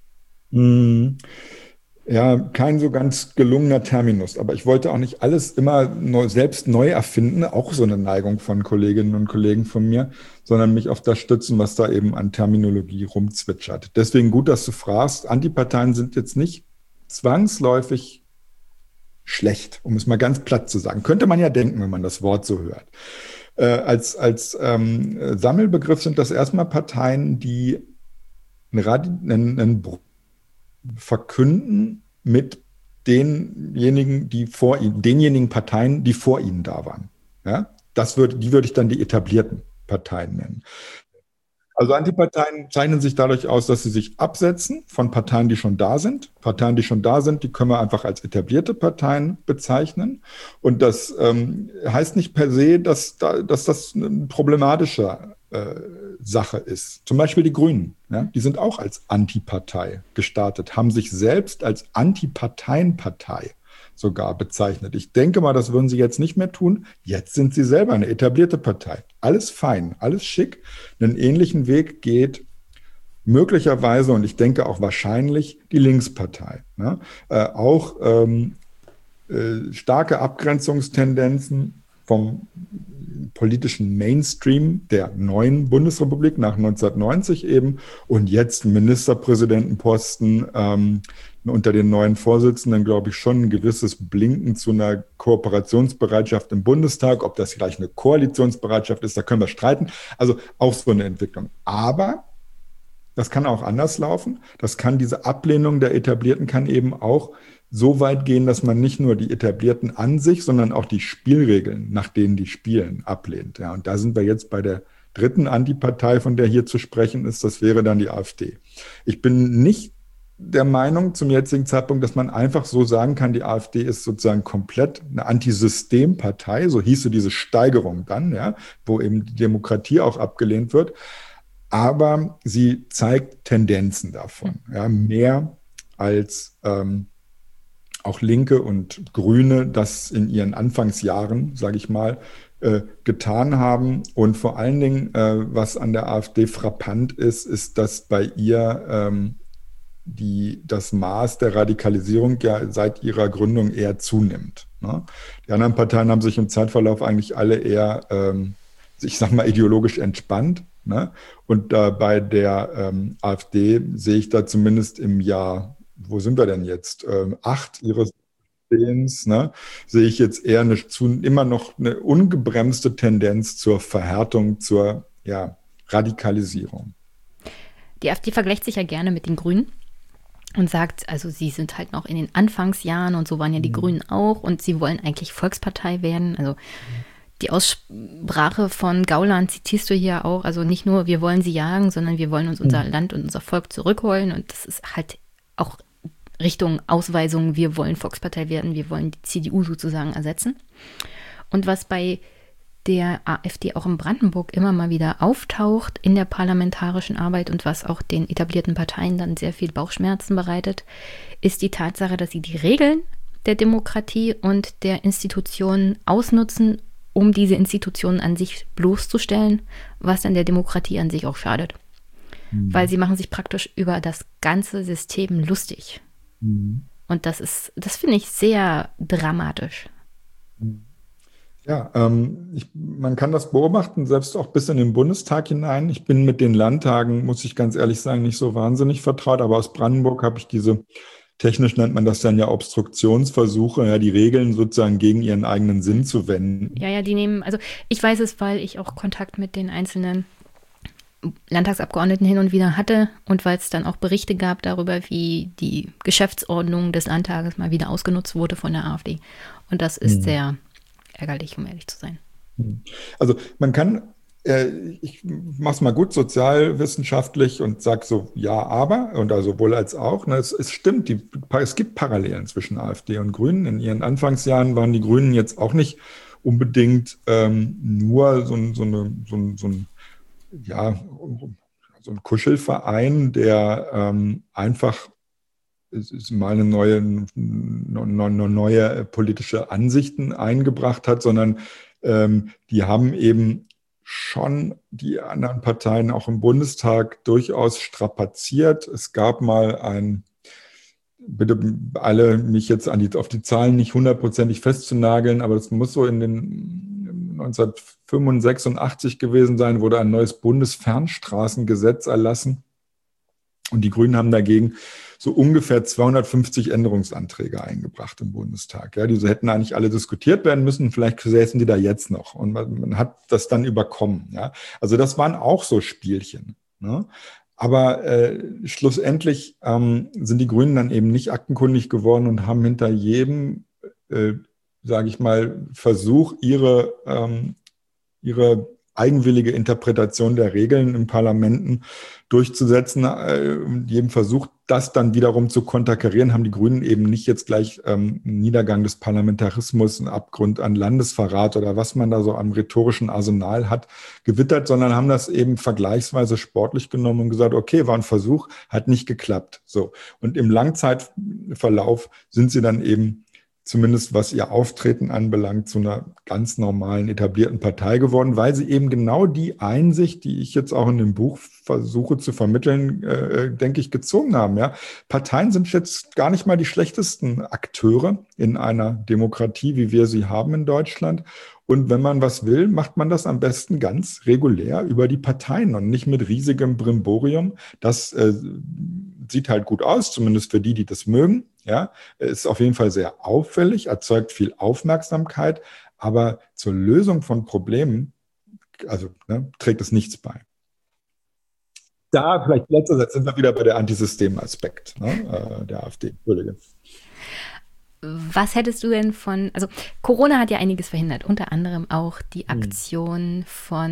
Ja, kein so ganz gelungener Terminus. Aber ich wollte auch nicht alles immer selbst neu erfinden, auch so eine Neigung von Kolleginnen und Kollegen von mir, sondern mich auf das stützen, was da eben an Terminologie rumzwitschert. Deswegen gut, dass du fragst. Antiparteien sind jetzt nicht zwangsläufig schlecht, um es mal ganz platt zu sagen. Könnte man ja denken, wenn man das Wort so hört. Als Sammelbegriff sind das erstmal Parteien, die einen verkünden mit denjenigen Parteien, die vor ihnen da waren. Ja? Die würde ich dann die etablierten Parteien nennen. Also Antiparteien zeichnen sich dadurch aus, dass sie sich absetzen von Parteien, die schon da sind. Parteien, die schon da sind, die können wir einfach als etablierte Parteien bezeichnen. Und das heißt nicht per se, dass das eine problematische Sache ist. Zum Beispiel die Grünen, ja, die sind auch als Antipartei gestartet, haben sich selbst als Antiparteienpartei sogar bezeichnet. Ich denke mal, das würden sie jetzt nicht mehr tun. Jetzt sind sie selber eine etablierte Partei. Alles fein, alles schick. Einen ähnlichen Weg geht möglicherweise und ich denke auch wahrscheinlich die Linkspartei. Ne? Auch starke Abgrenzungstendenzen vom politischen Mainstream der neuen Bundesrepublik nach 1990 eben und jetzt Ministerpräsidentenposten unter den neuen Vorsitzenden, glaube ich, schon ein gewisses Blinken zu einer Kooperationsbereitschaft im Bundestag. Ob das gleich eine Koalitionsbereitschaft ist, da können wir streiten. Also auch so eine Entwicklung. Aber das kann auch anders laufen. Diese Ablehnung der Etablierten kann eben auch so weit gehen, dass man nicht nur die Etablierten an sich, sondern auch die Spielregeln, nach denen die spielen, ablehnt. Ja, und da sind wir jetzt bei der dritten Antipartei, von der hier zu sprechen ist. Das wäre dann die AfD. Ich bin nicht der Meinung zum jetzigen Zeitpunkt, dass man einfach so sagen kann, die AfD ist sozusagen komplett eine Antisystempartei, so hieße diese Steigerung dann, ja, wo eben die Demokratie auch abgelehnt wird. Aber sie zeigt Tendenzen davon, ja, mehr als auch Linke und Grüne das in ihren Anfangsjahren, sage ich mal, getan haben. Und vor allen Dingen, was an der AfD frappant ist, ist, dass bei ihr das Maß der Radikalisierung ja seit ihrer Gründung eher zunimmt. Ne? Die anderen Parteien haben sich im Zeitverlauf eigentlich alle eher, ich sag mal, ideologisch entspannt. Ne? Und bei der AfD sehe ich da zumindest im Jahr, wo sind wir denn jetzt? 8 ihres Bestehens, ne? Sehe ich jetzt eher immer noch eine ungebremste Tendenz zur Verhärtung, zur Radikalisierung. Die AfD vergleicht sich ja gerne mit den Grünen und sagt, also sie sind halt noch in den Anfangsjahren und so waren ja die Grünen auch und sie wollen eigentlich Volkspartei werden. Also die Aussprache von Gauland zitierst du hier auch, also nicht nur wir wollen sie jagen, sondern wir wollen uns unser Land und unser Volk zurückholen und das ist halt auch Richtung Ausweisung, wir wollen Volkspartei werden, wir wollen die CDU sozusagen ersetzen. Und was bei der AfD auch in Brandenburg immer mal wieder auftaucht in der parlamentarischen Arbeit und was auch den etablierten Parteien dann sehr viel Bauchschmerzen bereitet, ist die Tatsache, dass sie die Regeln der Demokratie und der Institutionen ausnutzen, um diese Institutionen an sich bloßzustellen, was dann der Demokratie an sich auch schadet. Weil sie machen sich praktisch über das ganze System lustig. Und das finde ich sehr dramatisch. Ja, man kann das beobachten, selbst auch bis in den Bundestag hinein. Ich bin mit den Landtagen, muss ich ganz ehrlich sagen, nicht so wahnsinnig vertraut, aber aus Brandenburg habe ich technisch nennt man das dann ja Obstruktionsversuche, ja, die Regeln sozusagen gegen ihren eigenen Sinn zu wenden. Ja, die nehmen, also ich weiß es, weil ich auch Kontakt mit den einzelnen Landtagsabgeordneten hin und wieder hatte und weil es dann auch Berichte gab darüber, wie die Geschäftsordnung des Landtages mal wieder ausgenutzt wurde von der AfD. Und das ist sehr ärgerlich, um ehrlich zu sein. Also man kann, ich mache es mal gut sozialwissenschaftlich und sage so ja, aber und also sowohl als auch. Ne, es stimmt, es gibt Parallelen zwischen AfD und Grünen. In ihren Anfangsjahren waren die Grünen jetzt auch nicht unbedingt nur so ein Kuschelverein, der einfach mal neue politische Ansichten eingebracht hat, sondern die haben eben schon die anderen Parteien auch im Bundestag durchaus strapaziert. Es gab mal bitte alle mich jetzt auf die Zahlen nicht hundertprozentig festzunageln, aber das muss so in den 1985 gewesen sein, wurde ein neues Bundesfernstraßengesetz erlassen. Und die Grünen haben dagegen so ungefähr 250 Änderungsanträge eingebracht im Bundestag. Ja, diese hätten eigentlich alle diskutiert werden müssen. Vielleicht säßen die da jetzt noch. Und man hat das dann überkommen. Ja, also das waren auch so Spielchen. Ne? Aber schlussendlich sind die Grünen dann eben nicht aktenkundig geworden und haben hinter jedem, sage ich mal, Versuch, ihre eigenwillige Interpretation der Regeln in Parlamenten durchzusetzen, jedem Versuch, das dann wiederum zu konterkarieren, haben die Grünen eben nicht jetzt gleich einen Niedergang des Parlamentarismus, einen Abgrund an Landesverrat oder was man da so am rhetorischen Arsenal hat, gewittert, sondern haben das eben vergleichsweise sportlich genommen und gesagt, okay, war ein Versuch, hat nicht geklappt. So. Und im Langzeitverlauf sind sie dann eben zumindest was ihr Auftreten anbelangt, zu einer ganz normalen, etablierten Partei geworden, weil sie eben genau die Einsicht, die ich jetzt auch in dem Buch versuche zu vermitteln, denke ich, gezogen haben. Ja? Parteien sind jetzt gar nicht mal die schlechtesten Akteure in einer Demokratie, wie wir sie haben in Deutschland. Und wenn man was will, macht man das am besten ganz regulär über die Parteien und nicht mit riesigem Brimborium. Das sieht halt gut aus, zumindest für die das mögen. Ja, ist auf jeden Fall sehr auffällig, erzeugt viel Aufmerksamkeit, aber zur Lösung von Problemen, trägt es nichts bei. Da vielleicht letzter Satz, sind wir wieder bei der Antisystemaspekt der AfD. Entschuldige. Was hättest du denn also Corona hat ja einiges verhindert, unter anderem auch die Aktion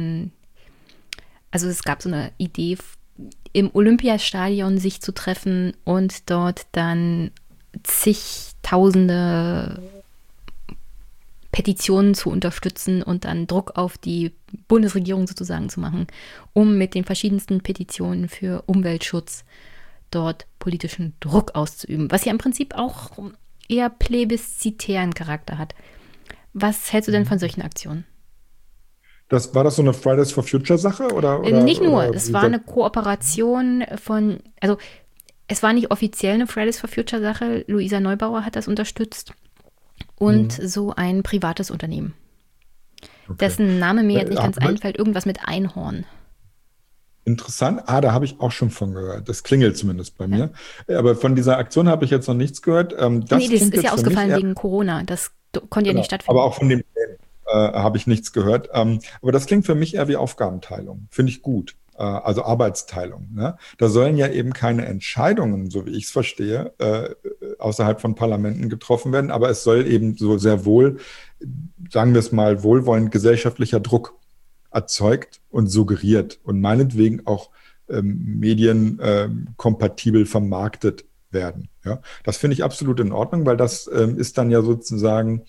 also es gab so eine Idee, im Olympiastadion sich zu treffen und dort dann zigtausende Petitionen zu unterstützen und dann Druck auf die Bundesregierung sozusagen zu machen, um mit den verschiedensten Petitionen für Umweltschutz dort politischen Druck auszuüben, was ja im Prinzip auch eher plebiszitären Charakter hat. Was hältst du denn von solchen Aktionen? War das so eine Fridays for Future Sache? Oder Nicht nur, es war eine Kooperation Es war nicht offiziell eine Fridays for Future Sache. Luisa Neubauer hat das unterstützt. Und so ein privates Unternehmen. Okay. Dessen Name mir jetzt nicht ganz einfällt. Irgendwas mit Einhorn. Interessant. Da habe ich auch schon von gehört. Das klingelt zumindest bei mir. Aber von dieser Aktion habe ich jetzt noch nichts gehört. Das ist ja ausgefallen wegen Corona. Das konnte ja nicht stattfinden. Aber auch von dem habe ich nichts gehört. Aber das klingt für mich eher wie Aufgabenteilung. Finde ich gut. Also Arbeitsteilung. Ne? Da sollen ja eben keine Entscheidungen, so wie ich es verstehe, außerhalb von Parlamenten getroffen werden. Aber es soll eben so sehr wohl, sagen wir es mal, wohlwollend gesellschaftlicher Druck erzeugt und suggeriert und meinetwegen auch medienkompatibel vermarktet werden. Ja? Das finde ich absolut in Ordnung, weil das ist dann ja sozusagen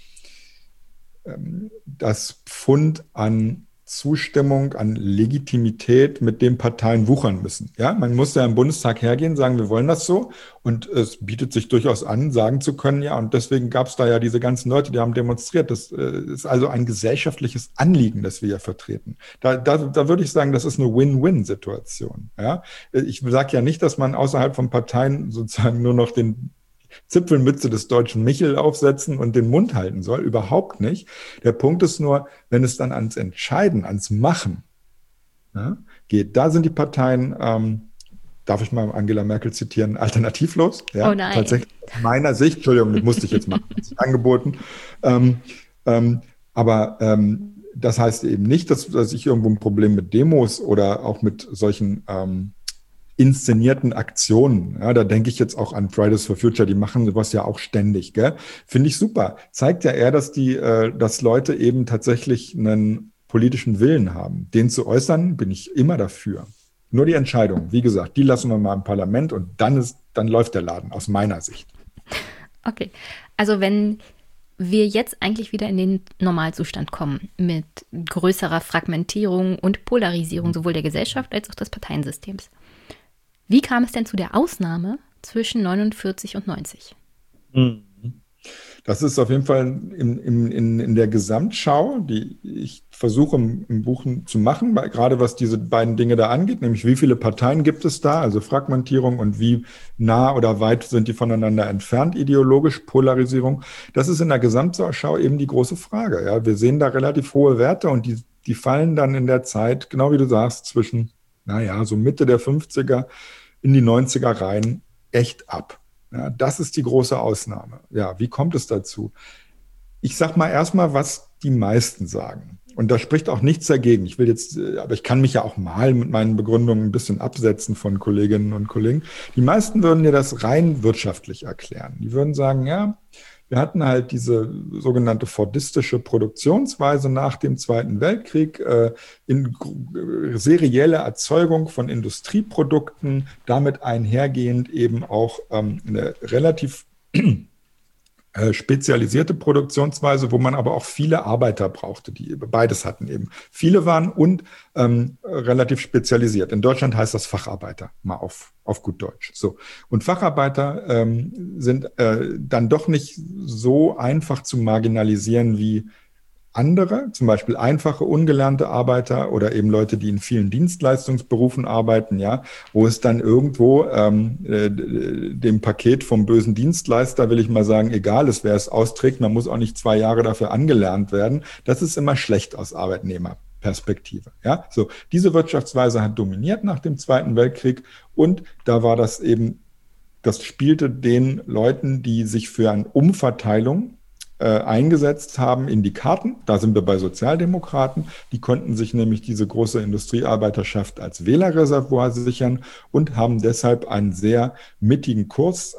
das Pfund an Zustimmung, an Legitimität, mit dem Parteien wuchern müssen. Ja, man muss ja im Bundestag hergehen, sagen, wir wollen das so. Und es bietet sich durchaus an, sagen zu können, ja, und deswegen gab es da ja diese ganzen Leute, die haben demonstriert. Das ist also ein gesellschaftliches Anliegen, das wir ja vertreten. Da würde ich sagen, das ist eine Win-Win-Situation. Ja, ich sage ja nicht, dass man außerhalb von Parteien sozusagen nur noch den Zipfelmütze des deutschen Michel aufsetzen und den Mund halten soll. Überhaupt nicht. Der Punkt ist nur, wenn es dann ans Entscheiden, ans Machen geht, da sind die Parteien, darf ich mal Angela Merkel zitieren, alternativlos. Ja, oh nein. Tatsächlich aus meiner Sicht, Entschuldigung, das musste ich jetzt machen, angeboten. Aber das heißt eben nicht, dass ich irgendwo ein Problem mit Demos oder auch mit solchen inszenierten Aktionen. Ja, da denke ich jetzt auch an Fridays for Future, die machen sowas ja auch ständig. Gell? Finde ich super. Zeigt ja eher, dass Leute eben tatsächlich einen politischen Willen haben. Den zu äußern, bin ich immer dafür. Nur die Entscheidung, wie gesagt, die lassen wir mal im Parlament und dann läuft der Laden, aus meiner Sicht. Okay, also wenn wir jetzt eigentlich wieder in den Normalzustand kommen, mit größerer Fragmentierung und Polarisierung sowohl der Gesellschaft als auch des Parteiensystems. Wie kam es denn zu der Ausnahme zwischen 49 und 90? Das ist auf jeden Fall in der Gesamtschau, die ich versuche im Buch zu machen, gerade was diese beiden Dinge da angeht, nämlich wie viele Parteien gibt es da, also Fragmentierung und wie nah oder weit sind die voneinander entfernt, ideologisch, Polarisierung. Das ist in der Gesamtschau eben die große Frage. Ja? Wir sehen da relativ hohe Werte und die fallen dann in der Zeit, genau wie du sagst, zwischen, so Mitte der 50er in die 90er rein echt ab. Ja, das ist die große Ausnahme. Ja, wie kommt es dazu? Ich sag mal erstmal, was die meisten sagen. Und da spricht auch nichts dagegen. Aber ich kann mich ja auch mal mit meinen Begründungen ein bisschen absetzen von Kolleginnen und Kollegen. Die meisten würden dir das rein wirtschaftlich erklären. Die würden sagen, ja, wir hatten halt diese sogenannte fordistische Produktionsweise nach dem Zweiten Weltkrieg, in serielle Erzeugung von Industrieprodukten, damit einhergehend eben auch eine relativ spezialisierte Produktionsweise, wo man aber auch viele Arbeiter brauchte, die beides hatten eben. Viele waren und relativ spezialisiert. In Deutschland heißt das Facharbeiter, mal auf gut Deutsch. So. Und Facharbeiter sind dann doch nicht so einfach zu marginalisieren wie andere, zum Beispiel einfache, ungelernte Arbeiter oder eben Leute, die in vielen Dienstleistungsberufen arbeiten, ja, wo es dann irgendwo dem Paket vom bösen Dienstleister, will ich mal sagen, egal ist, wer es austrägt, man muss auch nicht 2 Jahre dafür angelernt werden. Das ist immer schlecht aus Arbeitnehmerperspektive. Ja, so diese Wirtschaftsweise hat dominiert nach dem Zweiten Weltkrieg und da war das eben, das spielte den Leuten, die sich für eine Umverteilung eingesetzt haben, in die Karten. Da sind wir bei Sozialdemokraten. Die konnten sich nämlich diese große Industriearbeiterschaft als Wählerreservoir sichern und haben deshalb einen sehr mittigen Kurs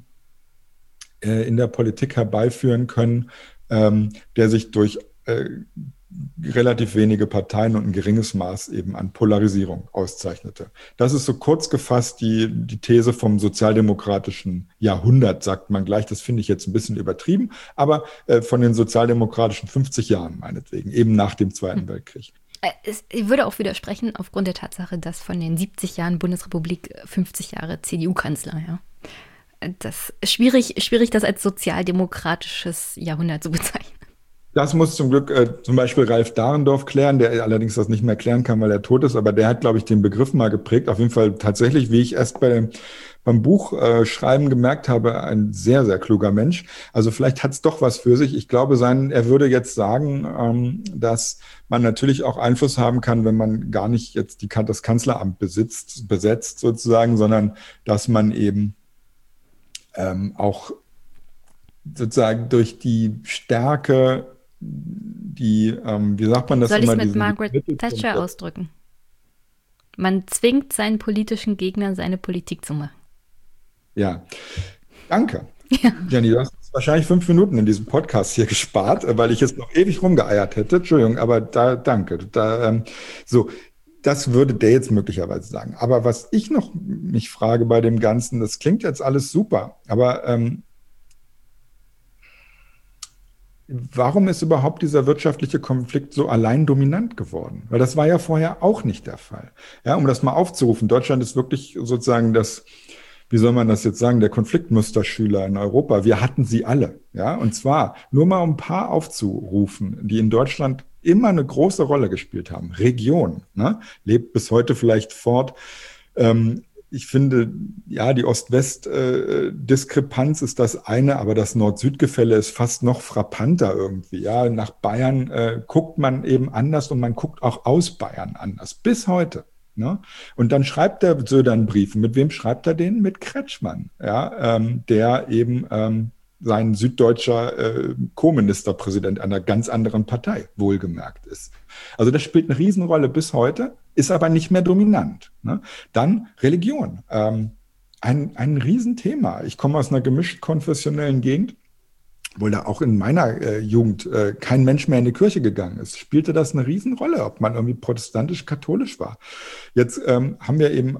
in der Politik herbeiführen können, der sich durch relativ wenige Parteien und ein geringes Maß eben an Polarisierung auszeichnete. Das ist so kurz gefasst die These vom sozialdemokratischen Jahrhundert, sagt man gleich. Das finde ich jetzt ein bisschen übertrieben, aber von den sozialdemokratischen 50 Jahren meinetwegen, eben nach dem Zweiten Weltkrieg. Ich würde auch widersprechen aufgrund der Tatsache, dass von den 70 Jahren Bundesrepublik 50 Jahre CDU-Kanzler, ja. Das ist schwierig, das als sozialdemokratisches Jahrhundert zu bezeichnen. Das muss zum Glück zum Beispiel Ralf Dahrendorf klären, der allerdings das nicht mehr klären kann, weil er tot ist, aber der hat, glaube ich, den Begriff mal geprägt. Auf jeden Fall tatsächlich, wie ich erst beim Buchschreiben gemerkt habe, ein sehr, sehr kluger Mensch. Also vielleicht hat es doch was für sich. Ich glaube, er würde jetzt sagen, dass man natürlich auch Einfluss haben kann, wenn man gar nicht jetzt das Kanzleramt besetzt sozusagen, sondern dass man eben auch sozusagen durch die Stärke, wie sagt man das Soll ich immer? es mit Margaret Thatcher ausdrücken? Man zwingt seinen politischen Gegnern, seine Politik zu machen. Ja, danke. Ja. Jenny, du hast wahrscheinlich 5 Minuten in diesem Podcast hier gespart, weil ich jetzt noch ewig rumgeeiert hätte. Entschuldigung, aber danke. So, das würde der jetzt möglicherweise sagen. Aber was ich noch mich frage bei dem Ganzen, das klingt jetzt alles super, aber warum ist überhaupt dieser wirtschaftliche Konflikt so allein dominant geworden? Weil das war ja vorher auch nicht der Fall. Ja, um das mal aufzurufen, Deutschland ist wirklich sozusagen wie soll man das jetzt sagen, der Konfliktmusterschüler in Europa. Wir hatten sie alle. Ja, und zwar nur mal um ein paar aufzurufen, die in Deutschland immer eine große Rolle gespielt haben. Region, ne, lebt bis heute vielleicht fort. Ich finde, ja, die Ost-West-Diskrepanz ist das eine, aber das Nord-Süd-Gefälle ist fast noch frappanter irgendwie. Ja, nach Bayern guckt man eben anders und man guckt auch aus Bayern anders. Bis heute. Ne? Und dann schreibt der Söder einen Brief. Mit wem schreibt er den? Mit Kretschmann, ja, der eben sein süddeutscher Co-Ministerpräsident einer ganz anderen Partei, wohlgemerkt ist. Also das spielt eine Riesenrolle bis heute, ist aber nicht mehr dominant. Ne? Dann Religion, ein Riesenthema. Ich komme aus einer gemischt konfessionellen Gegend, obwohl da auch in meiner Jugend kein Mensch mehr in die Kirche gegangen ist, spielte das eine Riesenrolle, ob man irgendwie protestantisch-katholisch war. Jetzt haben wir eben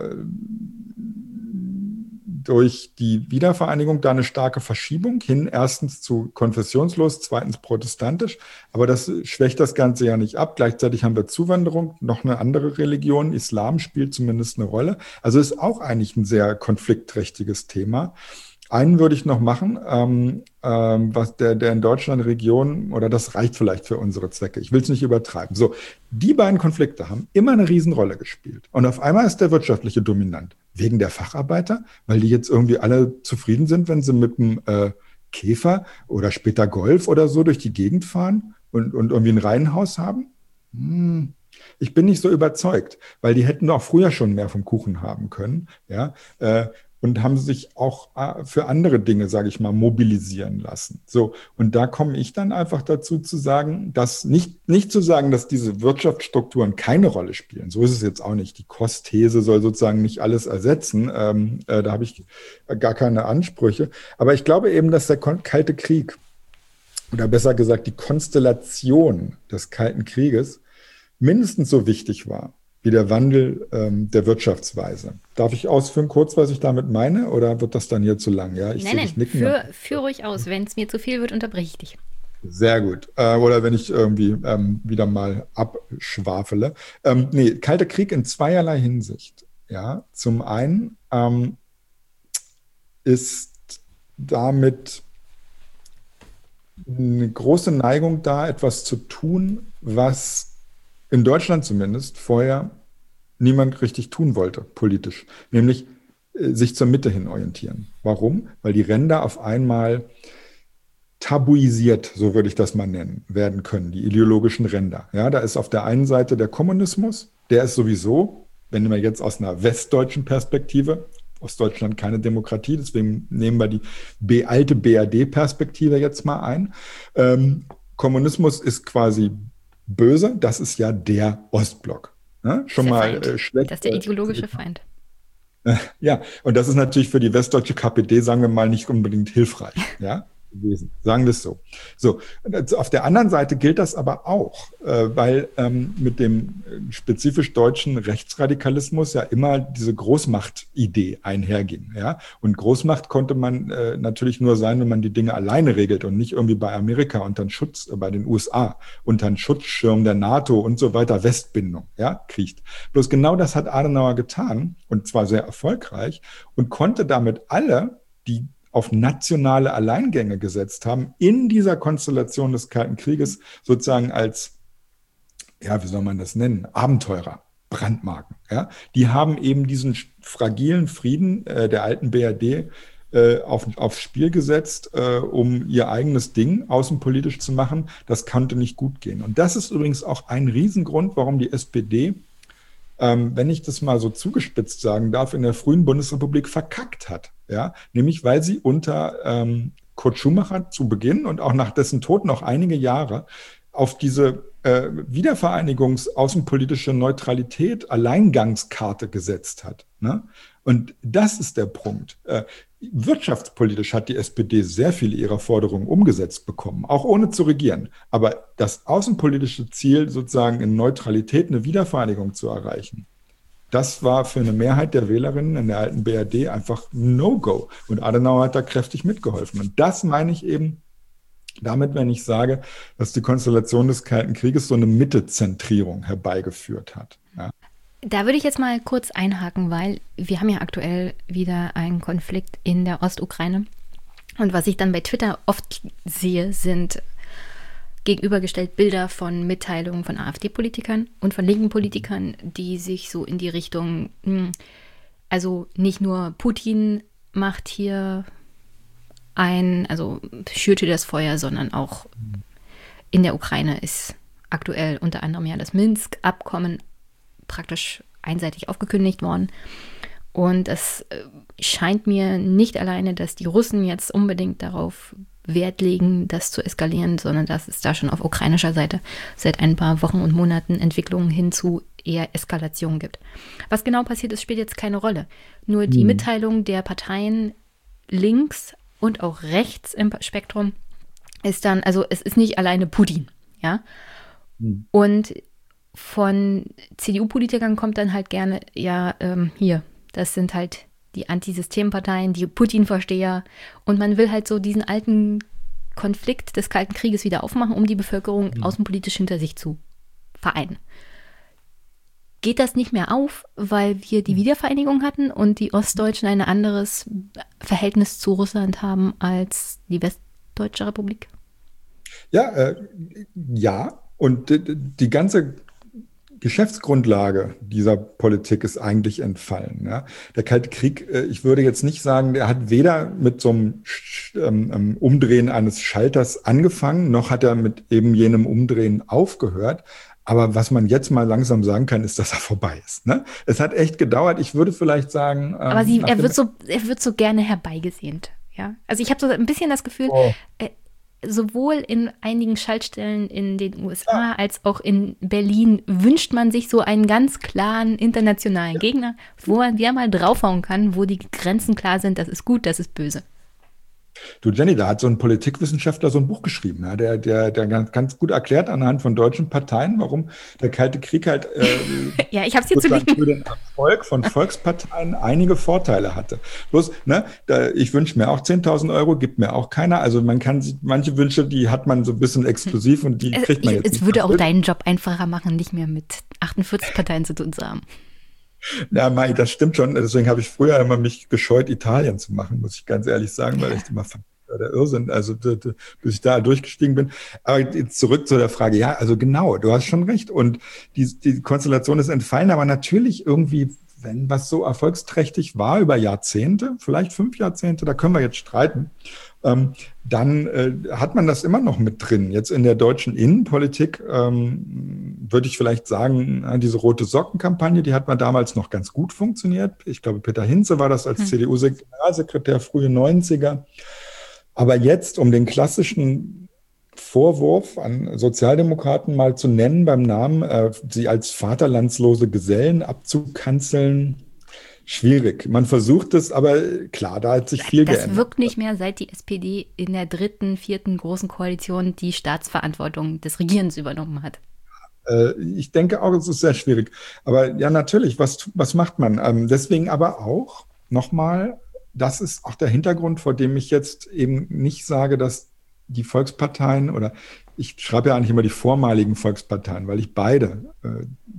durch die Wiedervereinigung da eine starke Verschiebung hin, erstens zu konfessionslos, zweitens protestantisch, aber das schwächt das Ganze ja nicht ab. Gleichzeitig haben wir Zuwanderung, noch eine andere Religion, Islam spielt zumindest eine Rolle. Also ist auch eigentlich ein sehr konfliktträchtiges Thema. Einen würde ich noch machen, was der in Deutschland Region, oder das reicht vielleicht für unsere Zwecke, ich will es nicht übertreiben. So, die beiden Konflikte haben immer eine Riesenrolle gespielt. Und auf einmal ist der wirtschaftliche dominant. Wegen der Facharbeiter, weil die jetzt irgendwie alle zufrieden sind, wenn sie mit dem Käfer oder später Golf oder so durch die Gegend fahren und irgendwie ein Reihenhaus haben? Ich bin nicht so überzeugt, weil die hätten auch früher schon mehr vom Kuchen haben können, ja, und haben sich auch für andere Dinge, sage ich mal, mobilisieren lassen. So, und da komme ich dann einfach dazu zu sagen, dass nicht zu sagen, dass diese Wirtschaftsstrukturen keine Rolle spielen. So ist es jetzt auch nicht. Die Kostthese soll sozusagen nicht alles ersetzen. Da habe ich gar keine Ansprüche. Aber ich glaube eben, dass der Kalte Krieg, oder besser gesagt die Konstellation des Kalten Krieges, mindestens so wichtig war wie der Wandel der Wirtschaftsweise. Darf ich ausführen kurz, was ich damit meine, oder wird das dann hier zu lang? Ja, nein, führ ruhig aus. Wenn es mir zu viel wird, unterbreche ich dich. Sehr gut. Oder wenn ich irgendwie wieder mal abschwafele. Kalter Krieg in zweierlei Hinsicht. Ja, zum einen ist damit eine große Neigung da, etwas zu tun, was in Deutschland zumindest vorher niemand richtig tun wollte, politisch. Nämlich sich zur Mitte hin orientieren. Warum? Weil die Ränder auf einmal tabuisiert, so würde ich das mal nennen, werden können, die ideologischen Ränder. Ja, da ist auf der einen Seite der Kommunismus, der ist sowieso, wenn wir jetzt aus einer westdeutschen Perspektive, Ostdeutschland keine Demokratie, deswegen nehmen wir die alte BRD-Perspektive jetzt mal ein. Kommunismus ist quasi böse, das ist ja der Ostblock. Ne? Schon mal schlecht. Das ist der ideologische Feind. Ja, und das ist natürlich für die westdeutsche KPD, sagen wir mal, nicht unbedingt hilfreich. Ja, gewesen. Sagen wir es so. So, auf der anderen Seite gilt das aber auch, weil mit dem spezifisch deutschen Rechtsradikalismus ja immer diese Großmachtidee einherging. Ja? Und Großmacht konnte man natürlich nur sein, wenn man die Dinge alleine regelt und nicht irgendwie bei Amerika unter den Schutz, bei den USA, unter den Schutzschirm der NATO und so weiter, Westbindung, ja, kriecht. Bloß genau das hat Adenauer getan, und zwar sehr erfolgreich, und konnte damit alle, die auf nationale Alleingänge gesetzt haben, in dieser Konstellation des Kalten Krieges sozusagen als, ja, wie soll man das nennen, Abenteurer, Brandmarken. Ja? Die haben eben diesen fragilen Frieden der alten BRD aufs Spiel gesetzt, um ihr eigenes Ding außenpolitisch zu machen. Das konnte nicht gut gehen. Und das ist übrigens auch ein Riesengrund, warum die SPD, wenn ich das mal so zugespitzt sagen darf, in der frühen Bundesrepublik verkackt hat. Ja? Nämlich, weil sie unter Kurt Schumacher zu Beginn und auch nach dessen Tod noch einige Jahre auf diese Wiedervereinigungs-außenpolitische Neutralität, Alleingangskarte gesetzt hat. Ne? Und das ist der Punkt. Wirtschaftspolitisch hat die SPD sehr viele ihrer Forderungen umgesetzt bekommen, auch ohne zu regieren. Aber das außenpolitische Ziel, sozusagen in Neutralität eine Wiedervereinigung zu erreichen, das war für eine Mehrheit der Wählerinnen in der alten BRD einfach No-Go. Und Adenauer hat da kräftig mitgeholfen. Und das meine ich eben damit, wenn ich sage, dass die Konstellation des Kalten Krieges so eine Mittezentrierung herbeigeführt hat. Ja. Da würde ich jetzt mal kurz einhaken, weil wir haben ja aktuell wieder einen Konflikt in der Ostukraine. Und was ich dann bei Twitter oft sehe, sind gegenübergestellt Bilder von Mitteilungen von AfD-Politikern und von linken Politikern, die sich so in die Richtung, also nicht nur Putin macht hier also schürte das Feuer, sondern auch in der Ukraine ist aktuell unter anderem ja das Minsk-Abkommen praktisch einseitig aufgekündigt worden. Und es scheint mir nicht alleine, dass die Russen jetzt unbedingt darauf Wert legen, das zu eskalieren, sondern dass es da schon auf ukrainischer Seite seit ein paar Wochen und Monaten Entwicklungen hin zu eher Eskalation gibt. Was genau passiert ist, spielt jetzt keine Rolle. Nur die Mitteilung der Parteien links und auch rechts im Spektrum ist dann, also es ist nicht alleine Putin, ja. Und von CDU-Politikern kommt dann halt gerne, ja, hier, das sind halt die Antisystemparteien, die Putin-Versteher. Und man will halt so diesen alten Konflikt des Kalten Krieges wieder aufmachen, um die Bevölkerung außenpolitisch hinter sich zu vereinen. Geht das nicht mehr auf, weil wir die Wiedervereinigung hatten und die Ostdeutschen ein anderes Verhältnis zu Russland haben als die Westdeutsche Republik? Ja, und die ganze Geschäftsgrundlage dieser Politik ist eigentlich entfallen. Ja. Der Kalte Krieg, ich würde jetzt nicht sagen, der hat weder mit so einem Umdrehen eines Schalters angefangen, noch hat er mit eben jenem Umdrehen aufgehört. Aber was man jetzt mal langsam sagen kann, ist, dass er vorbei ist. Ne? Es hat echt gedauert. Ich würde vielleicht sagen. Aber er wird so gerne herbeigesehnt. Ja? Also ich habe so ein bisschen das Gefühl, sowohl in einigen Schaltstellen in den USA als auch in Berlin wünscht man sich so einen ganz klaren internationalen Gegner, wo man wieder mal draufhauen kann, wo die Grenzen klar sind, das ist gut, das ist böse. Du Jenny, da hat so ein Politikwissenschaftler so ein Buch geschrieben, ja, der ganz gut erklärt anhand von deutschen Parteien, warum der Kalte Krieg halt ja, ich hab's hier zu liegen. Für den Erfolg von Volksparteien einige Vorteile hatte. Bloß, ne, ich wünsche mir auch 10.000 Euro, gibt mir auch keiner. Also man kann manche Wünsche, die hat man so ein bisschen exklusiv und die kriegt man jetzt nicht. Es würde auch deinen Job einfacher machen, nicht mehr mit 48 Parteien zu tun zu haben. Ja, Mai, das stimmt schon. Deswegen habe ich früher immer mich gescheut, Italien zu machen, muss ich ganz ehrlich sagen, weil ich immer der Irrsinn, also bis ich da durchgestiegen bin. Aber jetzt zurück zu der Frage, ja, also genau, du hast schon recht. Und die Konstellation ist entfallen, aber natürlich irgendwie, wenn was so erfolgsträchtig war über Jahrzehnte, vielleicht 5 Jahrzehnte, da können wir jetzt streiten, dann hat man das immer noch mit drin. Jetzt in der deutschen Innenpolitik würde ich vielleicht sagen, diese rote Socken-Kampagne, die hat man damals noch ganz gut funktioniert. Ich glaube, Peter Hinze war das als CDU-Generalsekretär, frühe 90er. Aber jetzt, um den klassischen Vorwurf an Sozialdemokraten mal zu nennen beim Namen, sie als vaterlandslose Gesellen abzukanzeln, schwierig. Man versucht es, aber klar, da hat sich viel geändert. Das wirkt nicht mehr, seit die SPD in der 3., 4. großen Koalition die Staatsverantwortung des Regierens übernommen hat. Ich denke auch, es ist sehr schwierig. Aber ja, natürlich, was macht man? Deswegen aber auch, nochmal, das ist auch der Hintergrund, vor dem ich jetzt eben nicht sage, dass die Volksparteien oder ich schreibe ja eigentlich immer die vormaligen Volksparteien, weil ich beide,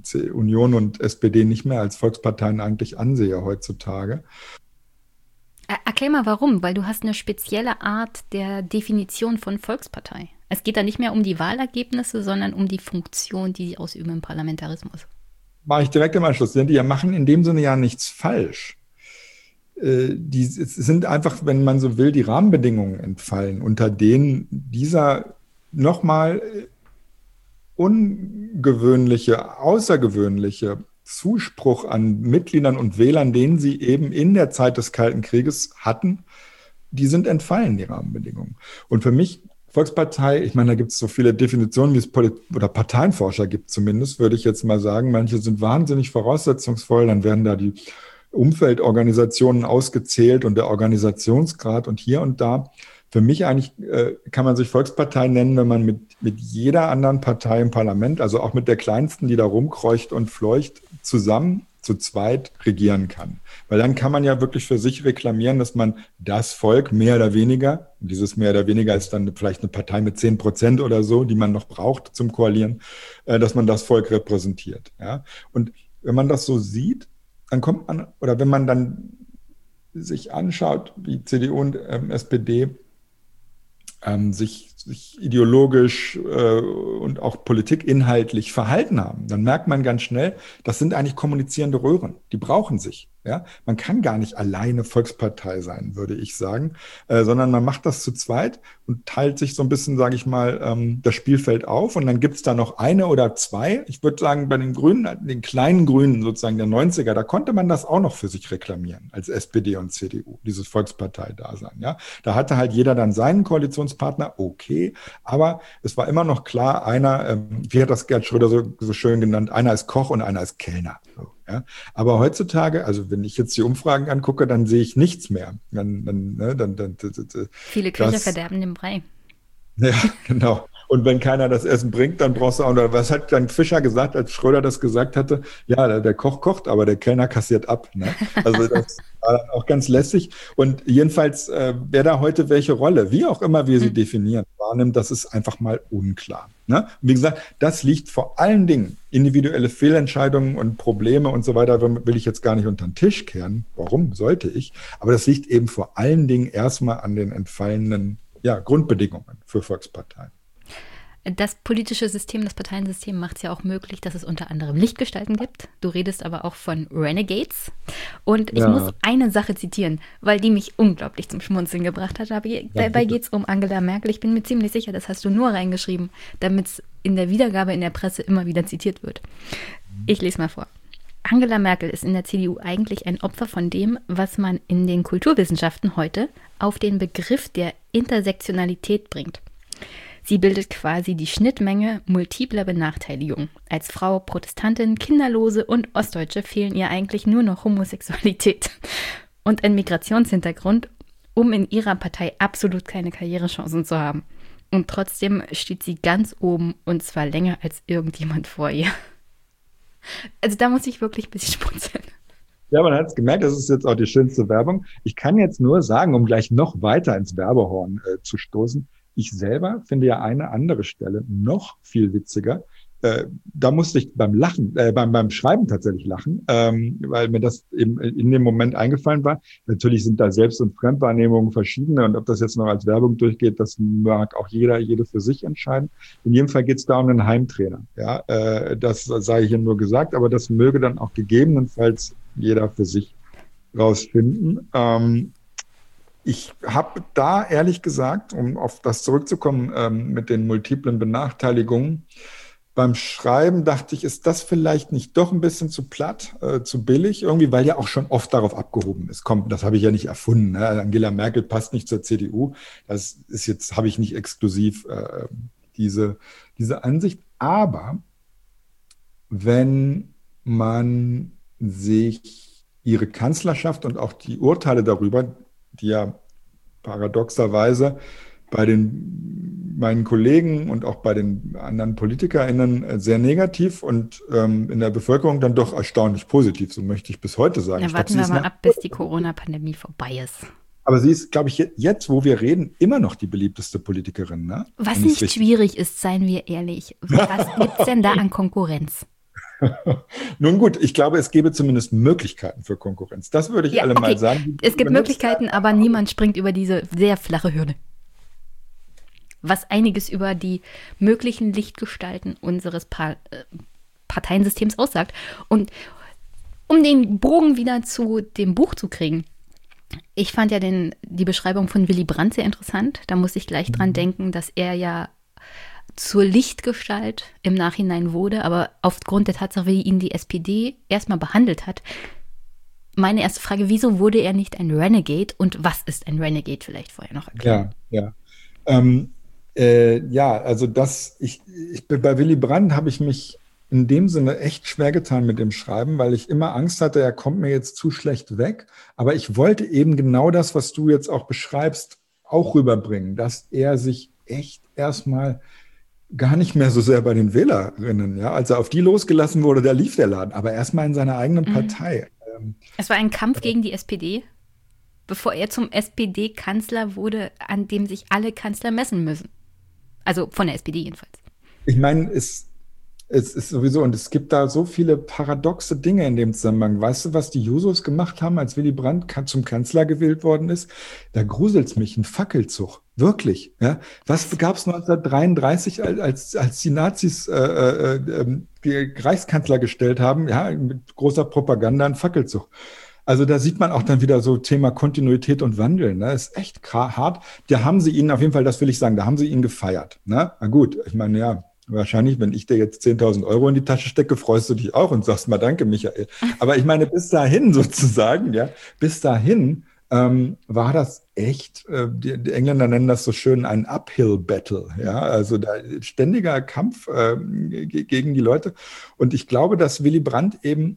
Union und SPD, nicht mehr als Volksparteien eigentlich ansehe heutzutage. Erklär mal warum, weil du hast eine spezielle Art der Definition von Volkspartei. Es geht da nicht mehr um die Wahlergebnisse, sondern um die Funktion, die sie ausüben im Parlamentarismus. Mache ich direkt im Anschluss. Die machen in dem Sinne ja nichts falsch. Es sind einfach, wenn man so will, die Rahmenbedingungen entfallen, unter denen dieser nochmal ungewöhnliche, außergewöhnliche Zuspruch an Mitgliedern und Wählern, den sie eben in der Zeit des Kalten Krieges hatten, die sind entfallen, die Rahmenbedingungen. Und für mich, Volkspartei, ich meine, da gibt es so viele Definitionen, wie es oder Parteienforscher gibt zumindest, würde ich jetzt mal sagen. Manche sind wahnsinnig voraussetzungsvoll, dann werden da die Umfeldorganisationen ausgezählt und der Organisationsgrad und hier und da. Für mich eigentlich kann man sich Volkspartei nennen, wenn man mit jeder anderen Partei im Parlament, also auch mit der kleinsten, die da rumkreucht und fleucht, zusammen zu zweit regieren kann. Weil dann kann man ja wirklich für sich reklamieren, dass man das Volk mehr oder weniger, dieses mehr oder weniger ist dann vielleicht eine Partei mit 10% oder so, die man noch braucht zum Koalieren, dass man das Volk repräsentiert. Ja? Und wenn man das so sieht, dann kommt man, oder wenn man dann sich anschaut, wie CDU und SPD sich ideologisch und auch politikinhaltlich verhalten haben, dann merkt man ganz schnell, das sind eigentlich kommunizierende Röhren. Die brauchen sich. Ja? Man kann gar nicht alleine Volkspartei sein, würde ich sagen, sondern man macht das zu zweit und teilt sich so ein bisschen, sage ich mal, das Spielfeld auf. Und dann gibt es da noch eine oder zwei. Ich würde sagen, bei den Grünen, den kleinen Grünen sozusagen der 90er, da konnte man das auch noch für sich reklamieren, als SPD und CDU, dieses Volkspartei-Dasein. Ja? Da hatte halt jeder dann seinen Koalitionspartner, okay, aber es war immer noch klar, einer, wie hat das Gerd Schröder so schön genannt, einer ist Koch und einer ist Kellner. So, ja? Aber heutzutage, also wenn ich jetzt die Umfragen angucke, dann sehe ich nichts mehr. Viele Köche verderben den Brei. Ja, genau. Und wenn keiner das Essen bringt, dann brauchst du auch, oder was hat dann Fischer gesagt, als Schröder das gesagt hatte? Ja, der Koch kocht, aber der Kellner kassiert ab. Ne? Also das war dann auch ganz lässig. Und jedenfalls, wer da heute welche Rolle, wie auch immer wir sie definieren, wahrnimmt, das ist einfach mal unklar. Ne? Und wie gesagt, das liegt vor allen Dingen, individuelle Fehlentscheidungen und Probleme und so weiter, will ich jetzt gar nicht unter den Tisch kehren. Warum sollte ich? Aber das liegt eben vor allen Dingen erstmal an den entfallenen Grundbedingungen für Volksparteien. Das politische System, das Parteiensystem macht es ja auch möglich, dass es unter anderem Lichtgestalten gibt. Du redest aber auch von Renegades. Und ich muss eine Sache zitieren, weil die mich unglaublich zum Schmunzeln gebracht hat. Dabei geht es um Angela Merkel. Ich bin mir ziemlich sicher, das hast du nur reingeschrieben, damit es in der Wiedergabe in der Presse immer wieder zitiert wird. Ich lese mal vor. Angela Merkel ist in der CDU eigentlich ein Opfer von dem, was man in den Kulturwissenschaften heute auf den Begriff der Intersektionalität bringt. Sie bildet quasi die Schnittmenge multipler Benachteiligung. Als Frau, Protestantin, Kinderlose und Ostdeutsche fehlen ihr eigentlich nur noch Homosexualität und ein Migrationshintergrund, um in ihrer Partei absolut keine Karrierechancen zu haben. Und trotzdem steht sie ganz oben und zwar länger als irgendjemand vor ihr. Also da muss ich wirklich ein bisschen schmunzeln. Ja, man hat es gemerkt, das ist jetzt auch die schönste Werbung. Ich kann jetzt nur sagen, um gleich noch weiter ins Werbehorn zu stoßen, ich selber finde ja eine andere Stelle noch viel witziger. Da musste ich beim Schreiben tatsächlich lachen, weil mir das eben in dem Moment eingefallen war. Natürlich sind da Selbst- und Fremdwahrnehmungen verschiedene und ob das jetzt noch als Werbung durchgeht, das mag auch jede für sich entscheiden. In jedem Fall geht es da um einen Heimtrainer. Ja, das sei hier nur gesagt, aber das möge dann auch gegebenenfalls jeder für sich rausfinden. Ich habe da ehrlich gesagt, um auf das zurückzukommen, mit den multiplen Benachteiligungen, beim Schreiben dachte ich, ist das vielleicht nicht doch ein bisschen zu platt, zu billig irgendwie, weil ja auch schon oft darauf abgehoben ist. Komm, das habe ich ja nicht erfunden. Ne? Angela Merkel passt nicht zur CDU. Das ist jetzt, habe ich nicht exklusiv diese Ansicht. Aber wenn man sich ihre Kanzlerschaft und auch die Urteile darüber, die ja paradoxerweise bei meinen Kollegen und auch bei den anderen PolitikerInnen sehr negativ und in der Bevölkerung dann doch erstaunlich positiv, so möchte ich bis heute sagen. Ja, warten wir mal ab, bis die Corona-Pandemie vorbei ist. Aber sie ist, glaube ich, jetzt, wo wir reden, immer noch die beliebteste Politikerin. Ne? Was nicht schwierig ist, seien wir ehrlich. Was gibt es denn da an Konkurrenz? Nun gut, ich glaube, es gäbe zumindest Möglichkeiten für Konkurrenz. Das würde ich alle mal sagen. Es gibt Möglichkeiten, aber niemand springt über diese sehr flache Hürde. Was einiges über die möglichen Lichtgestalten unseres Parteiensystems aussagt. Und um den Bogen wieder zu dem Buch zu kriegen, ich fand ja die Beschreibung von Willy Brandt sehr interessant. Da muss ich gleich dran denken, dass er ja zur Lichtgestalt im Nachhinein wurde, aber aufgrund der Tatsache, wie ihn die SPD erstmal behandelt hat. Meine erste Frage, wieso wurde er nicht ein Renegade und was ist ein Renegade, vielleicht vorher noch erklären? Ja. Also bei Willy Brandt habe ich mich in dem Sinne echt schwer getan mit dem Schreiben, weil ich immer Angst hatte, er kommt mir jetzt zu schlecht weg. Aber ich wollte eben genau das, was du jetzt auch beschreibst, auch rüberbringen, dass er sich echt erstmal gar nicht mehr so sehr bei den Wählerinnen, ja, als er auf die losgelassen wurde, da lief der Laden, aber erstmal in seiner eigenen Partei. Es war ein Kampf gegen die SPD, bevor er zum SPD-Kanzler wurde, an dem sich alle Kanzler messen müssen. Also von der SPD jedenfalls. Ich meine, es ist sowieso, und es gibt da so viele paradoxe Dinge in dem Zusammenhang. Weißt du, was die Jusos gemacht haben, als Willy Brandt zum Kanzler gewählt worden ist? Da gruselt's mich, ein Fackelzug. Wirklich. Ja? Was gab es 1933, als die Nazis die Reichskanzler gestellt haben? Ja, mit großer Propaganda, ein Fackelzug. Also da sieht man auch dann wieder so Thema Kontinuität und Wandel. Ne? Ist echt hart. Da haben sie ihn, auf jeden Fall, das will ich sagen, da haben sie ihn gefeiert. Ne? Na gut, ich meine, ja, wahrscheinlich, wenn ich dir jetzt 10.000 Euro in die Tasche stecke, freust du dich auch und sagst mal danke, Michael. Aber ich meine, bis dahin sozusagen, ja, war das echt, die Engländer nennen das so schön ein Uphill-Battle, ja, also da ständiger Kampf gegen die Leute. Und ich glaube, dass Willy Brandt eben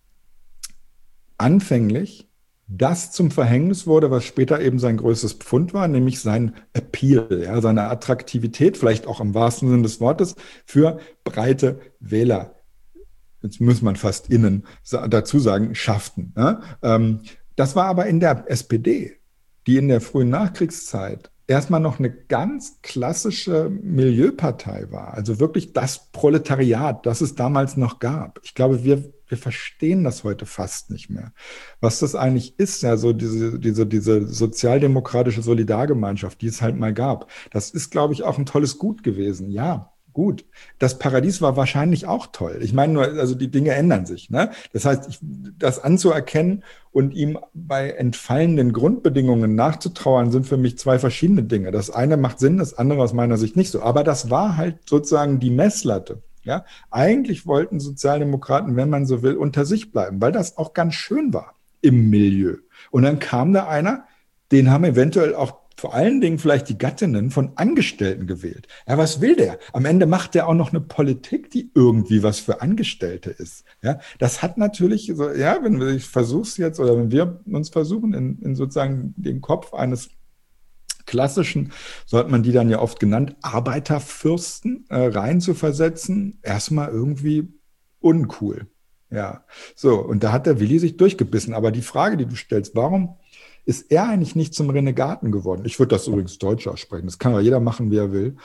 anfänglich das zum Verhängnis wurde, was später eben sein größtes Pfund war, nämlich sein Appeal, ja, seine Attraktivität, vielleicht auch im wahrsten Sinne des Wortes, für breite Wähler. Jetzt muss man fast dazu sagen, schafften. Ne? Das war aber in der SPD, die in der frühen Nachkriegszeit erstmal noch eine ganz klassische Milieupartei war. Also wirklich das Proletariat, das es damals noch gab. Ich glaube, wir verstehen das heute fast nicht mehr. Was das eigentlich ist, ja, so diese sozialdemokratische Solidargemeinschaft, die es halt mal gab. Das ist, glaube ich, auch ein tolles Gut gewesen. Ja, gut. Das Paradies war wahrscheinlich auch toll. Ich meine nur, also die Dinge ändern sich. Ne? Das heißt, das anzuerkennen und ihm bei entfallenden Grundbedingungen nachzutrauern, sind für mich zwei verschiedene Dinge. Das eine macht Sinn, das andere aus meiner Sicht nicht so. Aber das war halt sozusagen die Messlatte. Ja? Eigentlich wollten Sozialdemokraten, wenn man so will, unter sich bleiben, weil das auch ganz schön war im Milieu. Und dann kam da einer, den haben eventuell auch vor allen Dingen vielleicht die Gattinnen von Angestellten gewählt. Ja, was will der? Am Ende macht der auch noch eine Politik, die irgendwie was für Angestellte ist. Ja, das hat natürlich, so, ja, wenn wir uns versuchen, in sozusagen den Kopf eines klassischen, so hat man die dann ja oft genannt, Arbeiterfürsten rein zu versetzen, erstmal irgendwie uncool. Ja, so, und da hat der Willi sich durchgebissen. Aber die Frage, die du stellst, warum ist er eigentlich nicht zum Renegaten geworden? Ich würde das übrigens Deutsch aussprechen. Das kann ja jeder machen, wie er will.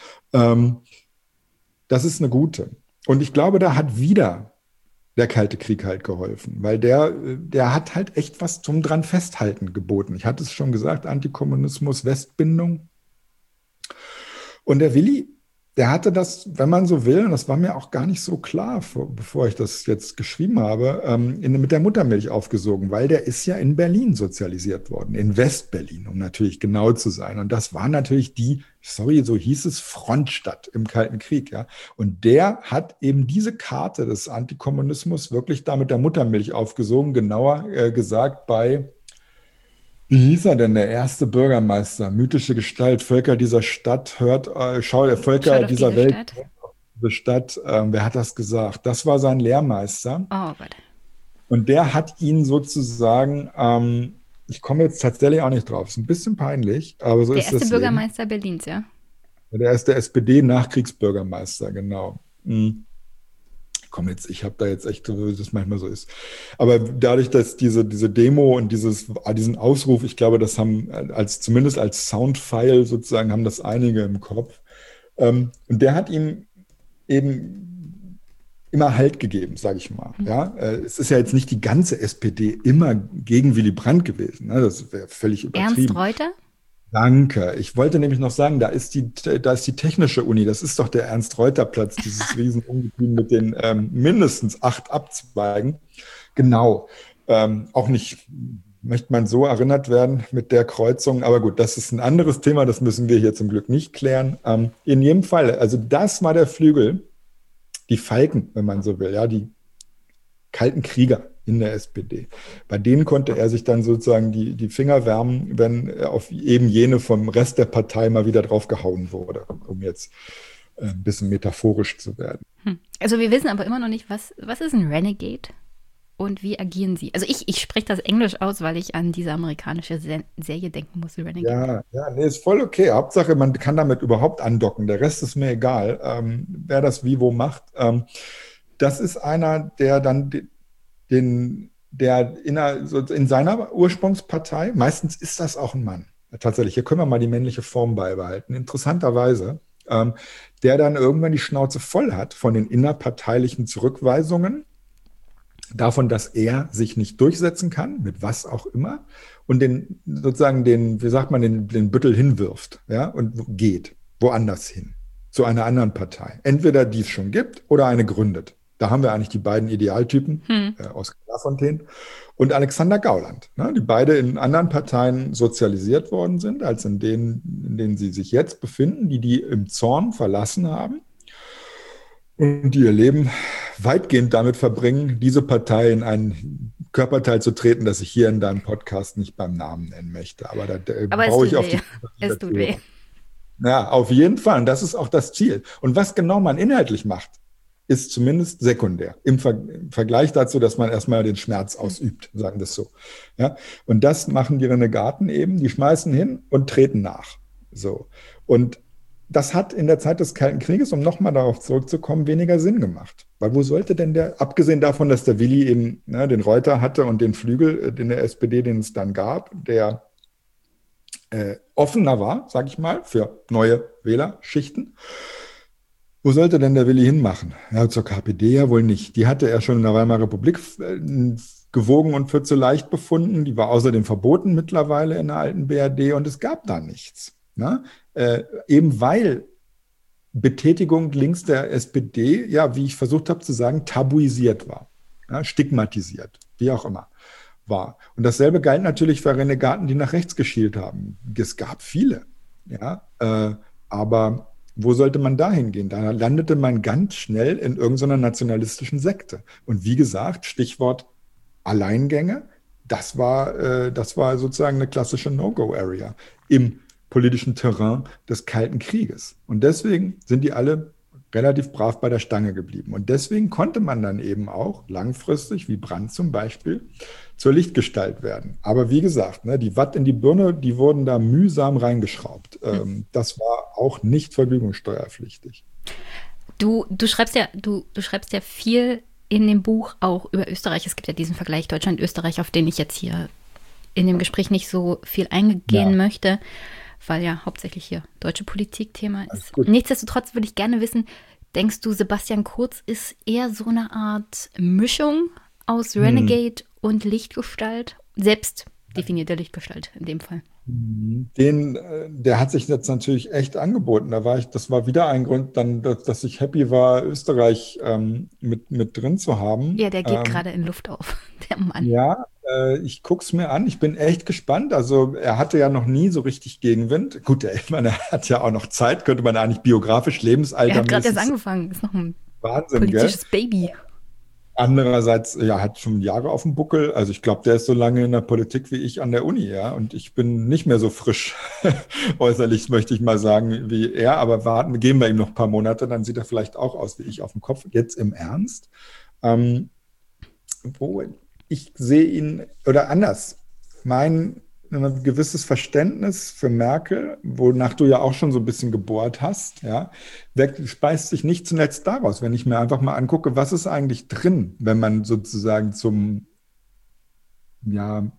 Das ist eine gute. Und ich glaube, da hat wieder der Kalte Krieg halt geholfen, weil der hat halt echt was zum dran festhalten geboten. Ich hatte es schon gesagt, Antikommunismus, Westbindung. Und der Willi, der hatte das, wenn man so will, und das war mir auch gar nicht so klar, bevor ich das jetzt geschrieben habe, mit der Muttermilch aufgesogen, weil der ist ja in Berlin sozialisiert worden, in Westberlin, um natürlich genau zu sein. Und das war natürlich so hieß es, Frontstadt im Kalten Krieg. Ja. Und der hat eben diese Karte des Antikommunismus wirklich da mit der Muttermilch aufgesogen, genauer gesagt bei, wie hieß er denn, der erste Bürgermeister, mythische Gestalt, Völker dieser Stadt, Völker dieser Welt, diese Stadt, wer hat das gesagt? Das war sein Lehrmeister. Oh Gott. Und der hat ihn sozusagen, ich komme jetzt tatsächlich auch nicht drauf, ist ein bisschen peinlich, aber so ist das. Der erste Bürgermeister Berlins, ja? Der erste SPD-Nachkriegsbürgermeister, genau. Ich habe da jetzt echt, wie das manchmal so ist. Aber dadurch, dass diese Demo und diesen Ausruf, ich glaube, das haben zumindest als Soundfile sozusagen, haben das einige im Kopf. Und der hat ihm eben immer Halt gegeben, sage ich mal. Ja, es ist ja jetzt nicht die ganze SPD immer gegen Willy Brandt gewesen. Ne? Das wäre völlig Ernst übertrieben. Reuter? Danke. Ich wollte nämlich noch sagen, da ist die Technische Uni, das ist doch der Ernst-Reuter-Platz, dieses Riesenungetüm mit den mindestens 8 Abzweigen. Genau. Auch nicht möchte man so erinnert werden mit der Kreuzung, aber gut, das ist ein anderes Thema, das müssen wir hier zum Glück nicht klären. In jedem Fall, also das war der Flügel, die Falken, wenn man so will, ja, die kalten Krieger in der SPD. Bei denen konnte er sich dann sozusagen die Finger wärmen, wenn auf eben jene vom Rest der Partei mal wieder draufgehauen wurde, um jetzt ein bisschen metaphorisch zu werden. Also wir wissen aber immer noch nicht, was ist ein Renegade und wie agieren sie? Also ich spreche das Englisch aus, weil ich an diese amerikanische Serie denken muss, Renegade. Ja, nee, ist voll okay. Hauptsache, man kann damit überhaupt andocken. Der Rest ist mir egal, wer das wie wo macht. Das ist einer, der dann in seiner Ursprungspartei, meistens ist das auch ein Mann, tatsächlich, hier können wir mal die männliche Form beibehalten, interessanterweise, der dann irgendwann die Schnauze voll hat von den innerparteilichen Zurückweisungen, davon, dass er sich nicht durchsetzen kann, mit was auch immer, und den Büttel hinwirft, ja, und geht woanders hin, zu einer anderen Partei. Entweder die es schon gibt oder eine gründet. Da haben wir eigentlich die beiden Idealtypen, Oskar Lafontaine und Alexander Gauland, ne, die beide in anderen Parteien sozialisiert worden sind, als in denen sie sich jetzt befinden, die im Zorn verlassen haben und die ihr Leben weitgehend damit verbringen, diese Partei in einen Körperteil zu treten, das ich hier in deinem Podcast nicht beim Namen nennen möchte. Aber da brauche ich auf die... Es tut weh. Ja, auf jeden Fall. Und das ist auch das Ziel. Und was genau man inhaltlich macht, ist zumindest sekundär. Im Vergleich dazu, dass man erstmal den Schmerz ausübt, sagen wir es so. Ja? Und das machen die Renegaten eben. Die schmeißen hin und treten nach. So. Und das hat in der Zeit des Kalten Krieges, um nochmal darauf zurückzukommen, weniger Sinn gemacht. Weil wo sollte denn abgesehen davon, dass der Willi eben den Reuter hatte und den Flügel in der SPD, den es dann gab, der offener war, sag ich mal, für neue Wählerschichten. Wo sollte denn der Willi hinmachen? Ja, zur KPD ja wohl nicht. Die hatte er schon in der Weimarer Republik gewogen und für zu leicht befunden. Die war außerdem verboten mittlerweile in der alten BRD und es gab da nichts. Ne? Eben weil Betätigung links der SPD, ja, wie ich versucht habe zu sagen, tabuisiert war, ja, stigmatisiert, wie auch immer war. Und dasselbe galt natürlich für Renegaten, die nach rechts geschielt haben. Es gab viele, ja, aber wo sollte man da hingehen? Da landete man ganz schnell in irgendeiner nationalistischen Sekte. Und wie gesagt, Stichwort Alleingänge, das war sozusagen eine klassische No-Go-Area im politischen Terrain des Kalten Krieges. Und deswegen sind die alle relativ brav bei der Stange geblieben. Und deswegen konnte man dann eben auch langfristig, wie Brandt zum Beispiel, zur Lichtgestalt werden. Aber wie gesagt, die Watt in die Birne, die wurden da mühsam reingeschraubt. Das war auch nicht vergnügungssteuerpflichtig. Du schreibst ja viel in dem Buch auch über Österreich. Es gibt ja diesen Vergleich Deutschland-Österreich, auf den ich jetzt hier in dem Gespräch nicht so viel eingehen möchte, weil ja hauptsächlich hier deutsche Politik Thema ist. Nichtsdestotrotz würde ich gerne wissen, denkst du, Sebastian Kurz ist eher so eine Art Mischung aus Renegade und Lichtgestalt? Selbst definierte Lichtgestalt in dem Fall. Der hat sich jetzt natürlich echt angeboten. Das war wieder ein Grund, dann, dass ich happy war, Österreich mit drin zu haben. Ja, der geht gerade in Luft auf, der Mann. Ja, ich gucke es mir an. Ich bin echt gespannt. Also er hatte ja noch nie so richtig Gegenwind. Gut, er hat ja auch noch Zeit, könnte man eigentlich biografisch, Lebensalter. Er hat gerade erst angefangen, ist noch ein Wahnsinn, politisches gell? Baby. Andererseits, ja, hat schon Jahre auf dem Buckel. Also ich glaube, der ist so lange in der Politik wie ich an der Uni, ja. Und ich bin nicht mehr so frisch äußerlich, möchte ich mal sagen, wie er. Aber geben wir ihm noch ein paar Monate, dann sieht er vielleicht auch aus wie ich auf dem Kopf. Jetzt im Ernst. Ich sehe ihn, oder anders, ein gewisses Verständnis für Merkel, wonach du ja auch schon so ein bisschen gebohrt hast, ja, speist sich nicht zuletzt daraus, wenn ich mir einfach mal angucke, was ist eigentlich drin, wenn man sozusagen zum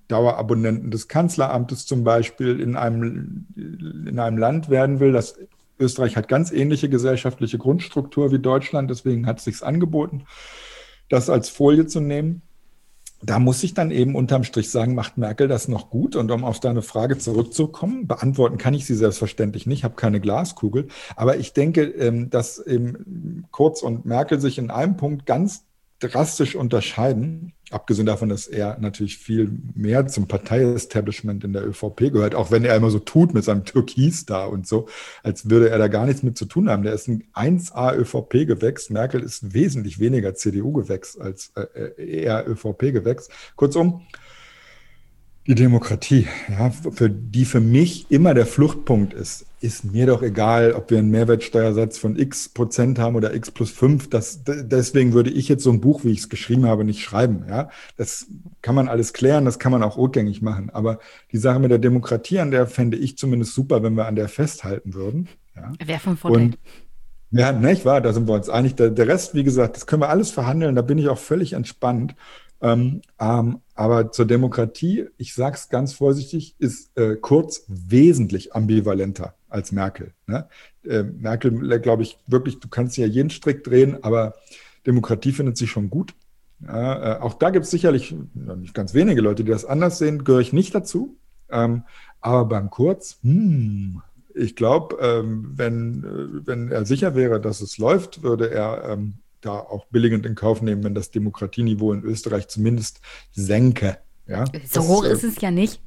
Dauerabonnenten des Kanzleramtes zum Beispiel in einem Land werden will, das Österreich hat ganz ähnliche gesellschaftliche Grundstruktur wie Deutschland, deswegen hat es sich angeboten, das als Folie zu nehmen. Da muss ich dann eben unterm Strich sagen, macht Merkel das noch gut? Und um auf deine Frage zurückzukommen, beantworten kann ich sie selbstverständlich nicht, habe keine Glaskugel. Aber ich denke, dass eben Kurz und Merkel sich in einem Punkt ganz drastisch unterscheiden, abgesehen davon, dass er natürlich viel mehr zum Parteiestablishment in der ÖVP gehört, auch wenn er immer so tut mit seinem Türkis da und so, als würde er da gar nichts mit zu tun haben. Der ist ein 1A ÖVP-Gewächs. Merkel ist wesentlich weniger CDU-Gewächs als eher ÖVP-Gewächs. Kurzum, die Demokratie, ja, für mich immer der Fluchtpunkt ist mir doch egal, ob wir einen Mehrwertsteuersatz von X% haben oder X plus 5. Deswegen würde ich jetzt so ein Buch, wie ich es geschrieben habe, nicht schreiben. Ja? Das kann man alles klären, das kann man auch rückgängig machen. Aber die Sache mit der Demokratie, an der fände ich zumindest super, wenn wir an der festhalten würden. Ja? Wäre von Vorteil. Und ja, nicht wahr, da sind wir uns einig. Der Rest, wie gesagt, das können wir alles verhandeln, da bin ich auch völlig entspannt. Aber zur Demokratie, ich sage es ganz vorsichtig, ist Kurz wesentlich ambivalenter als Merkel. Ne? Merkel, glaube ich, wirklich, du kannst ja jeden Strick drehen, aber Demokratie findet sie schon gut. Ja, auch da gibt es sicherlich nicht ganz wenige Leute, die das anders sehen, gehöre ich nicht dazu. Aber beim Kurz, ich glaube, wenn er sicher wäre, dass es läuft, würde er da auch billigend in Kauf nehmen, wenn das Demokratieniveau in Österreich zumindest senke. Ja? So hoch ist es ja nicht.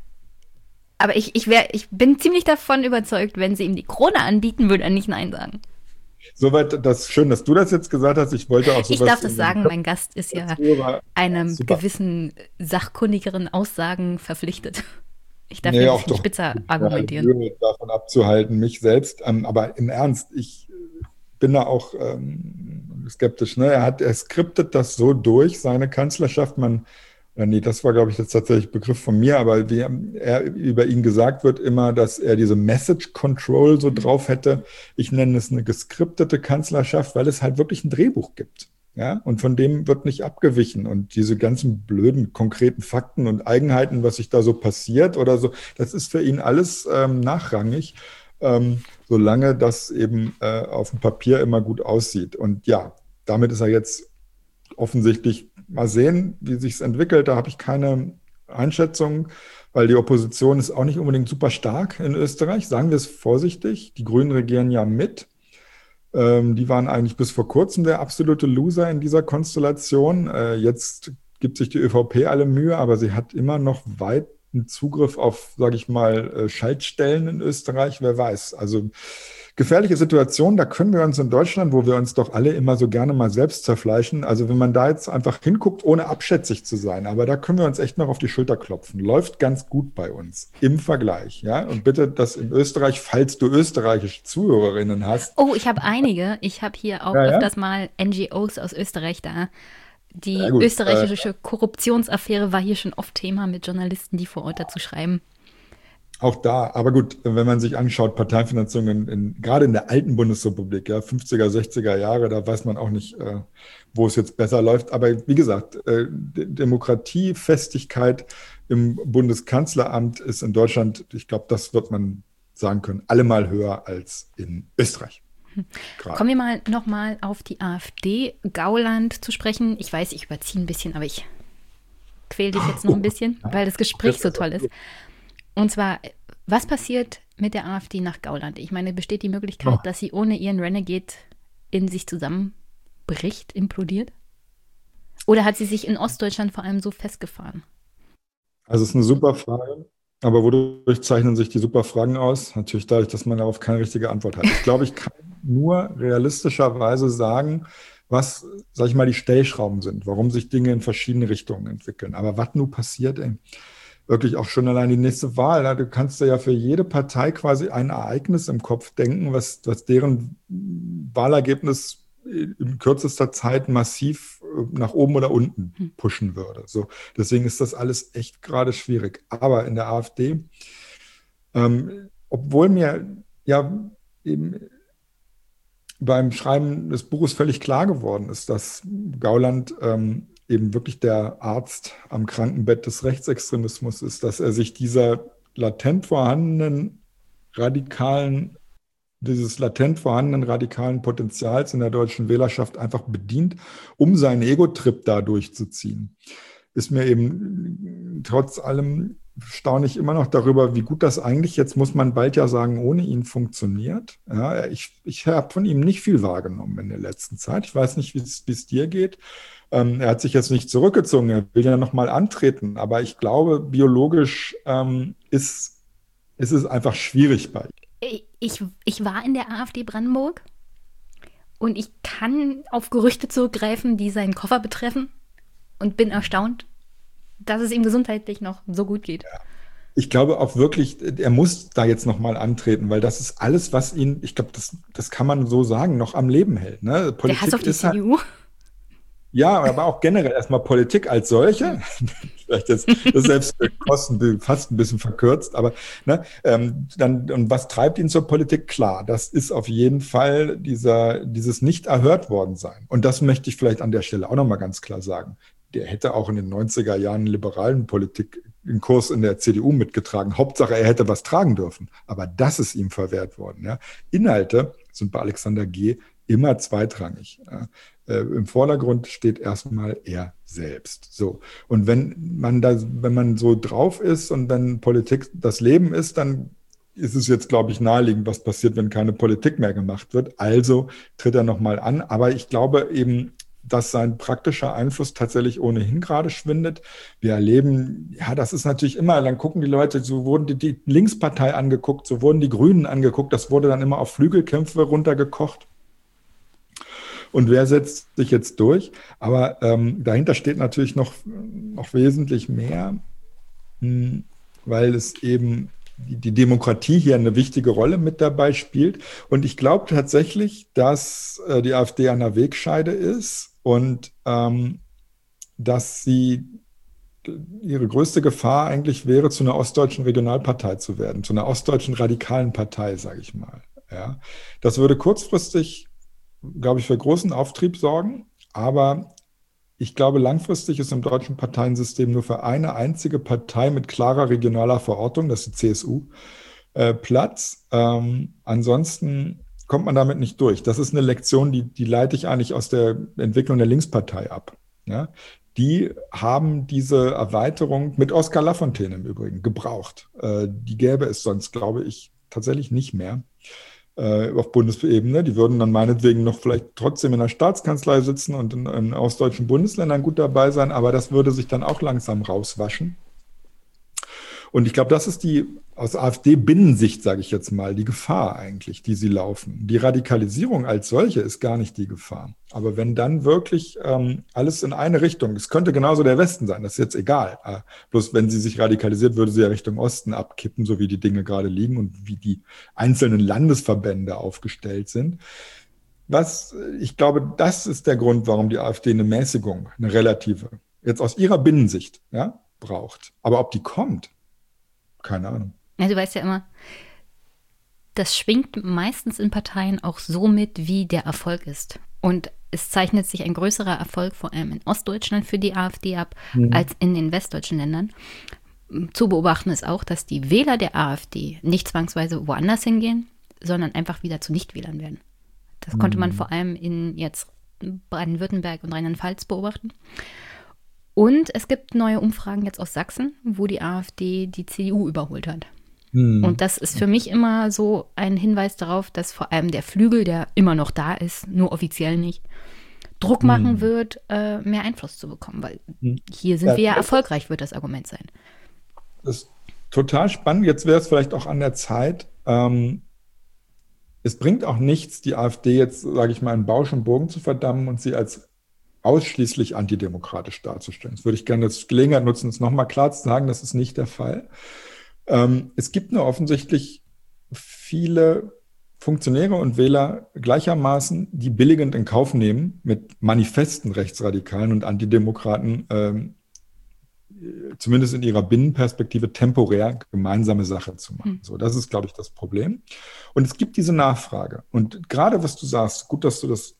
Aber ich bin ziemlich davon überzeugt, wenn sie ihm die Krone anbieten, würde er nicht Nein sagen. Soweit, schön, dass du das jetzt gesagt hast. Ich wollte auch sowas. Ich darf das sagen, mein Gast ist ja einem gewissen sachkundigeren Aussagen verpflichtet. Ich darf ja ein bisschen spitzer argumentieren. Davon abzuhalten, mich selbst. Aber im Ernst, ich bin da auch skeptisch. Ne? Er skriptet das so durch, seine Kanzlerschaft. Das war, glaube ich, jetzt tatsächlich Begriff von mir, aber wie über ihn gesagt wird immer, dass er diese Message Control so drauf hätte. Ich nenne es eine geskriptete Kanzlerschaft, weil es halt wirklich ein Drehbuch gibt. Ja? Und von dem wird nicht abgewichen. Und diese ganzen blöden, konkreten Fakten und Eigenheiten, was sich da so passiert oder so, das ist für ihn alles nachrangig. Solange das eben auf dem Papier immer gut aussieht. Und ja, damit ist er jetzt offensichtlich, mal sehen, wie sich es entwickelt. Da habe ich keine Einschätzung, weil die Opposition ist auch nicht unbedingt super stark in Österreich. Sagen wir es vorsichtig. Die Grünen regieren ja mit. Die waren eigentlich bis vor kurzem der absolute Loser in dieser Konstellation. Jetzt gibt sich die ÖVP alle Mühe, aber sie hat immer noch weit einen Zugriff auf, sage ich mal, Schaltstellen in Österreich, wer weiß. Also gefährliche Situation, da können wir uns in Deutschland, wo wir uns doch alle immer so gerne mal selbst zerfleischen, also wenn man da jetzt einfach hinguckt, ohne abschätzig zu sein, aber da können wir uns echt noch auf die Schulter klopfen. Läuft ganz gut bei uns im Vergleich, ja. Und bitte das in Österreich, falls du österreichische Zuhörerinnen hast. Oh, ich habe einige. Ich habe hier auch öfters mal NGOs aus Österreich da. Die österreichische Korruptionsaffäre war hier schon oft Thema mit Journalisten, die vor Ort dazu schreiben. Auch da, aber gut, wenn man sich anschaut, Parteienfinanzierung gerade in der alten Bundesrepublik, ja, 50er, 60er Jahre, da weiß man auch nicht, wo es jetzt besser läuft. Aber wie gesagt, Demokratiefestigkeit im Bundeskanzleramt ist in Deutschland, ich glaube, das wird man sagen können, allemal höher als in Österreich. Gerade. Kommen wir mal nochmal auf die AfD, Gauland zu sprechen. Ich weiß, ich überziehe ein bisschen, aber ich quäle dich jetzt noch ein bisschen, weil das Gespräch so toll ist. Und zwar, was passiert mit der AfD nach Gauland? Ich meine, besteht die Möglichkeit, dass sie ohne ihren Renegade in sich zusammenbricht, implodiert? Oder hat sie sich in Ostdeutschland vor allem so festgefahren? Also es ist eine super Frage. Aber wodurch zeichnen sich die super Fragen aus? Natürlich dadurch, dass man darauf keine richtige Antwort hat. Ich glaube, ich kann nur realistischerweise sagen, was, sag ich mal, die Stellschrauben sind, warum sich Dinge in verschiedene Richtungen entwickeln. Aber was nun passiert, wirklich auch schon allein die nächste Wahl. Du kannst ja für jede Partei quasi ein Ereignis im Kopf denken, was deren Wahlergebnis in kürzester Zeit massiv nach oben oder unten pushen würde. So, deswegen ist das alles echt gerade schwierig. Aber in der AfD, obwohl mir ja eben beim Schreiben des Buches völlig klar geworden ist, dass Gauland eben wirklich der Arzt am Krankenbett des Rechtsextremismus ist, dass er sich dieser latent vorhandenen radikalen dieses latent vorhandenen radikalen Potenzials in der deutschen Wählerschaft einfach bedient, um seinen Ego-Trip da durchzuziehen. Ist mir eben trotz allem staune ich immer noch darüber, wie gut das eigentlich, jetzt muss man bald ja sagen, ohne ihn funktioniert. Ja, ich habe von ihm nicht viel wahrgenommen in der letzten Zeit. Ich weiß nicht, wie es dir geht. Er hat sich jetzt nicht zurückgezogen, er will ja nochmal antreten, aber ich glaube, biologisch ist es einfach schwierig bei ihm. Ich war in der AfD Brandenburg und ich kann auf Gerüchte zurückgreifen, die seinen Koffer betreffen und bin erstaunt, dass es ihm gesundheitlich noch so gut geht. Ja. Ich glaube auch wirklich, er muss da jetzt nochmal antreten, weil das ist alles, was ihn, ich glaube, das kann man so sagen, noch am Leben hält. Ne? Der Hass auf die CDU. Ja, aber auch generell erstmal Politik als solche. Vielleicht jetzt das selbst Kosten fast ein bisschen verkürzt, aber ne, und was treibt ihn zur Politik? Klar, das ist auf jeden Fall dieses nicht erhört worden sein. Und das möchte ich vielleicht an der Stelle auch nochmal ganz klar sagen. Der hätte auch in den 90er Jahren liberalen Politik einen Kurs in der CDU mitgetragen. Hauptsache, er hätte was tragen dürfen. Aber das ist ihm verwehrt worden. Ja. Inhalte sind bei Alexander G. immer zweitrangig. Ja. Im Vordergrund steht erstmal er selbst. So. Und wenn man so drauf ist und dann Politik das Leben ist, dann ist es jetzt, glaube ich, naheliegend, was passiert, wenn keine Politik mehr gemacht wird. Also tritt er nochmal an. Aber ich glaube eben, dass sein praktischer Einfluss tatsächlich ohnehin gerade schwindet. Wir erleben, ja, das ist natürlich immer, dann gucken die Leute, so wurden die Linkspartei angeguckt, so wurden die Grünen angeguckt, das wurde dann immer auf Flügelkämpfe runtergekocht. Und wer setzt sich jetzt durch? Aber dahinter steht natürlich noch wesentlich mehr, weil es eben die Demokratie hier eine wichtige Rolle mit dabei spielt. Und ich glaube tatsächlich, dass die AfD an der Wegscheide ist und dass ihre größte Gefahr eigentlich wäre, zu einer ostdeutschen Regionalpartei zu werden, zu einer ostdeutschen radikalen Partei, sage ich mal. Ja. Das würde kurzfristig, glaube ich, für großen Auftrieb sorgen, aber ich glaube, langfristig ist im deutschen Parteiensystem nur für eine einzige Partei mit klarer regionaler Verortung, das ist die CSU, Platz. Ansonsten kommt man damit nicht durch. Das ist eine Lektion, die leite ich eigentlich aus der Entwicklung der Linkspartei ab. Ja? Die haben diese Erweiterung mit Oskar Lafontaine im Übrigen gebraucht. Die gäbe es sonst, glaube ich, tatsächlich nicht mehr. Auf Bundesebene. Die würden dann meinetwegen noch vielleicht trotzdem in der Staatskanzlei sitzen und in ostdeutschen Bundesländern gut dabei sein, aber das würde sich dann auch langsam rauswaschen. Und ich glaube, das ist aus AfD-Binnensicht, sage ich jetzt mal, die Gefahr eigentlich, die sie laufen. Die Radikalisierung als solche ist gar nicht die Gefahr. Aber wenn dann wirklich alles in eine Richtung, es könnte genauso der Westen sein, das ist jetzt egal. Bloß wenn sie sich radikalisiert, würde sie ja Richtung Osten abkippen, so wie die Dinge gerade liegen und wie die einzelnen Landesverbände aufgestellt sind. Ich glaube, das ist der Grund, warum die AfD eine Mäßigung, eine relative, jetzt aus ihrer Binnensicht, ja, braucht. Aber ob die kommt, keine Ahnung. Ja, du weißt ja immer, das schwingt meistens in Parteien auch so mit, wie der Erfolg ist. Und es zeichnet sich ein größerer Erfolg vor allem in Ostdeutschland für die AfD ab, als in den westdeutschen Ländern. Zu beobachten ist auch, dass die Wähler der AfD nicht zwangsweise woanders hingehen, sondern einfach wieder zu Nichtwählern werden. Das konnte man vor allem in jetzt Baden-Württemberg und Rheinland-Pfalz beobachten. Und es gibt neue Umfragen jetzt aus Sachsen, wo die AfD die CDU überholt hat. Und das ist für mich immer so ein Hinweis darauf, dass vor allem der Flügel, der immer noch da ist, nur offiziell nicht, Druck machen wird, mehr Einfluss zu bekommen. Weil hier sind wir ja erfolgreich, wird das Argument sein. Das ist total spannend. Jetzt wäre es vielleicht auch an der Zeit. Es bringt auch nichts, die AfD jetzt, sage ich mal, in Bausch und Bogen zu verdammen und sie als ausschließlich antidemokratisch darzustellen. Das würde ich gerne als Gelegenheit nutzen, es nochmal klar zu sagen, das ist nicht der Fall. Es gibt nur offensichtlich viele Funktionäre und Wähler gleichermaßen, die billigend in Kauf nehmen, mit manifesten Rechtsradikalen und Antidemokraten zumindest in ihrer Binnenperspektive temporär gemeinsame Sache zu machen. So, das ist, glaube ich, das Problem. Und es gibt diese Nachfrage. Und gerade was du sagst, gut, dass du das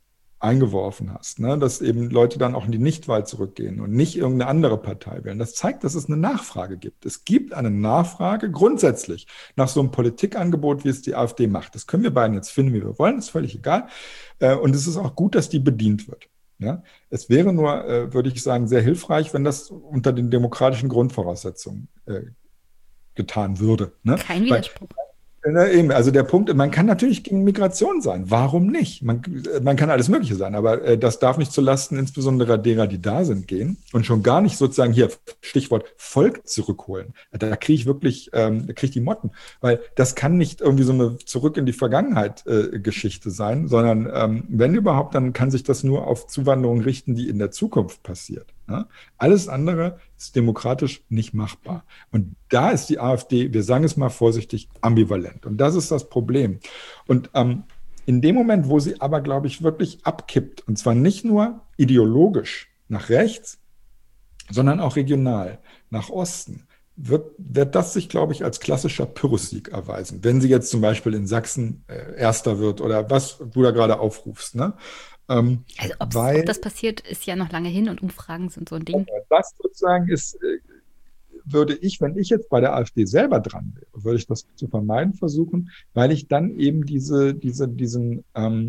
eingeworfen hast, ne? Dass eben Leute dann auch in die Nichtwahl zurückgehen und nicht irgendeine andere Partei wählen. Das zeigt, dass es eine Nachfrage gibt. Es gibt eine Nachfrage grundsätzlich nach so einem Politikangebot, wie es die AfD macht. Das können wir beiden jetzt finden, wie wir wollen, ist völlig egal. Und es ist auch gut, dass die bedient wird. Ja? Es wäre nur, würde ich sagen, sehr hilfreich, wenn das unter den demokratischen Grundvoraussetzungen getan würde. Ne? Kein Widerspruch. Eben, also der Punkt, man kann natürlich gegen Migration sein. Warum nicht? Man kann alles Mögliche sein, aber das darf nicht zulasten insbesondere derer, die da sind, gehen und schon gar nicht sozusagen hier, Stichwort Volk zurückholen. Da kriege ich wirklich, die Motten, weil das kann nicht irgendwie so eine Zurück in die Vergangenheit Geschichte sein, sondern wenn überhaupt, dann kann sich das nur auf Zuwanderung richten, die in der Zukunft passiert. Ja? Alles andere ist demokratisch nicht machbar. Und da ist die AfD, wir sagen es mal vorsichtig, ambivalent. Und das ist das Problem. Und in dem Moment, wo sie aber, glaube ich, wirklich abkippt, und zwar nicht nur ideologisch nach rechts, sondern auch regional nach Osten, wird das sich, glaube ich, als klassischer Pyrrhussieg erweisen, wenn sie jetzt zum Beispiel in Sachsen Erster wird oder was du da gerade aufrufst, ne? Also ob das passiert, ist ja noch lange hin und Umfragen sind so ein Ding. Das sozusagen ist, würde ich, wenn ich jetzt bei der AfD selber dran wäre, würde ich das zu vermeiden versuchen, weil ich dann eben diesen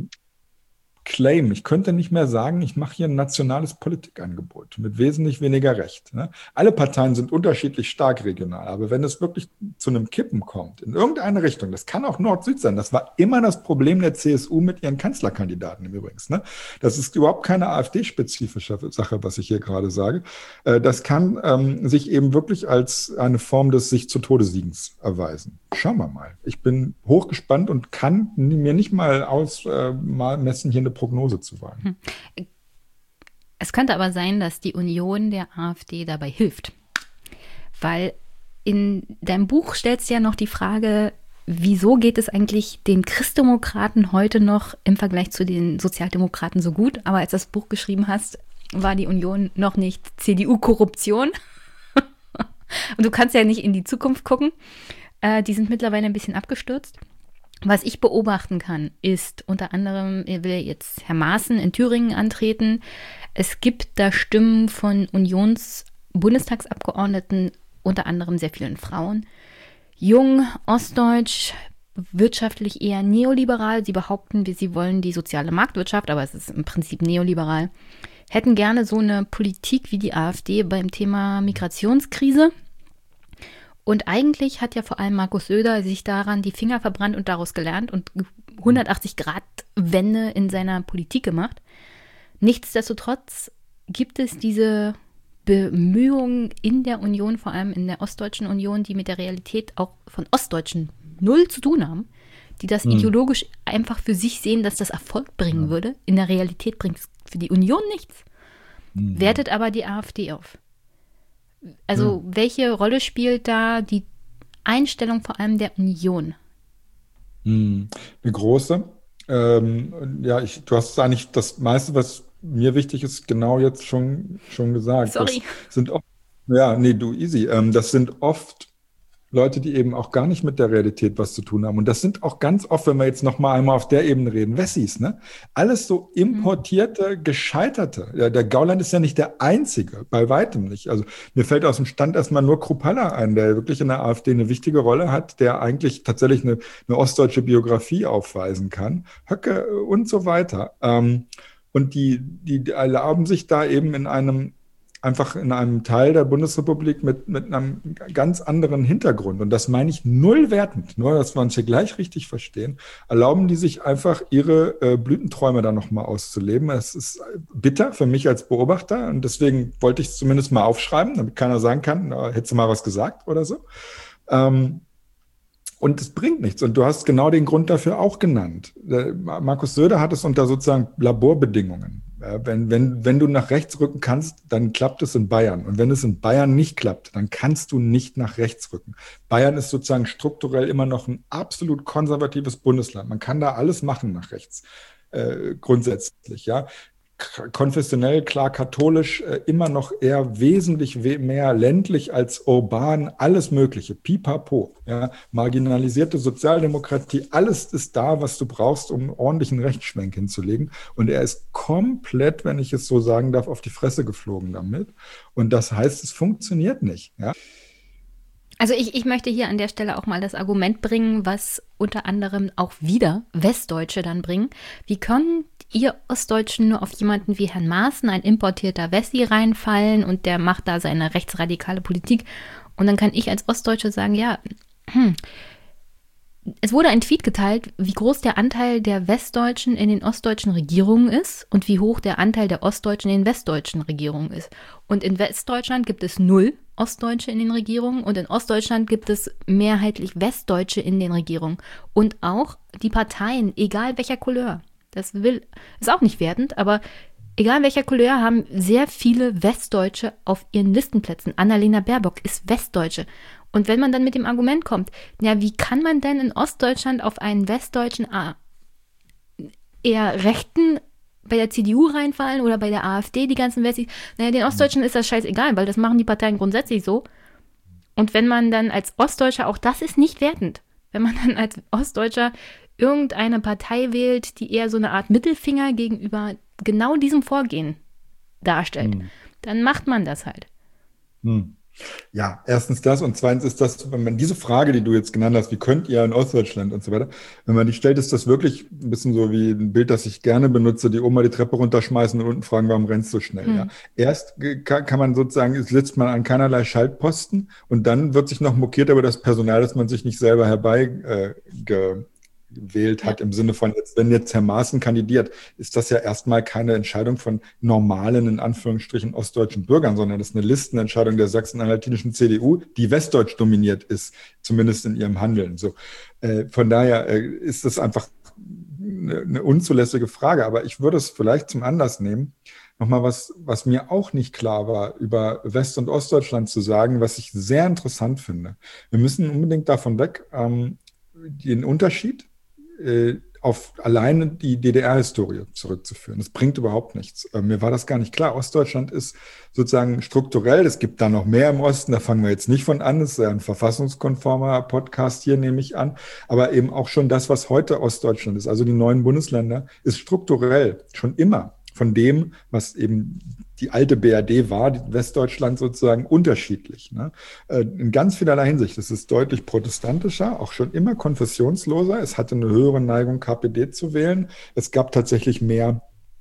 Claim, ich könnte nicht mehr sagen, ich mache hier ein nationales Politikangebot mit wesentlich weniger Recht. Ne? Alle Parteien sind unterschiedlich stark regional, aber wenn es wirklich zu einem Kippen kommt, in irgendeine Richtung, das kann auch Nord-Süd sein, das war immer das Problem der CSU mit ihren Kanzlerkandidaten im Übrigen. Ne? Das ist überhaupt keine AfD-spezifische Sache, was ich hier gerade sage. Das kann sich eben wirklich als eine Form des sich zu Tode Siegens erweisen. Schauen wir mal. Ich bin hochgespannt und kann mir nicht mal mal messen, hier eine Prognose zu wagen. Es könnte aber sein, dass die Union der AfD dabei hilft. Weil in deinem Buch stellst du ja noch die Frage, wieso geht es eigentlich den Christdemokraten heute noch im Vergleich zu den Sozialdemokraten so gut? Aber als du das Buch geschrieben hast, war die Union noch nicht CDU-Korruption. Und du kannst ja nicht in die Zukunft gucken. Die sind mittlerweile ein bisschen abgestürzt. Was ich beobachten kann, ist unter anderem, will jetzt Herr Maaßen in Thüringen antreten. Es gibt da Stimmen von Unions-Bundestagsabgeordneten, unter anderem sehr vielen Frauen. Jung, ostdeutsch, wirtschaftlich eher neoliberal. Sie behaupten, sie wollen die soziale Marktwirtschaft, aber es ist im Prinzip neoliberal. Hätten gerne so eine Politik wie die AfD beim Thema Migrationskrise. Und eigentlich hat ja vor allem Markus Söder sich daran die Finger verbrannt und daraus gelernt und 180-Grad-Wende in seiner Politik gemacht. Nichtsdestotrotz gibt es diese Bemühungen in der Union, vor allem in der Ostdeutschen Union, die mit der Realität auch von Ostdeutschen null zu tun haben, die das ideologisch einfach für sich sehen, dass das Erfolg bringen würde. In der Realität bringt es für die Union nichts. Wertet aber die AfD auf. Also welche Rolle spielt da die Einstellung vor allem der Union? Eine große. Du hast eigentlich das meiste, was mir wichtig ist, genau jetzt schon gesagt. Sorry. Das sind oft, easy. Das sind oft Leute, die eben auch gar nicht mit der Realität was zu tun haben. Und das sind auch ganz oft, wenn wir jetzt noch mal einmal auf der Ebene reden, Wessis, ne? Alles so importierte, gescheiterte. Ja, der Gauland ist ja nicht der Einzige, bei weitem nicht. Also mir fällt aus dem Stand erstmal nur Kruppalla ein, der wirklich in der AfD eine wichtige Rolle hat, der eigentlich tatsächlich eine ostdeutsche Biografie aufweisen kann. Höcke und so weiter. Und die erlauben sich da eben in einem Teil der Bundesrepublik mit einem ganz anderen Hintergrund. Und das meine ich null wertend, nur dass wir uns hier gleich richtig verstehen, erlauben die sich einfach ihre Blütenträume da nochmal auszuleben. Es ist bitter für mich als Beobachter und deswegen wollte ich es zumindest mal aufschreiben, damit keiner sagen kann, hättest du mal was gesagt oder so. Und es bringt nichts. Und du hast genau den Grund dafür auch genannt. Markus Söder hat es unter sozusagen Laborbedingungen. Wenn du nach rechts rücken kannst, dann klappt es in Bayern. Und wenn es in Bayern nicht klappt, dann kannst du nicht nach rechts rücken. Bayern ist sozusagen strukturell immer noch ein absolut konservatives Bundesland. Man kann da alles machen nach rechts, grundsätzlich, ja. konfessionell, klar katholisch, immer noch eher wesentlich mehr ländlich als urban, alles Mögliche, pipapo, ja, marginalisierte Sozialdemokratie, alles ist da, was du brauchst, um einen ordentlichen Rechtsschwenk hinzulegen. Und er ist komplett, wenn ich es so sagen darf, auf die Fresse geflogen damit. Und das heißt, es funktioniert nicht, ja. Also ich möchte hier an der Stelle auch mal das Argument bringen, was unter anderem auch wieder Westdeutsche dann bringen. Wie könnt ihr Ostdeutschen nur auf jemanden wie Herrn Maaßen, ein importierter Wessi, reinfallen und der macht da seine rechtsradikale Politik? Und dann kann ich als Ostdeutsche sagen, ja, es wurde ein Tweet geteilt, wie groß der Anteil der Westdeutschen in den ostdeutschen Regierungen ist und wie hoch der Anteil der Ostdeutschen in den westdeutschen Regierungen ist. Und in Westdeutschland gibt es 0 Ostdeutsche in den Regierungen und in Ostdeutschland gibt es mehrheitlich Westdeutsche in den Regierungen. Und auch die Parteien, egal welcher Couleur, ist auch nicht wertend, aber egal welcher Couleur, haben sehr viele Westdeutsche auf ihren Listenplätzen. Annalena Baerbock ist Westdeutsche. Und wenn man dann mit dem Argument kommt, ja, wie kann man denn in Ostdeutschland auf einen westdeutschen eher Rechten bei der CDU reinfallen oder bei der AfD, die ganzen Wessis? Naja, den Ostdeutschen ist das scheißegal, weil das machen die Parteien grundsätzlich so. Und wenn man dann als Ostdeutscher, auch das ist nicht wertend, wenn man dann als Ostdeutscher irgendeine Partei wählt, die eher so eine Art Mittelfinger gegenüber genau diesem Vorgehen darstellt, dann macht man das halt. Ja, erstens das und zweitens ist das, wenn man diese Frage, die du jetzt genannt hast, wie könnt ihr in Ostdeutschland und so weiter, wenn man die stellt, ist das wirklich ein bisschen so wie ein Bild, das ich gerne benutze, die Oma die Treppe runterschmeißen und unten fragen, warum rennst du so schnell? Ja. Erst kann man sozusagen, sitzt man an keinerlei Schaltposten und dann wird sich noch mokiert über das Personal, das man sich nicht selber gewählt hat, im Sinne von, wenn jetzt Herr Maaßen kandidiert, ist das ja erstmal keine Entscheidung von normalen, in Anführungsstrichen, ostdeutschen Bürgern, sondern das ist eine Listenentscheidung der sachsen-anhaltinischen CDU, die westdeutsch dominiert ist, zumindest in ihrem Handeln. So, von daher ist das einfach eine unzulässige Frage, aber ich würde es vielleicht zum Anlass nehmen, nochmal was mir auch nicht klar war, über West- und Ostdeutschland zu sagen, was ich sehr interessant finde. Wir müssen unbedingt davon weg, den Unterschied auf alleine die DDR-Historie zurückzuführen. Das bringt überhaupt nichts. Mir war das gar nicht klar. Ostdeutschland ist sozusagen strukturell. Es gibt da noch mehr im Osten. Da fangen wir jetzt nicht von an. Das ist ja ein verfassungskonformer Podcast hier, nehme ich an. Aber eben auch schon das, was heute Ostdeutschland ist, also die 9 Bundesländer, ist strukturell schon immer von dem, was eben die alte BRD war, die Westdeutschland sozusagen unterschiedlich. Ne? In ganz vielerlei Hinsicht. Es ist deutlich protestantischer, auch schon immer konfessionsloser. Es hatte eine höhere Neigung, KPD zu wählen. Es gab tatsächlich mehr,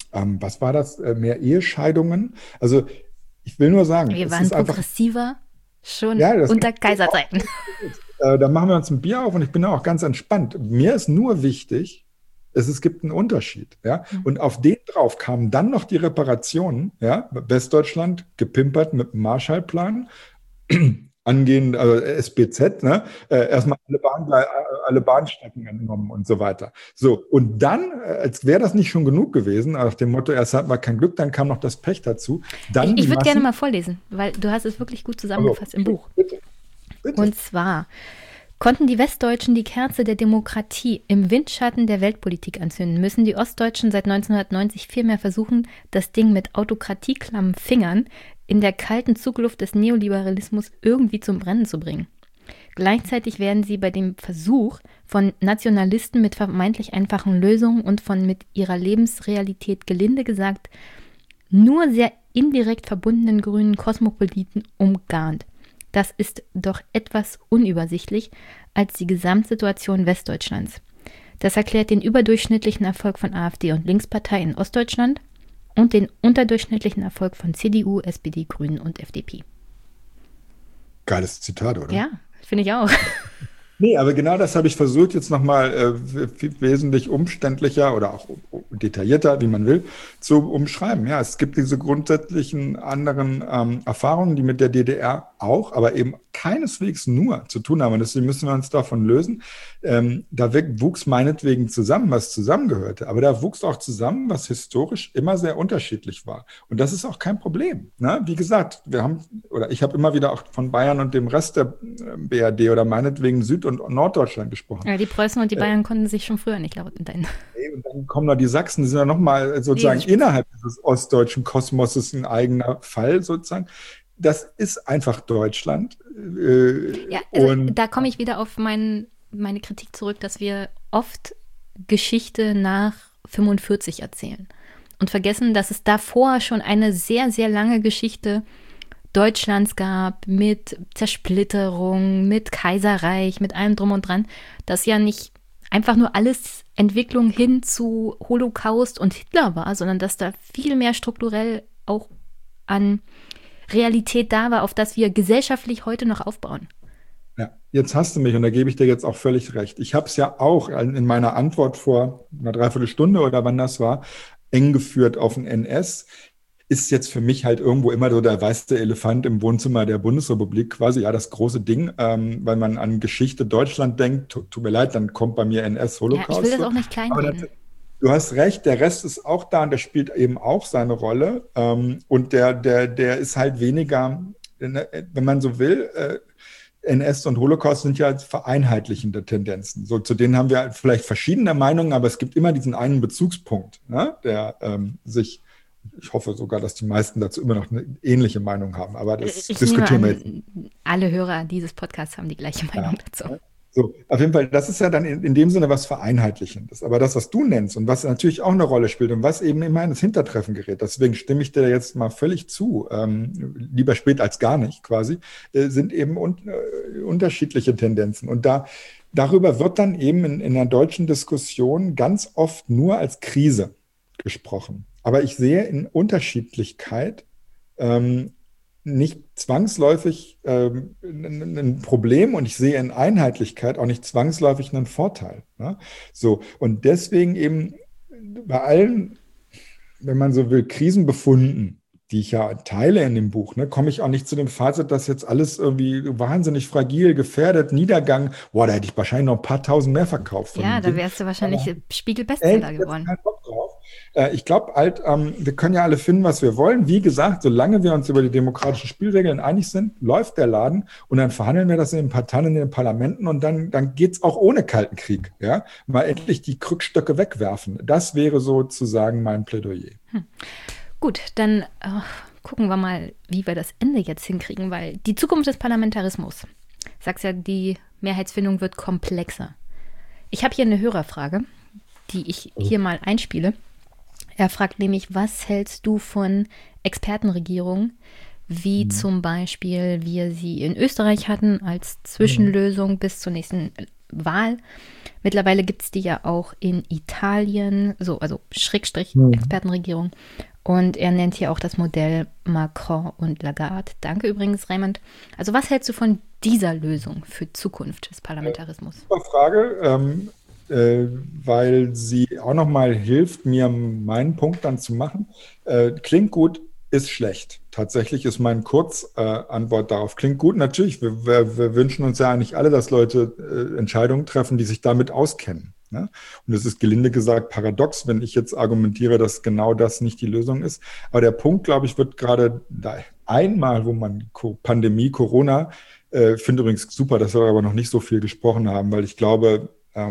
mehr Ehescheidungen. Also ich will nur sagen, wir waren progressiver schon unter Kaiserzeiten. Da machen wir uns ein Bier auf und ich bin da auch ganz entspannt. Mir ist nur wichtig, es gibt einen Unterschied, ja. Und auf den drauf kamen dann noch die Reparationen, ja. Westdeutschland gepimpert mit dem Marshallplan, angehend, also SBZ, ne. Erstmal alle Bahnstrecken entnommen und so weiter. So, und dann, als wäre das nicht schon genug gewesen, nach dem Motto, erst hatten wir kein Glück, dann kam noch das Pech dazu. Dann ich würde gerne mal vorlesen, weil du hast es wirklich gut zusammengefasst im Buch. Bitte. Und zwar konnten die Westdeutschen die Kerze der Demokratie im Windschatten der Weltpolitik anzünden, müssen die Ostdeutschen seit 1990 vielmehr versuchen, das Ding mit autokratieklammen Fingern in der kalten Zugluft des Neoliberalismus irgendwie zum Brennen zu bringen. Gleichzeitig werden sie bei dem Versuch von Nationalisten mit vermeintlich einfachen Lösungen und von mit ihrer Lebensrealität gelinde gesagt nur sehr indirekt verbundenen grünen Kosmopoliten umgarnt. Das ist doch etwas unübersichtlich als die Gesamtsituation Westdeutschlands. Das erklärt den überdurchschnittlichen Erfolg von AfD und Linkspartei in Ostdeutschland und den unterdurchschnittlichen Erfolg von CDU, SPD, Grünen und FDP. Geiles Zitat, oder? Ja, finde ich auch. Nee, aber genau das habe ich versucht, jetzt nochmal wesentlich umständlicher oder auch detaillierter, wie man will, zu umschreiben. Ja, es gibt diese grundsätzlichen anderen Erfahrungen, die mit der DDR auch, aber eben keineswegs nur zu tun haben. Und deswegen müssen wir uns davon lösen. Da wuchs meinetwegen zusammen, was zusammengehörte. Aber da wuchs auch zusammen, was historisch immer sehr unterschiedlich war. Und das ist auch kein Problem. Ne? Wie gesagt, ich habe immer wieder auch von Bayern und dem Rest der BRD oder meinetwegen Süd- und Norddeutschland gesprochen. Ja, die Preußen und die Bayern konnten sich schon früher nicht laut. und dann kommen noch die Sachsen, die sind ja nochmal sozusagen innerhalb dieses ostdeutschen Kosmoses ein eigener Fall sozusagen. Das ist einfach Deutschland. Ja, also da komme ich wieder auf meine Kritik zurück, dass wir oft Geschichte nach 45 erzählen und vergessen, dass es davor schon eine sehr, sehr lange Geschichte Deutschlands gab mit Zersplitterung, mit Kaiserreich, mit allem drum und dran, das ja nicht einfach nur alles Entwicklung hin zu Holocaust und Hitler war, sondern dass da viel mehr strukturell auch an Realität da war, auf das wir gesellschaftlich heute noch aufbauen. Ja, jetzt hast du mich und da gebe ich dir jetzt auch völlig recht. Ich habe es ja auch in meiner Antwort vor einer Dreiviertelstunde oder wann das war, eng geführt auf den NS. Ist jetzt für mich halt irgendwo immer so der weiße Elefant im Wohnzimmer der Bundesrepublik, quasi ja das große Ding, weil man an Geschichte Deutschland denkt. Tut mir leid, dann kommt bei mir NS-Holocaust. Ja, ich will das auch nicht kleinreden. Du hast recht, der Rest ist auch da und der spielt eben auch seine Rolle. Und der ist halt weniger, wenn man so will, NS und Holocaust sind ja vereinheitlichende Tendenzen. So, zu denen haben wir vielleicht verschiedene Meinungen, aber es gibt immer diesen einen Bezugspunkt, ne, der sich, ich hoffe sogar, dass die meisten dazu immer noch eine ähnliche Meinung haben, aber das diskutieren wir jetzt. Alle Hörer dieses Podcasts haben die gleiche Meinung dazu. So, auf jeden Fall, das ist ja dann in dem Sinne was Vereinheitlichendes. Aber das, was du nennst und was natürlich auch eine Rolle spielt und was eben immer ins Hintertreffen gerät, deswegen stimme ich dir jetzt mal völlig zu, lieber spät als gar nicht quasi, sind eben unterschiedliche Tendenzen. Und darüber wird dann eben in der deutschen Diskussion ganz oft nur als Krise gesprochen. Aber ich sehe in Unterschiedlichkeit nicht zwangsläufig ein Problem und ich sehe in Einheitlichkeit auch nicht zwangsläufig einen Vorteil. Ne? So, und deswegen eben bei allen, wenn man so will, Krisenbefunden, die ich ja teile in dem Buch, ne, komme ich auch nicht zu dem Fazit, dass jetzt alles irgendwie wahnsinnig fragil, gefährdet, Niedergang, boah, da hätte ich wahrscheinlich noch ein paar tausend mehr verkauft. Ja, da wärst du wahrscheinlich Spiegel-Bestseller geworden. Ich glaube halt, wir können ja alle finden, was wir wollen. Wie gesagt, solange wir uns über die demokratischen Spielregeln einig sind, läuft der Laden und dann verhandeln wir das in den Parteien, in den Parlamenten und dann geht es auch ohne Kalten Krieg. Ja? Mal endlich die Krückstücke wegwerfen. Das wäre sozusagen mein Plädoyer. Gut, dann gucken wir mal, wie wir das Ende jetzt hinkriegen, weil die Zukunft des Parlamentarismus, sagst ja, die Mehrheitsfindung wird komplexer. Ich habe hier eine Hörerfrage, die ich hier mal einspiele. Er fragt nämlich, was hältst du von Expertenregierungen, wie zum Beispiel wir sie in Österreich hatten als Zwischenlösung bis zur nächsten Wahl. Mittlerweile gibt es die ja auch in Italien, so, also Schrägstrich Expertenregierung. Und er nennt hier auch das Modell Macron und Lagarde. Danke übrigens, Raymond. Also was hältst du von dieser Lösung für Zukunft des Parlamentarismus? Super Frage. Weil sie auch nochmal hilft, mir meinen Punkt dann zu machen. Klingt gut, ist schlecht. Tatsächlich ist meine Kurzantwort darauf. Klingt gut, natürlich. Wir wünschen uns ja eigentlich alle, dass Leute Entscheidungen treffen, die sich damit auskennen. Ne? Und es ist gelinde gesagt paradox, wenn ich jetzt argumentiere, dass genau das nicht die Lösung ist. Aber der Punkt, glaube ich, wird gerade da einmal, wo man Pandemie, Corona, finde übrigens super, dass wir aber noch nicht so viel gesprochen haben, weil ich glaube,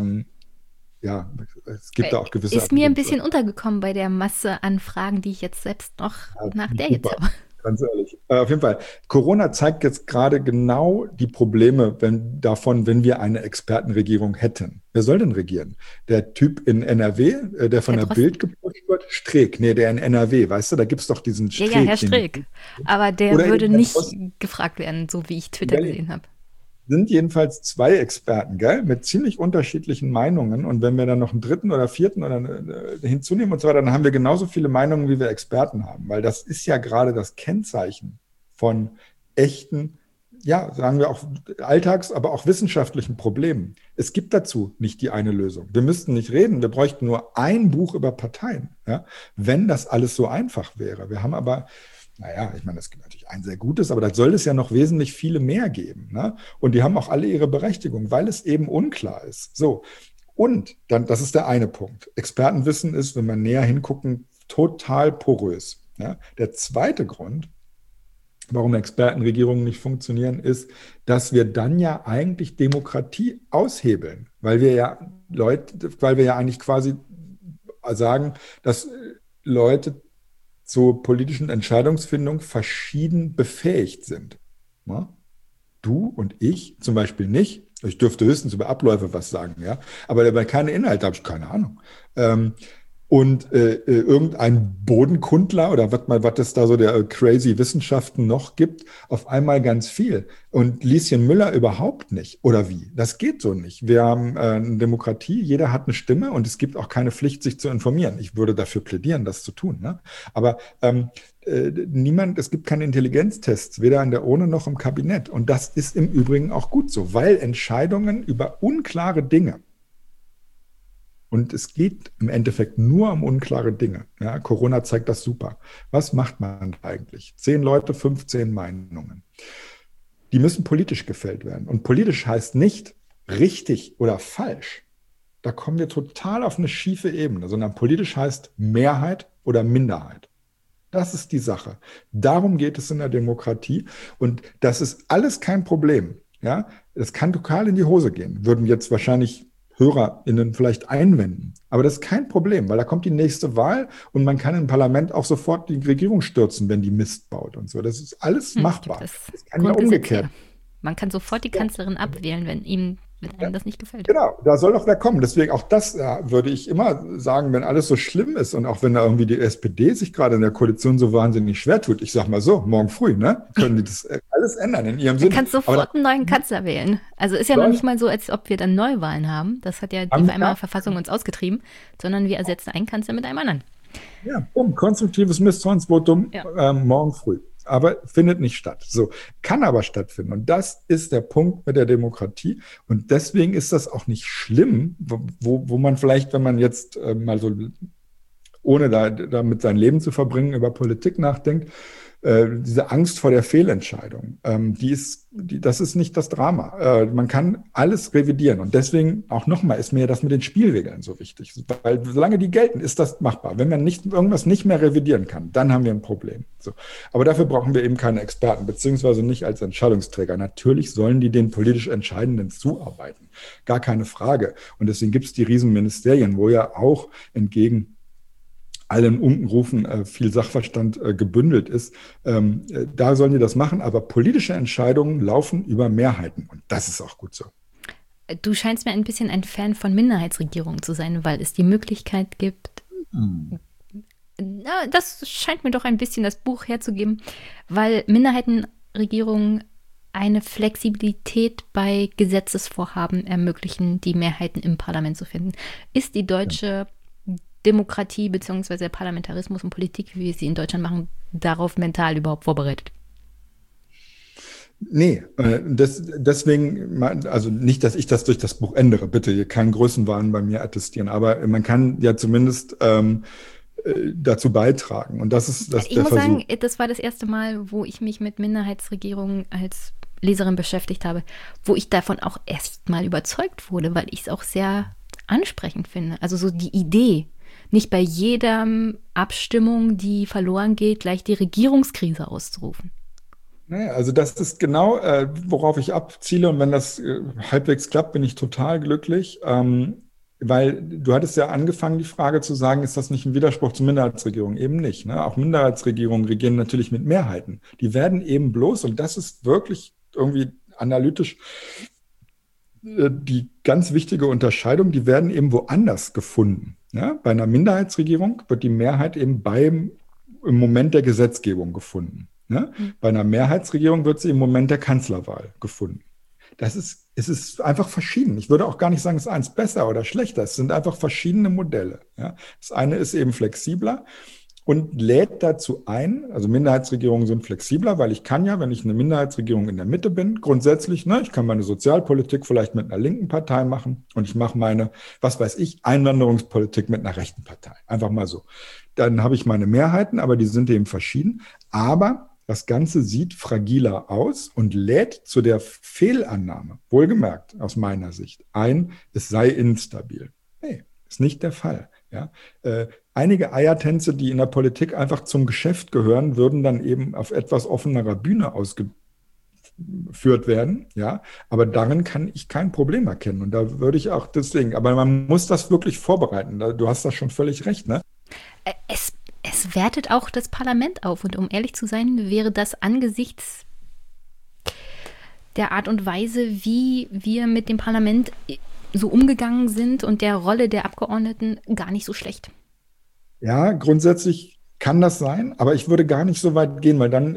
ja, es gibt da auch gewisse... Ist mir ein bisschen untergekommen bei der Masse an Fragen, die ich jetzt selbst noch nach der jetzt habe. Ganz ehrlich. Auf jeden Fall. Corona zeigt jetzt gerade genau die Probleme wenn wir eine Expertenregierung hätten. Wer soll denn regieren? Der Typ in NRW, der von der Bild gepusht wird? Streeck. Nee, der in NRW, weißt du, da gibt es doch diesen Streeck. Ja, Herr Streeck. Aber der würde nicht gefragt werden, so wie ich Twitter gesehen habe. Sind jedenfalls zwei Experten, gell, mit ziemlich unterschiedlichen Meinungen. Und wenn wir dann noch einen dritten oder vierten oder hinzunehmen und so weiter, dann haben wir genauso viele Meinungen, wie wir Experten haben. Weil das ist ja gerade das Kennzeichen von echten, ja, sagen wir auch alltags-, aber auch wissenschaftlichen Problemen. Es gibt dazu nicht die eine Lösung. Wir müssten nicht reden, wir bräuchten nur ein Buch über Parteien, ja, wenn das alles so einfach wäre. Wir haben aber... Naja, ich meine, es gibt natürlich ein sehr gutes, aber da soll es ja noch wesentlich viele mehr geben. Ne? Und die haben auch alle ihre Berechtigung, weil es eben unklar ist. So, und dann, das ist der eine Punkt. Expertenwissen ist, wenn wir näher hingucken, total porös. Ja? Der zweite Grund, warum Expertenregierungen nicht funktionieren, ist, dass wir dann ja eigentlich Demokratie aushebeln, weil wir ja eigentlich quasi sagen, dass Leute zur politischen Entscheidungsfindung verschieden befähigt sind. Ja? Du und ich zum Beispiel nicht. Ich dürfte höchstens über Abläufe was sagen, ja. Aber über keine Inhalte habe ich keine Ahnung. Und irgendein Bodenkundler oder was es da so der crazy Wissenschaften noch gibt, auf einmal ganz viel. Und Lieschen Müller überhaupt nicht. Oder wie? Das geht so nicht. Wir haben eine Demokratie, jeder hat eine Stimme und es gibt auch keine Pflicht, sich zu informieren. Ich würde dafür plädieren, das zu tun. Ne? Aber es gibt keine Intelligenztests, weder an der Urne noch im Kabinett. Und das ist im Übrigen auch gut so, weil Entscheidungen über unklare Dinge, und es geht im Endeffekt nur um unklare Dinge. Ja, Corona zeigt das super. Was macht man eigentlich? 10 Leute, 15 Meinungen. Die müssen politisch gefällt werden. Und politisch heißt nicht richtig oder falsch. Da kommen wir total auf eine schiefe Ebene, sondern politisch heißt Mehrheit oder Minderheit. Das ist die Sache. Darum geht es in der Demokratie. Und das ist alles kein Problem. Ja, das kann total in die Hose gehen. Würden jetzt wahrscheinlich HörerInnen vielleicht einwenden. Aber das ist kein Problem, weil da kommt die nächste Wahl und man kann im Parlament auch sofort die Regierung stürzen, wenn die Mist baut und so. Das ist alles machbar. Das kann ja umgekehrt. Man kann sofort die Kanzlerin abwählen, wenn einem das nicht gefällt. Genau, da soll doch wer kommen. Deswegen auch das würde ich immer sagen, wenn alles so schlimm ist und auch wenn da irgendwie die SPD sich gerade in der Koalition so wahnsinnig schwer tut. Ich sag mal so, morgen früh, ne, können die das alles ändern in ihrem Sinne. Du kannst sofort einen neuen Kanzler wählen. Also ist ja noch nicht mal so, als ob wir dann Neuwahlen haben. Das hat ja die Weimarer Verfassung uns ausgetrieben, sondern wir ersetzen einen Kanzler mit einem anderen. Ja, konstruktives Misstrauensvotum morgen früh. Aber findet nicht statt. So, kann aber stattfinden. Und das ist der Punkt mit der Demokratie. Und deswegen ist das auch nicht schlimm, wo man vielleicht, wenn man jetzt mal so, ohne damit sein Leben zu verbringen, über Politik nachdenkt, diese Angst vor der Fehlentscheidung, das ist nicht das Drama. Man kann alles revidieren. Und deswegen auch nochmal ist mir das mit den Spielregeln so wichtig. Weil solange die gelten, ist das machbar. Wenn man irgendwas nicht mehr revidieren kann, dann haben wir ein Problem. So. Aber dafür brauchen wir eben keine Experten, beziehungsweise nicht als Entscheidungsträger. Natürlich sollen die den politisch Entscheidenden zuarbeiten. Gar keine Frage. Und deswegen gibt es die Riesenministerien, wo ja auch entgegen allen Unkenrufen viel Sachverstand gebündelt ist. Da sollen die das machen, aber politische Entscheidungen laufen über Mehrheiten und das ist auch gut so. Du scheinst mir ein bisschen ein Fan von Minderheitsregierungen zu sein, weil es die Möglichkeit gibt, das scheint mir doch ein bisschen das Buch herzugeben, weil Minderheitenregierungen eine Flexibilität bei Gesetzesvorhaben ermöglichen, die Mehrheiten im Parlament zu finden. Ist die deutsche Demokratie bzw. Parlamentarismus und Politik, wie wir sie in Deutschland machen, darauf mental überhaupt vorbereitet? Nee, deswegen, also nicht, dass ich das durch das Buch ändere, bitte hier keinen Größenwahn bei mir attestieren, aber man kann ja zumindest dazu beitragen und das ist der Versuch. Ich muss sagen, das war das erste Mal, wo ich mich mit Minderheitsregierungen als Leserin beschäftigt habe, wo ich davon auch erst mal überzeugt wurde, weil ich es auch sehr ansprechend finde. Also so die Idee, nicht bei jeder Abstimmung, die verloren geht, gleich die Regierungskrise auszurufen. Naja, also das ist genau, worauf ich abziele. Und wenn das halbwegs klappt, bin ich total glücklich. Weil du hattest ja angefangen, die Frage zu sagen, ist das nicht ein Widerspruch zu Minderheitsregierungen? Eben nicht. Ne? Auch Minderheitsregierungen regieren natürlich mit Mehrheiten. Die werden eben bloß, und das ist wirklich irgendwie analytisch die ganz wichtige Unterscheidung, die werden eben woanders gefunden. Ja? Bei einer Minderheitsregierung wird die Mehrheit eben im Moment der Gesetzgebung gefunden. Ne? Bei einer Mehrheitsregierung wird sie im Moment der Kanzlerwahl gefunden. Es ist einfach verschieden. Ich würde auch gar nicht sagen, es ist eins besser oder schlechter. Es sind einfach verschiedene Modelle. Ja? Das eine ist eben flexibler und lädt dazu ein, also Minderheitsregierungen sind flexibler, weil ich kann ja, wenn ich eine Minderheitsregierung in der Mitte bin, grundsätzlich, ne, ich kann meine Sozialpolitik vielleicht mit einer linken Partei machen und ich mache meine, was weiß ich, Einwanderungspolitik mit einer rechten Partei. Einfach mal so. Dann habe ich meine Mehrheiten, aber die sind eben verschieden. Aber das Ganze sieht fragiler aus und lädt zu der Fehlannahme, wohlgemerkt aus meiner Sicht, ein, es sei instabil. Nee, ist nicht der Fall. Ja? Einige Eiertänze, die in der Politik einfach zum Geschäft gehören, würden dann eben auf etwas offenerer Bühne fortgeführt werden, ja. Aber darin kann ich kein Problem erkennen. Und da würde ich auch deswegen, aber man muss das wirklich vorbereiten. Du hast da schon völlig recht, ne? Es wertet auch das Parlament auf. Und um ehrlich zu sein, wäre das angesichts der Art und Weise, wie wir mit dem Parlament so umgegangen sind und der Rolle der Abgeordneten gar nicht so schlecht. Ja, grundsätzlich kann das sein, aber ich würde gar nicht so weit gehen, weil dann,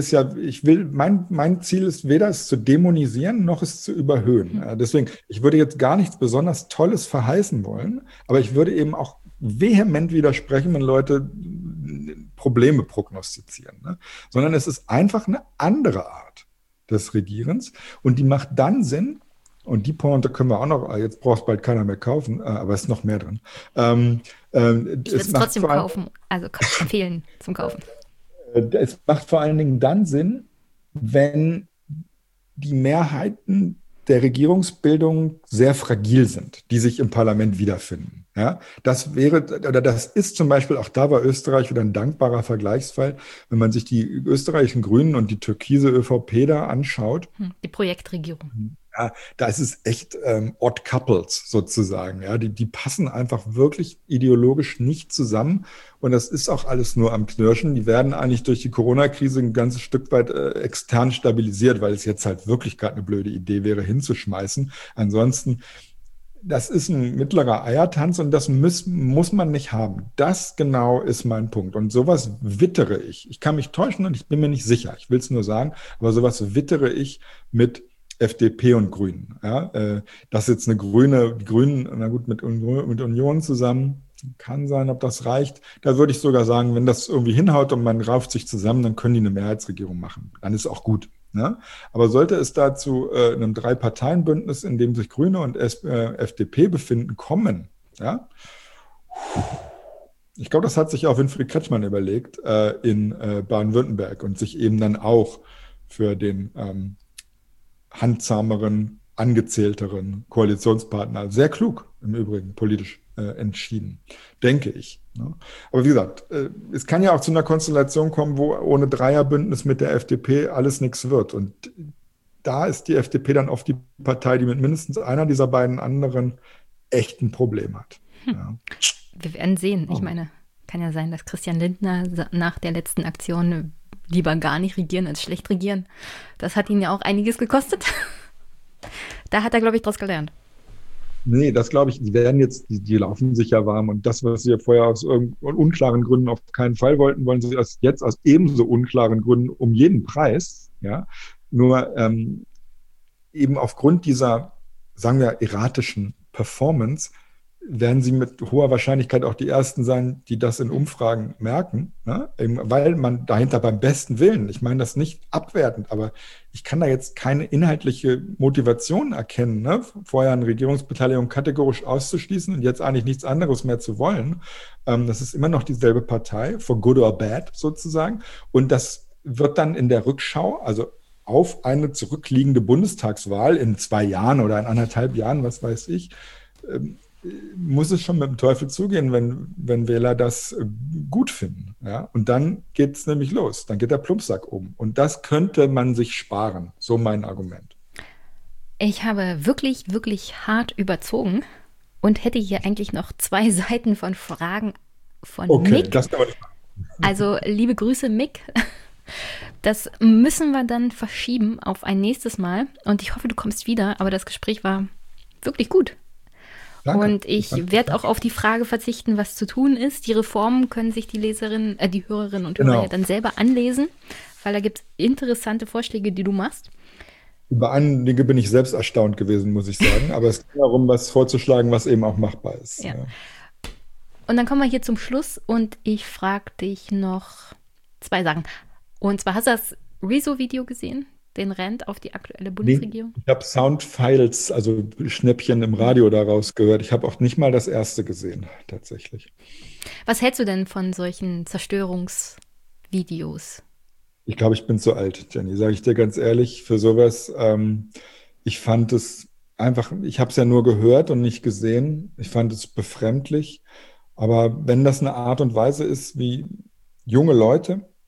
mein Ziel ist weder es zu dämonisieren, noch es zu überhöhen. Deswegen, ich würde jetzt gar nichts besonders Tolles verheißen wollen, aber ich würde eben auch vehement widersprechen, wenn Leute Probleme prognostizieren, ne? Sondern es ist einfach eine andere Art des Regierens und die macht dann Sinn, und die Pointe können wir auch noch, jetzt braucht es bald keiner mehr kaufen, aber es ist noch mehr drin. Ich würde es trotzdem kaufen, also empfehlen zum Kaufen. Es macht vor allen Dingen dann Sinn, wenn die Mehrheiten der Regierungsbildung sehr fragil sind, die sich im Parlament wiederfinden. Ja, das ist zum Beispiel, auch da war Österreich wieder ein dankbarer Vergleichsfall, wenn man sich die österreichischen Grünen und die türkise ÖVP da anschaut. Die Projektregierung. Ja, da ist es echt odd couples sozusagen. Ja, die passen einfach wirklich ideologisch nicht zusammen. Und das ist auch alles nur am Knirschen. Die werden eigentlich durch die Corona-Krise ein ganzes Stück weit extern stabilisiert, weil es jetzt halt wirklich gerade eine blöde Idee wäre, hinzuschmeißen. Ansonsten, das ist ein mittlerer Eiertanz und das muss man nicht haben. Das genau ist mein Punkt. Und sowas wittere ich. Ich kann mich täuschen und ich bin mir nicht sicher. Ich will es nur sagen, aber sowas wittere ich mit FDP und Grünen. Ja, das ist jetzt die Grünen, na gut, mit Union zusammen, kann sein, ob das reicht. Da würde ich sogar sagen, wenn das irgendwie hinhaut und man rauft sich zusammen, dann können die eine Mehrheitsregierung machen. Dann ist auch gut. Ne? Aber sollte es dazu einem Drei-Parteien-Bündnis, in dem sich Grüne und FDP befinden, kommen, ja, ich glaube, das hat sich auch Winfried Kretschmann überlegt in Baden-Württemberg und sich eben dann auch für den handzahmeren, angezählteren Koalitionspartner, sehr klug im Übrigen politisch entschieden, denke ich. Ne? Aber wie gesagt, es kann ja auch zu einer Konstellation kommen, wo ohne Dreierbündnis mit der FDP alles nichts wird. Und da ist die FDP dann oft die Partei, die mit mindestens einer dieser beiden anderen echt ein Problem hat. Ja. Wir werden sehen. Ich meine, kann ja sein, dass Christian Lindner nach der letzten Aktion lieber gar nicht regieren als schlecht regieren. Das hat ihn ja auch einiges gekostet. Da hat er, glaube ich, draus gelernt. Nee, das glaube ich, die laufen sich ja warm und das, was sie ja vorher aus unklaren Gründen auf keinen Fall wollten, wollen sie jetzt aus ebenso unklaren Gründen um jeden Preis, ja. Nur eben aufgrund dieser, sagen wir, erratischen Performance werden sie mit hoher Wahrscheinlichkeit auch die Ersten sein, die das in Umfragen merken, ne? Weil man dahinter beim besten Willen, ich meine das nicht abwertend, aber ich kann da jetzt keine inhaltliche Motivation erkennen, ne? Vorher eine Regierungsbeteiligung kategorisch auszuschließen und jetzt eigentlich nichts anderes mehr zu wollen. Das ist immer noch dieselbe Partei, for good or bad sozusagen. Und das wird dann in der Rückschau, also auf eine zurückliegende Bundestagswahl in 2 Jahren oder in 1,5 Jahren, was weiß ich, muss es schon mit dem Teufel zugehen, wenn Wähler das gut finden. Ja? Und dann geht es nämlich los. Dann geht der Plumpsack um. Und das könnte man sich sparen. So mein Argument. Ich habe wirklich, wirklich hart überzogen und hätte hier eigentlich noch 2 Seiten von Fragen von Mick. Das kann man nicht machen. Also liebe Grüße, Mick. Das müssen wir dann verschieben auf ein nächstes Mal. Und ich hoffe, du kommst wieder. Aber das Gespräch war wirklich gut. Danke. Und ich werde auch auf die Frage verzichten, was zu tun ist. Die Reformen können sich die Hörerinnen und Hörer ja dann selber anlesen, weil da gibt es interessante Vorschläge, die du machst. Über einige bin ich selbst erstaunt gewesen, muss ich sagen. Aber es geht darum, was vorzuschlagen, was eben auch machbar ist. Ja. Und dann kommen wir hier zum Schluss und ich frage dich noch 2 Sachen. Und zwar, hast du das Rezo-Video gesehen? Den Rant auf die aktuelle Bundesregierung? Nee, ich habe Soundfiles, also Schnäppchen im Radio daraus gehört. Ich habe auch nicht mal das erste gesehen, tatsächlich. Was hältst du denn von solchen Zerstörungsvideos? Ich glaube, ich bin zu alt, Jenny, sage ich dir ganz ehrlich, für sowas. Ich fand es einfach, ich habe es ja nur gehört und nicht gesehen. Ich fand es befremdlich. Aber wenn das eine Art und Weise ist, wie junge Leute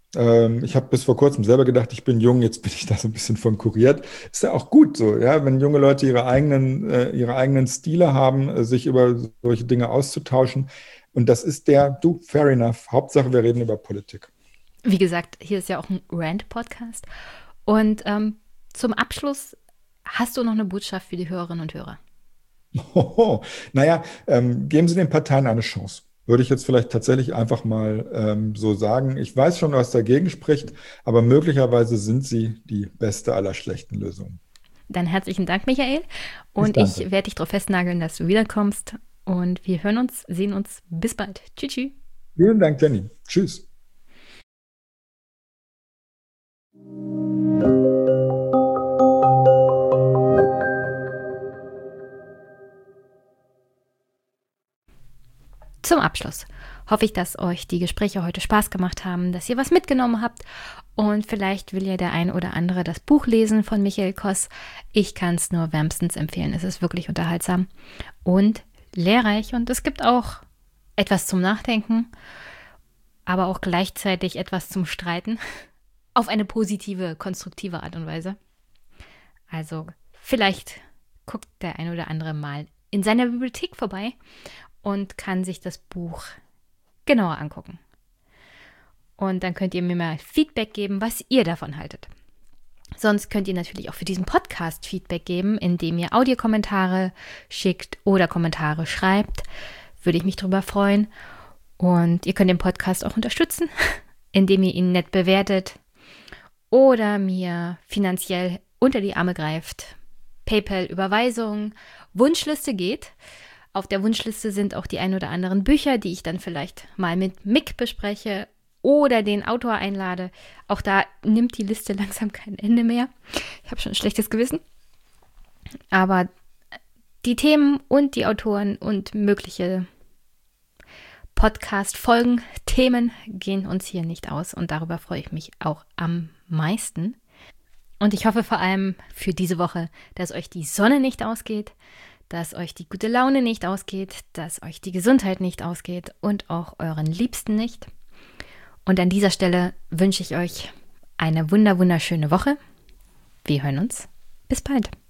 Ich habe bis vor kurzem selber gedacht, ich bin jung, jetzt bin ich da so ein bisschen von kuriert. Ist ja auch gut so, ja, wenn junge Leute ihre eigenen Stile haben, sich über solche Dinge auszutauschen. Und das ist fair enough. Hauptsache, wir reden über Politik. Wie gesagt, hier ist ja auch ein Rant-Podcast. Und zum Abschluss hast du noch eine Botschaft für die Hörerinnen und Hörer? Naja, geben Sie den Parteien eine Chance. Würde ich jetzt vielleicht tatsächlich einfach mal so sagen. Ich weiß schon, was dagegen spricht, aber möglicherweise sind sie die beste aller schlechten Lösungen. Dann herzlichen Dank, Michael. Und ich werde dich darauf festnageln, dass du wiederkommst. Und wir hören uns, sehen uns. Bis bald. Tschüss. Tschüss. Vielen Dank, Jenny. Tschüss. Zum Abschluss hoffe ich, dass euch die Gespräche heute Spaß gemacht haben, dass ihr was mitgenommen habt und vielleicht will ja der ein oder andere das Buch lesen von Michael Koss. Ich kann es nur wärmstens empfehlen. Es ist wirklich unterhaltsam und lehrreich und es gibt auch etwas zum Nachdenken, aber auch gleichzeitig etwas zum Streiten auf eine positive, konstruktive Art und Weise. Also vielleicht guckt der ein oder andere mal in seiner Bibliothek vorbei und kann sich das Buch genauer angucken. Und dann könnt ihr mir mal Feedback geben, was ihr davon haltet. Sonst könnt ihr natürlich auch für diesen Podcast Feedback geben, indem ihr Audiokommentare schickt oder Kommentare schreibt. Würde ich mich drüber freuen. Und ihr könnt den Podcast auch unterstützen, indem ihr ihn nett bewertet oder mir finanziell unter die Arme greift. PayPal-Überweisung, Wunschliste geht. Auf der Wunschliste sind auch die ein oder anderen Bücher, die ich dann vielleicht mal mit Mick bespreche oder den Autor einlade. Auch da nimmt die Liste langsam kein Ende mehr. Ich habe schon ein schlechtes Gewissen. Aber die Themen und die Autoren und mögliche Podcast-Folgen, Themen gehen uns hier nicht aus. Und darüber freue ich mich auch am meisten. Und ich hoffe vor allem für diese Woche, dass euch die Sonne nicht ausgeht, dass euch die gute Laune nicht ausgeht, dass euch die Gesundheit nicht ausgeht und auch euren Liebsten nicht. Und an dieser Stelle wünsche ich euch eine wunderschöne Woche. Wir hören uns. Bis bald.